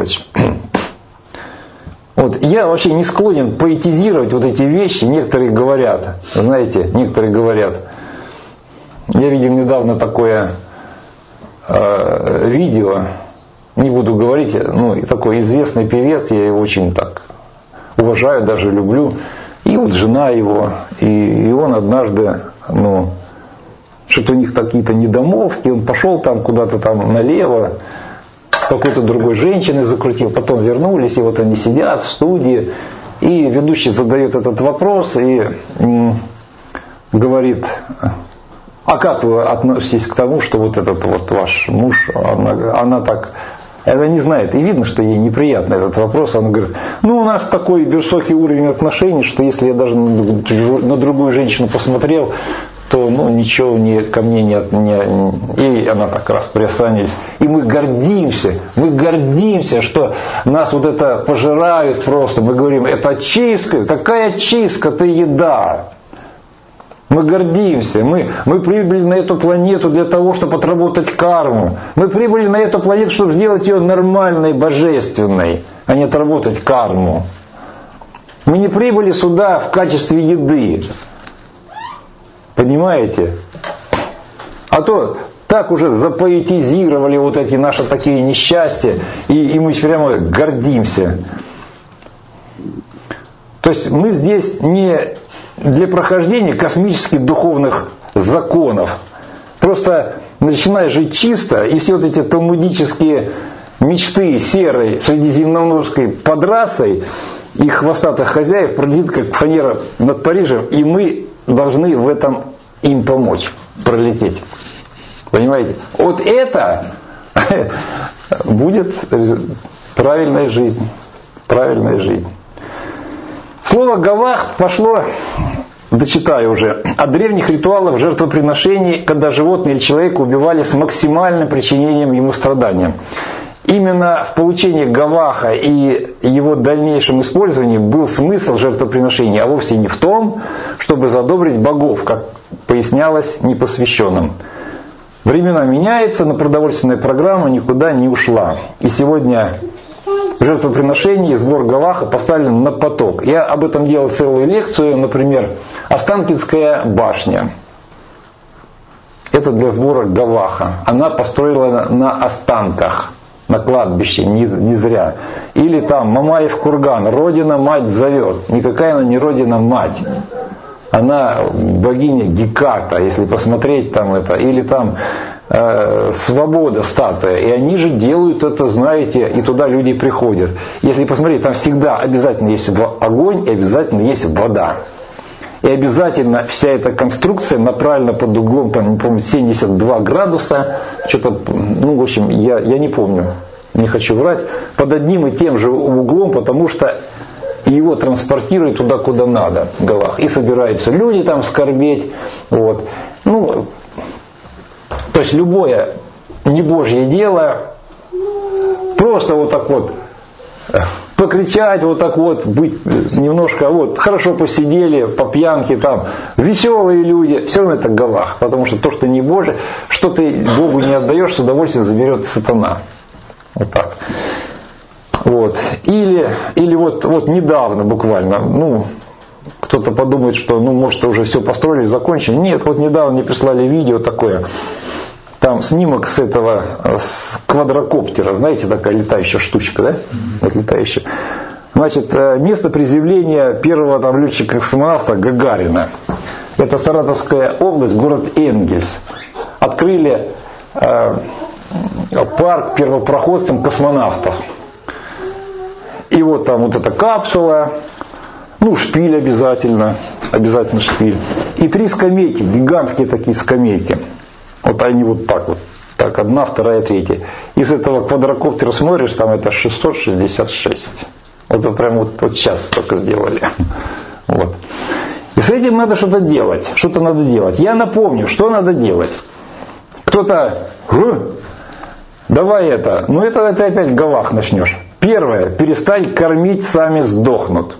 Вот. Я вообще не склонен поэтизировать вот эти вещи. Некоторые говорят, знаете, я видел недавно такое видео, не буду говорить, ну, такой известный певец, я его очень так уважаю, даже люблю, и вот жена его, и он однажды, ну, что-то у них какие-то недомолвки, он пошел там куда-то там налево, какой-то другой женщиной закрутил, потом вернулись, и вот они сидят в студии, и ведущий задает этот вопрос и говорит, а как вы относитесь к тому, что вот этот вот ваш муж, она так, она не знает, и видно, что ей неприятно этот вопрос, она говорит, ну у нас такой высокий уровень отношений, что если я даже на другую женщину посмотрел, то ну, ничего ко мне и она так раз приосанилась. И мы гордимся, что нас вот это пожирают просто. Мы говорим, это чистка, какая чистка, ты еда. Мы гордимся, мы прибыли на эту планету для того, чтобы отработать карму. Мы прибыли на эту планету, чтобы сделать ее нормальной, божественной, а не отработать карму. Мы не прибыли сюда в качестве еды. Понимаете? А то так уже запоэтизировали вот эти наши такие несчастья, и мы прямо гордимся. То есть мы здесь не для прохождения космических духовных законов. Просто начиная жить чисто, и все вот эти талмудические мечты серой средиземноморской подрасой и хвостатых хозяев пролетит как фанера над Парижем, и мы должны в этом им помочь пролететь. Понимаете? Вот это будет правильная жизнь. Правильная жизнь. Слово «гавах» пошло, дочитаю уже, от древних ритуалов жертвоприношений, когда животное или человека убивали с максимальным причинением ему страдания. Именно в получении гаваха и его дальнейшем использовании был смысл жертвоприношения, а вовсе не в том, чтобы задобрить богов, как пояснялось непосвященным. Времена меняются, но продовольственная программа никуда не ушла. И сегодня жертвоприношение и сбор гаваха поставлен на поток. Я об этом делал целую лекцию, например, Останкинская башня. Это для сбора гаваха. Она построена на останках. На кладбище, не зря. Или там Мамаев курган, Родина мать зовет. Никакая она не Родина мать. Она богиня Геката, если посмотреть там это. Или там Свобода статуя. И они же делают это, знаете, и туда люди приходят. Если посмотреть, там всегда обязательно есть огонь и обязательно есть вода. И обязательно вся эта конструкция направлена под углом, там, не помню, 72 градуса, что-то, ну, в общем, я не помню, не хочу врать, под одним и тем же углом, потому что его транспортируют туда, куда надо, в Гавах. И собираются люди там скорбеть. Вот. Ну, то есть любое небожье дело, просто вот так вот, покричать, вот так вот, быть немножко, вот, хорошо посидели, по пьянке там, веселые люди, все равно это гавах, потому что то, что не Божие, что ты Богу не отдаешь, с удовольствием заберет сатана. Вот так. Вот. Или вот недавно буквально, ну, кто-то подумает, что, ну, может, уже все построили, закончили. Нет, вот недавно мне прислали видео такое, там снимок с этого с квадрокоптера, знаете, такая летающая штучка, да? Вот летающая. Значит, место приземления первого там летчика-космонавта Гагарина. Это Саратовская область, город Энгельс. Открыли парк первопроходцам космонавтов. И вот там вот эта капсула, ну шпиль обязательно шпиль. И 3 скамейки, гигантские такие скамейки. Вот они вот так вот. Так, 1, 2, 3. И с этого квадрокоптера смотришь, там это 666. Вот прям вот сейчас только сделали. Вот. И с этим надо что-то делать. Что-то надо делать. Я напомню, что надо делать. Кто-то, давай это. Ну это ты опять говах начнешь. Первое, перестань кормить, сами сдохнут.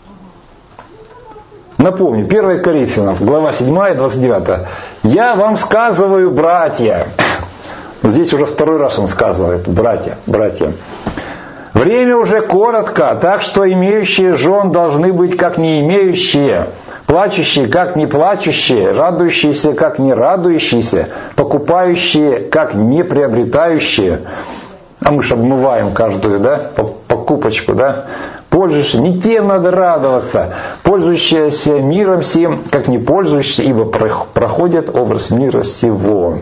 Напомню, 1 Коринфянам, глава 7, 29. Я вам сказываю, братья. Здесь уже 2 раз он сказывает, братья. Время уже коротко, так что имеющие жен должны быть как не имеющие, плачущие как не плачущие, радующиеся как не радующиеся, покупающие как не приобретающие. А мы же обмываем каждую, да, покупочку, да. Пользующиеся, не тем надо радоваться, пользующиеся миром всем, как не пользующиеся, ибо проходит образ мира сего.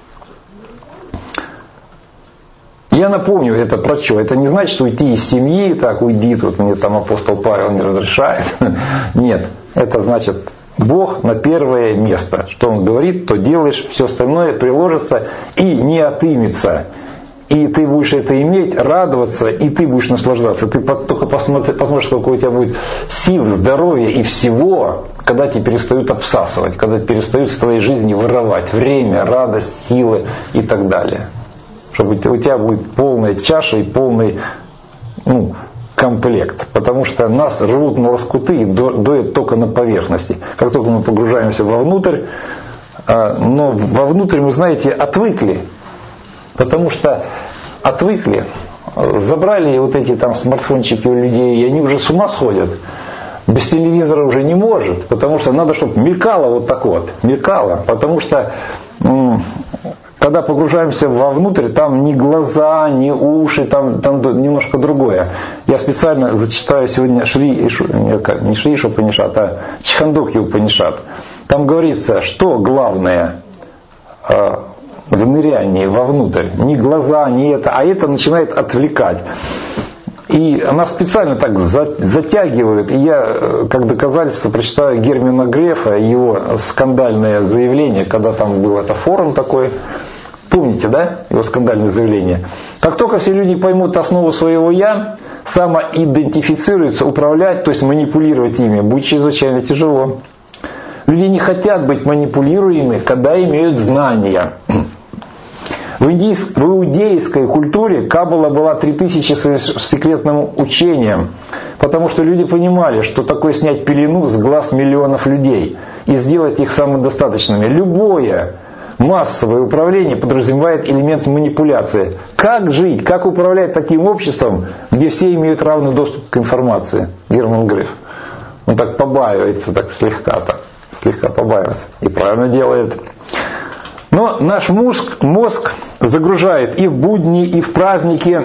Я напомню, это про что? Это не значит уйти из семьи, так уйди, тут мне там апостол Павел не разрешает. Нет, это значит Бог на первое место. Что Он говорит, то делаешь, все остальное приложится и не отымется. И ты будешь это иметь, радоваться, и ты будешь наслаждаться. Ты только посмотришь, сколько у тебя будет сил, здоровья и всего, когда тебя перестают обсасывать, когда перестают в твоей жизни воровать время, радость, силы и так далее. Чтобы у тебя будет полная чаша и полный комплект. Потому что нас рвут на лоскуты и доят только на поверхности. Как только мы погружаемся вовнутрь, но вовнутрь мы, знаете, отвыкли. Потому что отвыкли, забрали вот эти там смартфончики у людей, и они уже с ума сходят. Без телевизора уже не может, потому что надо, чтобы мелькало вот так вот, мелькало. Потому что когда погружаемся вовнутрь, там ни глаза, ни уши, там немножко другое. Я специально зачитаю сегодня не Шри Упанишат, а Чхандокья Упанишат. Там говорится, что главное в нырянии вовнутрь. Не глаза, не это, а это начинает отвлекать. И она специально так затягивает. И я, как доказательство, прочитаю Германа Грефа, его скандальное заявление, когда там был это форум такой. Помните, да, его скандальное заявление? Как только все люди поймут основу своего «я», самоидентифицируются, управлять, то есть манипулировать ими, будет чрезвычайно тяжело. Люди не хотят быть манипулируемыми, когда имеют знания. В иудейской культуре Каббала была 3000 секретным учением, потому что люди понимали, что такое снять пелену с глаз миллионов людей и сделать их самодостаточными. Любое массовое управление подразумевает элемент манипуляции. Как жить, как управлять таким обществом, где все имеют равный доступ к информации? Герман Греф. Он так побаивается, так слегка побаивается. И правильно делает. Но наш мозг загружает и в будни, и в праздники.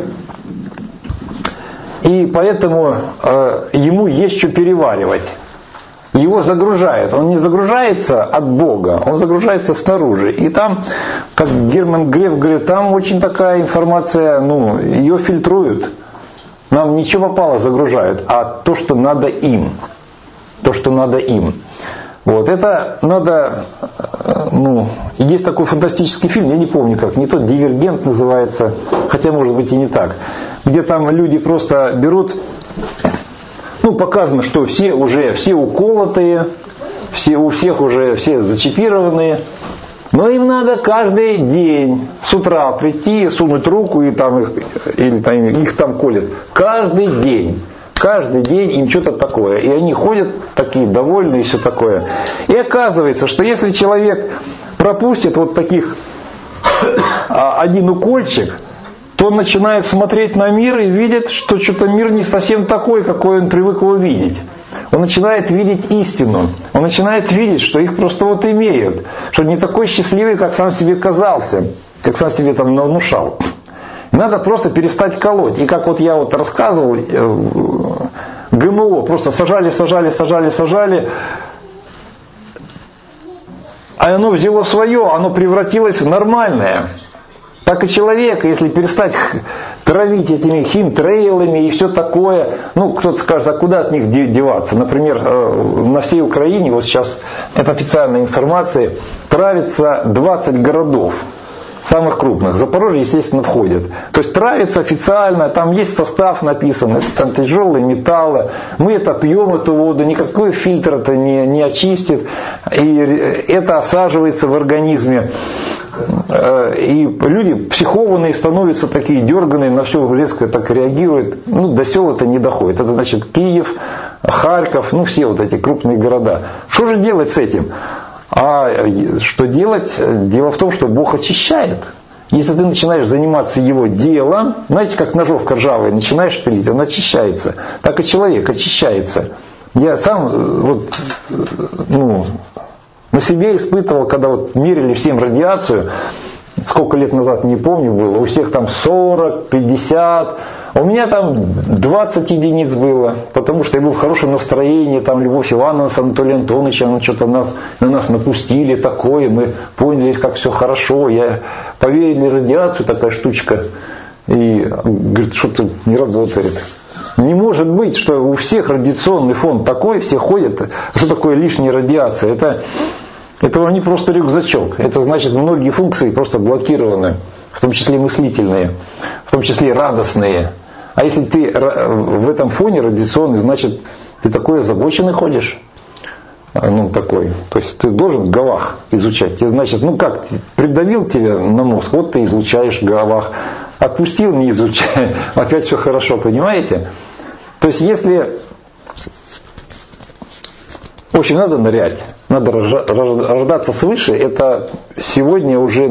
И поэтому ему есть что переваривать. Его загружает. Он не загружается от Бога, он загружается снаружи. И там, как Герман Греф говорит, там очень такая информация, ее фильтруют. Нам ничего попало загружают, а то, что надо им. То, что надо им. Вот, это надо, есть такой фантастический фильм, я не помню как, не тот «Дивергент» называется, хотя может быть и не так, где там люди просто берут, показано, что все уколотые, у всех уже все зачипированные, но им надо каждый день с утра прийти, сунуть руку и там их там колят, каждый день. Каждый день им что-то такое. И они ходят такие довольные и все такое. И оказывается, что если человек пропустит вот таких один укольчик, то он начинает смотреть на мир и видит, что что-то мир не совсем такой, какой он привык его видеть. Он начинает видеть истину. Он начинает видеть, что их просто вот имеют. Что не такой счастливый, как сам себе казался. Как сам себе там внушал. Надо просто перестать колоть. И как вот я вот рассказывал, ГМО просто сажали, а оно взяло свое, оно превратилось в нормальное. Так и человек, если перестать травить этими химтрейлами и все такое, ну, кто-то скажет, а куда от них деваться? Например, на всей Украине, вот сейчас, это официальная информация, травится 20 городов, самых крупных. Запорожье, естественно, входит. То есть травится официально, там есть состав написан, это там тяжелые металлы. Мы это пьем, эту воду, никакой фильтр это не очистит. И это осаживается в организме. И люди психованные становятся такие дерганые, на все резко так реагируют. Ну, до сел это не доходит. Это значит Киев, Харьков, ну все вот эти крупные города. Что же делать с этим? А что делать? Дело в том, что Бог очищает. Если ты начинаешь заниматься Его делом, знаете, как ножовка ржавая, начинаешь пилить, она очищается. Так и человек очищается. Я сам вот, на себе испытывал, когда вот мерили всем радиацию, сколько лет назад, не помню, было, у всех там 40, 50, у меня там 20 единиц было, потому что я был в хорошем настроении, там Любовь Ивановна с Анатолием Антоновичем, что-то на нас напустили такое, мы поняли, как все хорошо, поверили в радиацию, такая штучка, и говорит, что ты не работает. Не может быть, что у всех радиационный фон такой, все ходят, что такое лишняя радиация, это вам не просто рюкзачок, это значит многие функции просто блокированы, в том числе мыслительные, в том числе радостные. А если ты в этом фоне радиационный, значит ты такой озабоченный ходишь. Ну, такой. То есть ты должен Галах изучать. Тебе значит, как, придавил тебя на мозг, вот ты изучаешь Галах. Отпустил, не изучай. Опять все хорошо, понимаете? То есть если... В общем, надо нырять. Надо рождаться свыше. Это сегодня уже,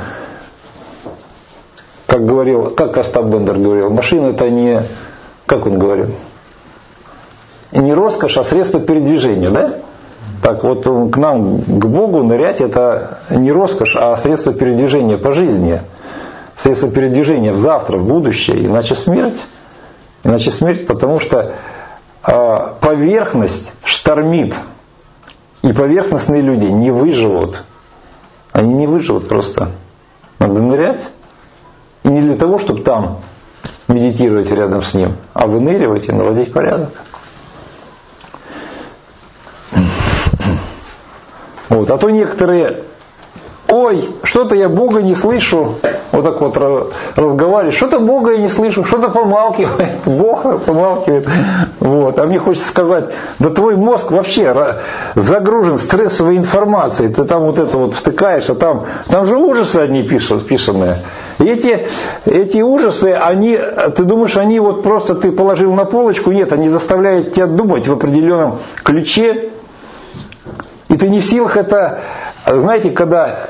как Остап Бендер говорил, машина это не, как он говорил, не роскошь, а средство передвижения, да? Так вот, к нам, к Богу нырять это не роскошь, а средство передвижения по жизни. Средство передвижения в завтра, в будущее, иначе смерть, потому что поверхность штормит, и поверхностные люди не выживут. Они не выживут просто. Надо нырять. И не для того, чтобы там медитировать рядом с ним, а выныривать и наводить порядок. Вот. А то некоторые, ой, что-то я Бога не слышу, вот так вот разговаривают, что-то Бога я не слышу, что-то помалкивает, Бог помалкивает. Вот. А мне хочется сказать, да твой мозг вообще загружен стрессовой информацией, ты там вот это вот втыкаешь, а там же ужасы одни писанные. И эти ужасы, ты думаешь, они вот просто ты положил на полочку? Нет, они заставляют тебя думать в определенном ключе. И ты не в силах это, знаете, когда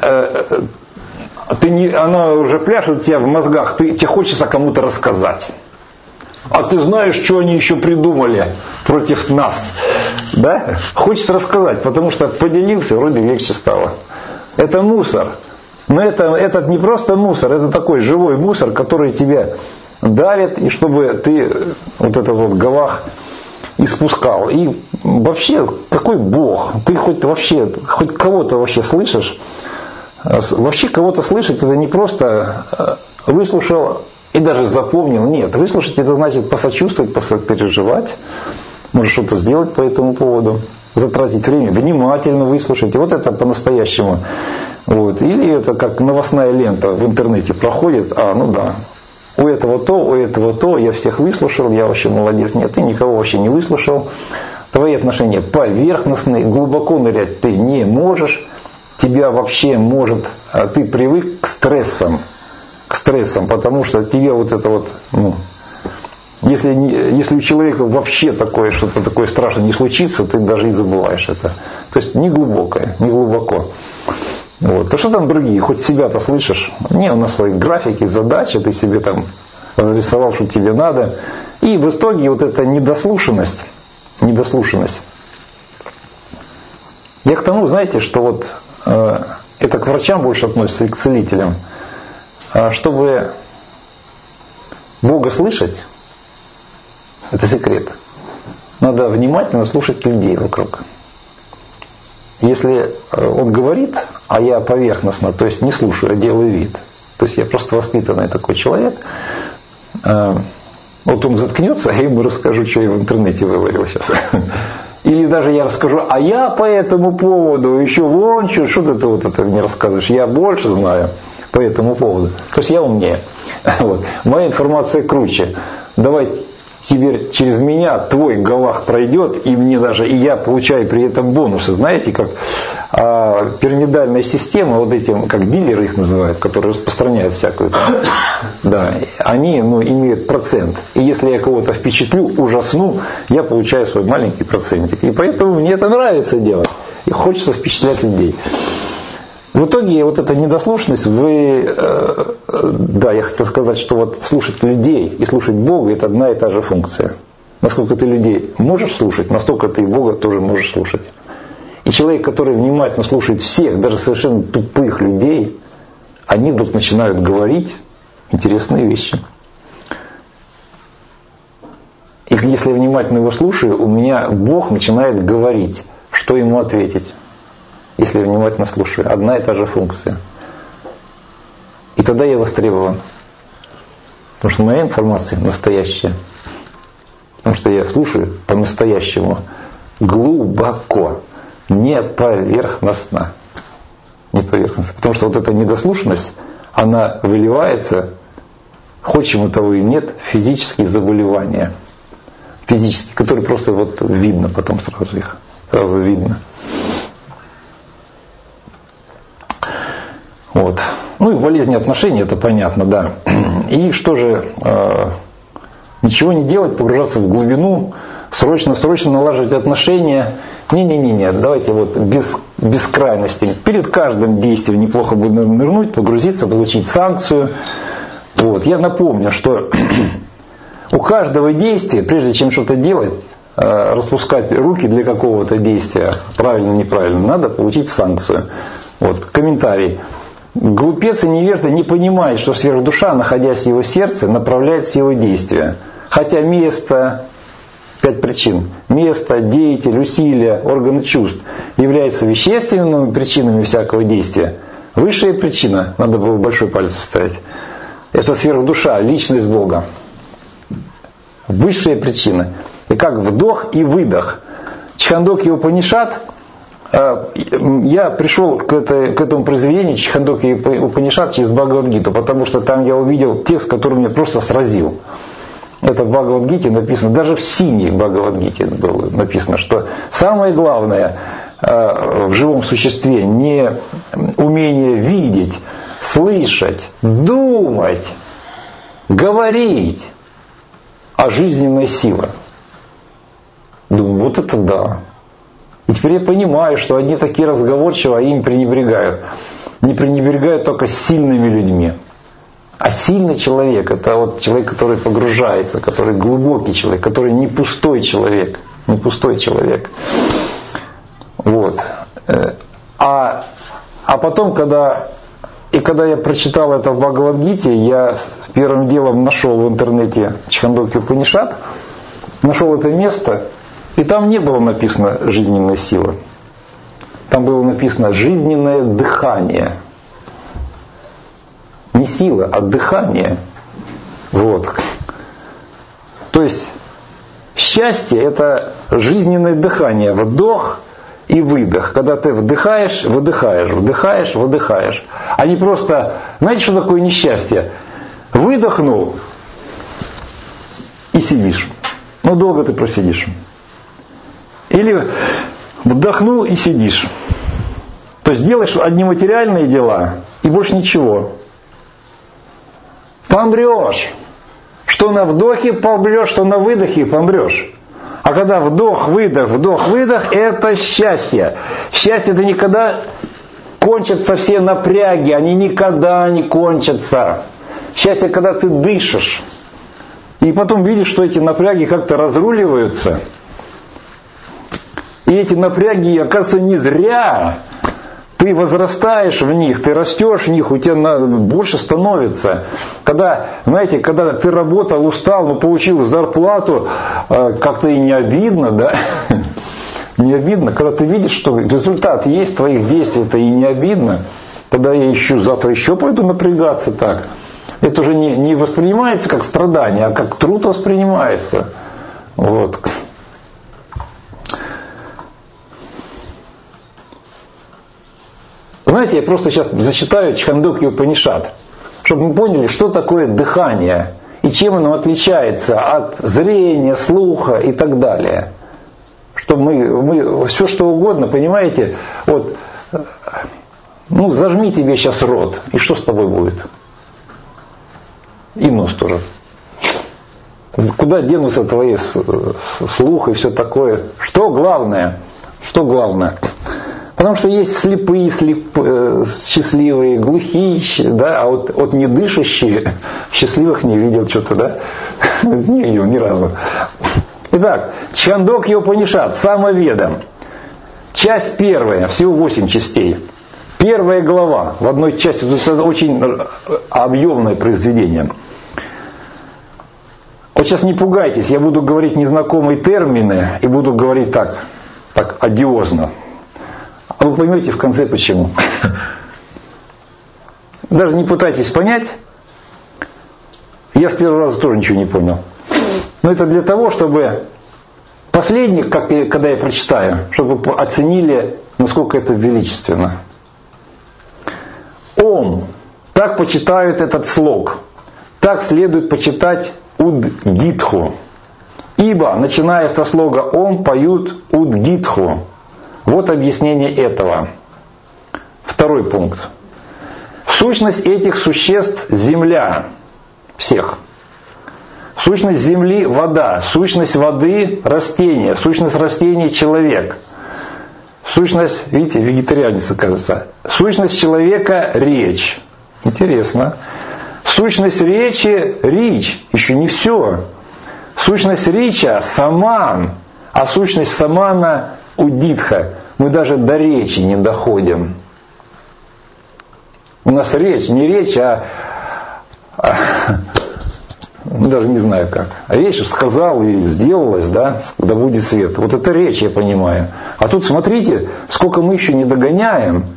она уже пляшет у тебя в мозгах, тебе хочется кому-то рассказать. А ты знаешь, что они еще придумали против нас. Да? Хочется рассказать, потому что поделился, вроде легче стало. Это мусор. Но это не просто мусор, это такой живой мусор, который тебя давит, и чтобы ты вот этот вот Галах испускал. И вообще, какой Бог? Ты хоть кого-то вообще слышишь? Вообще кого-то слышать, это не просто выслушал и даже запомнил. Нет, выслушать это значит посочувствовать, переживать, может что-то сделать по этому поводу, затратить время, внимательно выслушать. И вот это по-настоящему. Вот. Или это как новостная лента в интернете проходит, у этого то, я всех выслушал, я вообще молодец. Нет, ты никого вообще не выслушал. Твои отношения поверхностные, глубоко нырять ты не можешь. Тебя вообще ты привык к стрессам, потому что тебе вот это вот, если у человека вообще что-то такое страшное не случится, ты даже и забываешь это. То есть не глубоко. Вот. А что там другие? Хоть себя-то слышишь? Не, у нас свои графики, задачи, ты себе там нарисовал, что тебе надо. И в итоге вот эта недослушанность. Я к тому, знаете, что вот это к врачам больше относится и к целителям. Чтобы Бога слышать – это секрет. Надо внимательно слушать людей вокруг. Если он говорит, а я поверхностно, то есть не слушаю, а делаю вид, то есть я просто воспитанный такой человек, вот он заткнется, а я ему расскажу, что я в интернете вывалил сейчас. Или даже я расскажу, а я по этому поводу еще вон что ты вот это мне рассказываешь, я больше знаю по этому поводу. То есть я умнее. Вот. Моя информация круче. Давай теперь через меня твой галах пройдет, и мне даже, и я получаю при этом бонусы. Знаете, как пирамидальная система, вот эти, как дилеры их называют, которые распространяют всякую, да, они имеют процент. И если я кого-то впечатлю, ужасну, я получаю свой маленький процентик. И поэтому мне это нравится делать. И хочется впечатлять людей. В итоге вот эта недослушанность, да, я хотел сказать, что вот слушать людей и слушать Бога – это одна и та же функция. Насколько ты людей можешь слушать, настолько ты и Бога тоже можешь слушать. И человек, который внимательно слушает всех, даже совершенно тупых людей, они вдруг начинают говорить интересные вещи. И если я внимательно его слушаю, у меня Бог начинает говорить, что ему ответить. Если я внимательно слушаю. Одна и та же функция. И тогда я востребован. Потому что моя информация настоящая. Потому что я слушаю по-настоящему. Глубоко. Не поверхностно. Не поверхностно. Потому что вот эта недослушанность, она выливается, хочем того и нет, физические заболевания. Физические, которые просто вот видно потом сразу их. Сразу видно. Вот. Ну и болезни отношений, это понятно, да. И что же, ничего не делать, погружаться в глубину, срочно налаживать отношения. Не, давайте вот без крайностей. Перед каждым действием неплохо бы нырнуть, погрузиться, получить санкцию. Вот. Я напомню, что у каждого действия, прежде чем что-то делать, распускать руки для какого-то действия, правильно, неправильно, надо получить санкцию. Вот. Комментарий. Глупец и невежда не понимает, что сверхдуша, находясь в его сердце, направляет все его действия. Хотя место, 5 причин, место, деятель, усилия, органы чувств являются вещественными причинами всякого действия. Высшая причина, надо было большой палец вставить, это сверхдуша, личность Бога. Высшая причина. И как вдох и выдох. Чхандокья Упанишад. Я пришел к этому произведению Чхандокья Упанишад через Бхагавад-гиту, потому что там я увидел текст, который меня просто сразил. Это в Бхагавад-гите написано, даже в синей Бхагавад-гите было написано, что самое главное в живом существе не умение видеть, слышать, думать, говорить, а жизненная сила. Думаю, вот это да. И теперь я понимаю, что одни такие разговорчивые, а им пренебрегают. Не пренебрегают только сильными людьми. А сильный человек – это вот человек, который погружается, который глубокий человек, который не пустой человек. Не пустой человек. Вот. А потом, когда я прочитал это в Бхагавад-гите, я первым делом нашел в интернете Чхандокья Упанишад, нашел это место, и там не было написано «жизненная сила». Там было написано «жизненное дыхание». Не сила, а дыхание. Вот. То есть счастье – это жизненное дыхание. Вдох и выдох. Когда ты вдыхаешь, выдыхаешь, вдыхаешь, выдыхаешь. А не просто, знаете, что такое несчастье? Выдохнул и сидишь. Ну, долго ты просидишь. Или вдохнул и сидишь. То есть делаешь одни материальные дела и больше ничего. Помрешь. Что на вдохе помрешь, что на выдохе помрешь. А когда вдох, выдох, это счастье. Счастье это никогда кончатся все напряги, они никогда не кончатся. Счастье, когда ты дышишь. И потом видишь, что эти напряги как-то разруливаются. И эти напряги, оказывается, не зря. Ты возрастаешь в них, ты растешь в них, у тебя больше становится. Когда, знаете, когда ты работал, устал, но получил зарплату, как-то и не обидно, да? Не обидно. Когда ты видишь, что результат есть твоих действий, это и не обидно. Тогда я завтра еще пойду напрягаться так. Это уже не воспринимается как страдание, а как труд воспринимается. Вот. Знаете, я просто сейчас зачитаю Чхандокья Упанишад, чтобы мы поняли, что такое дыхание и чем оно отличается от зрения, слуха и так далее. Чтобы мы все что угодно, понимаете, вот, зажми тебе сейчас рот, и что с тобой будет? И нос тоже. Куда денутся твои слух и все такое? Что главное? Что главное? Потому что есть слепые, счастливые, глухие, да, а вот не дышащие, счастливых не видел что-то, да? Не видел ни разу. Итак, Чхандокья Упанишад, Самоведа. Часть первая, всего 8 частей. Первая глава, в одной части, это очень объемное произведение. Вот сейчас не пугайтесь, я буду говорить незнакомые термины и буду говорить так одиозно. А вы поймете в конце почему. Даже не пытайтесь понять. Я с первого раза тоже ничего не понял. Но это для того, чтобы последний, когда я прочитаю, чтобы вы оценили, насколько это величественно. Ом. Так почитают этот слог. Так следует почитать Удгитху. Ибо, начиная со слога Ом, поют Удгитху. Вот объяснение этого. Второй пункт. Сущность этих существ – земля. Всех. Сущность земли – вода. Сущность воды – растение. Сущность растений – человек. Сущность, видите, вегетарианец, кажется. Сущность человека – речь. Интересно. Сущность речи – рич. Еще не все. Сущность рича – саман. А сущность самана – удитха. Мы даже до речи не доходим. У нас речь, не речь, даже не знаю как. Речь сказал и сделалось, да будет свет. Вот это речь, я понимаю. А тут смотрите, сколько мы еще не догоняем.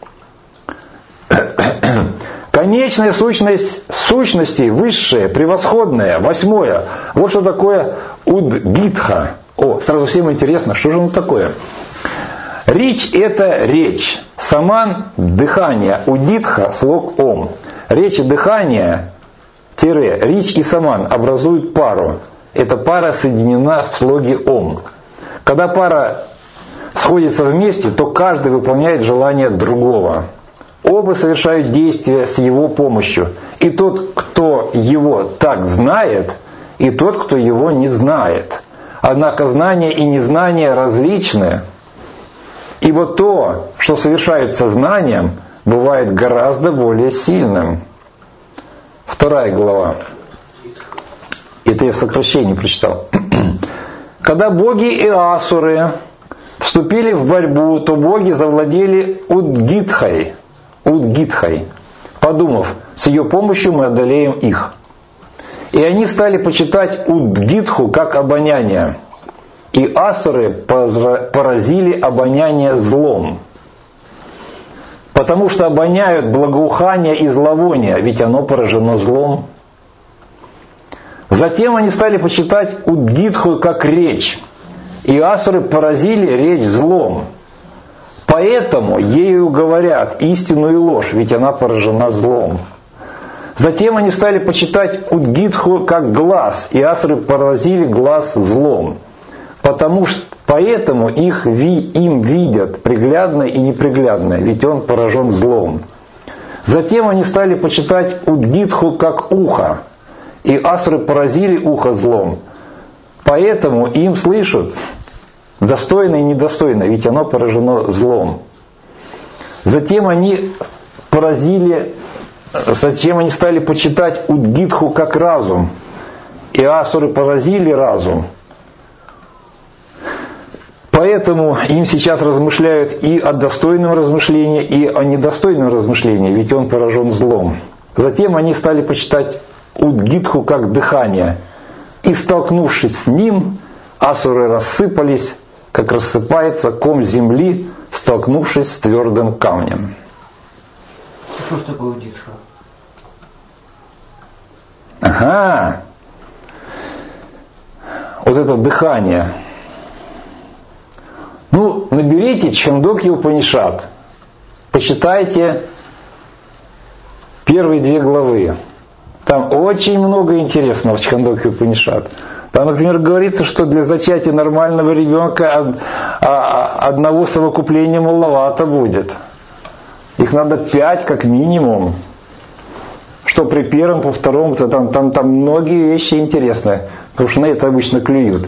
Конечная сущность сущностей, высшая, превосходная, 8. Вот что такое удгитха. Сразу всем интересно, что же оно такое? Рич – это речь. Саман – дыхание. Удитха – слог Ом. Речь и дыхание – рич и саман образуют пару. Эта пара соединена в слоге Ом. Когда пара сходится вместе, то каждый выполняет желание другого. Оба совершают действия с его помощью. И тот, кто его так знает, и тот, кто его не знает. Однако знание и незнание различны, ибо то, что совершают сознанием, бывает гораздо более сильным. 2 глава. Это я в сокращении прочитал. Когда боги и асуры вступили в борьбу, то боги завладели Удгитхой, подумав, с ее помощью мы одолеем их. И они стали почитать Удгитху как обоняние. И асуры поразили обоняние злом. Потому что обоняют благоухание и зловоние, ведь оно поражено злом. Затем они стали почитать Удгитху как речь. И асуры поразили речь злом. Поэтому ею говорят истину и ложь, ведь она поражена злом. Затем они стали почитать Удгитху как глаз, и асуры поразили глаз злом. Поэтому им видят приглядное и неприглядное, ведь он поражен злом. Затем они стали почитать Удгитху как ухо, и асуры поразили ухо злом. Поэтому им слышат достойно и недостойно, ведь оно поражено злом. Затем они стали почитать Удгитху как разум, и асуры поразили разум. Поэтому им сейчас размышляют и о достойном размышлении, и о недостойном размышлении, ведь он поражен злом. Затем они стали почитать Удгитху как дыхание. И столкнувшись с ним, асуры рассыпались, как рассыпается ком земли, столкнувшись с твердым камнем. Что ж такое Удгитха? Ага. Вот это дыхание. Ну, наберите Чхандокья Упанишад. Почитайте первые 2 главы. Там очень много интересного в Чхандокья Упанишад. Там, например, говорится, что для зачатия нормального ребенка одного совокупления маловато будет. Их надо 5 как минимум. Что при первом, по второму, там многие вещи интересные. Потому что на это обычно клюют.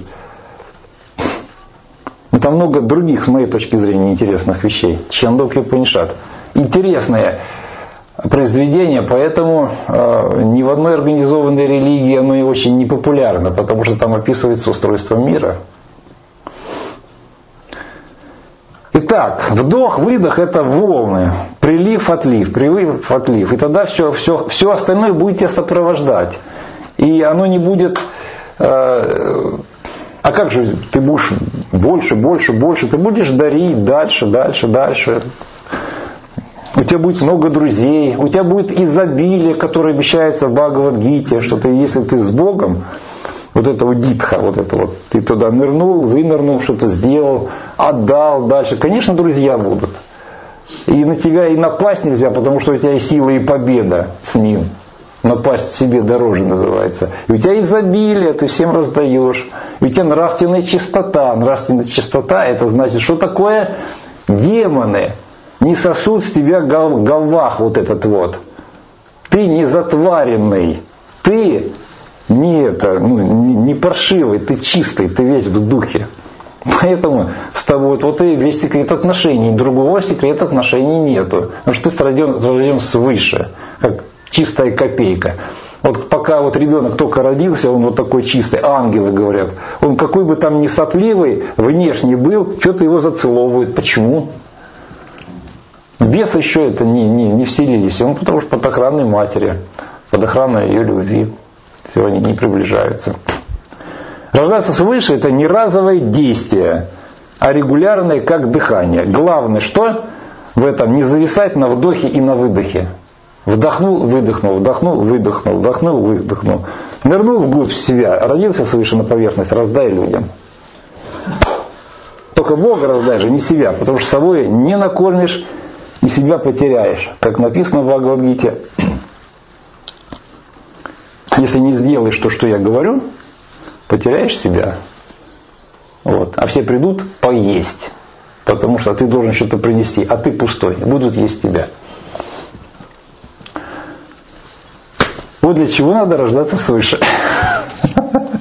Но там много других, с моей точки зрения, интересных вещей. Чхандокья Упанишад. Интересные произведение, поэтому ни в одной организованной религии оно и очень непопулярно, потому что там описывается устройство мира. Итак, вдох-выдох — это волны, прилив-отлив, прилив-отлив. И тогда все остальное будет тебя сопровождать. И оно не будет... А как же ты будешь больше, ты будешь дарить дальше. У тебя будет много друзей, у тебя будет изобилие, которое обещается в Бхагавад-гите, что ты, если ты с Богом, вот это вот дитха, вот это вот, ты туда нырнул, вынырнул, что-то сделал, отдал дальше. Конечно, друзья будут. И на тебя и напасть нельзя, потому что у тебя и сила, и победа с ним. Напасть себе дороже называется. И у тебя изобилие, ты всем раздаешь. И у тебя нравственная чистота. Нравственная чистота — это значит, что такое демоны не сосут с тебя галвах вот. Ты не затваренный. Ты не паршивый, ты чистый, ты весь в духе. Поэтому с тобой вот и весь секрет отношений. Другого секрета отношений нету. Потому что ты рожден свыше, как чистая копейка. Вот пока вот ребенок только родился, он вот такой чистый, ангелы говорят. Он какой бы там ни сопливый внешне был, что-то его зацеловывают. Почему? Бесы еще это не вселились. Он потому что под охраной матери, под охраной ее любви. Все, они не приближаются. Рождаться свыше — это не разовое действие, а регулярное, как дыхание. Главное, что в этом? Не зависать на вдохе и на выдохе. Вдохнул, выдохнул, вдохнул, выдохнул, вдохнул, выдохнул. Нырнул вглубь себя, родился свыше на поверхность, раздай людям. Только Бога раздай же, не себя, потому что собой не накормишь и себя потеряешь. Как написано в Бхагавад-гите, если не сделаешь то, что я говорю, потеряешь себя. Вот. А все придут поесть, потому что ты должен что-то принести, а ты пустой, будут есть тебя. Вот для чего надо рождаться свыше.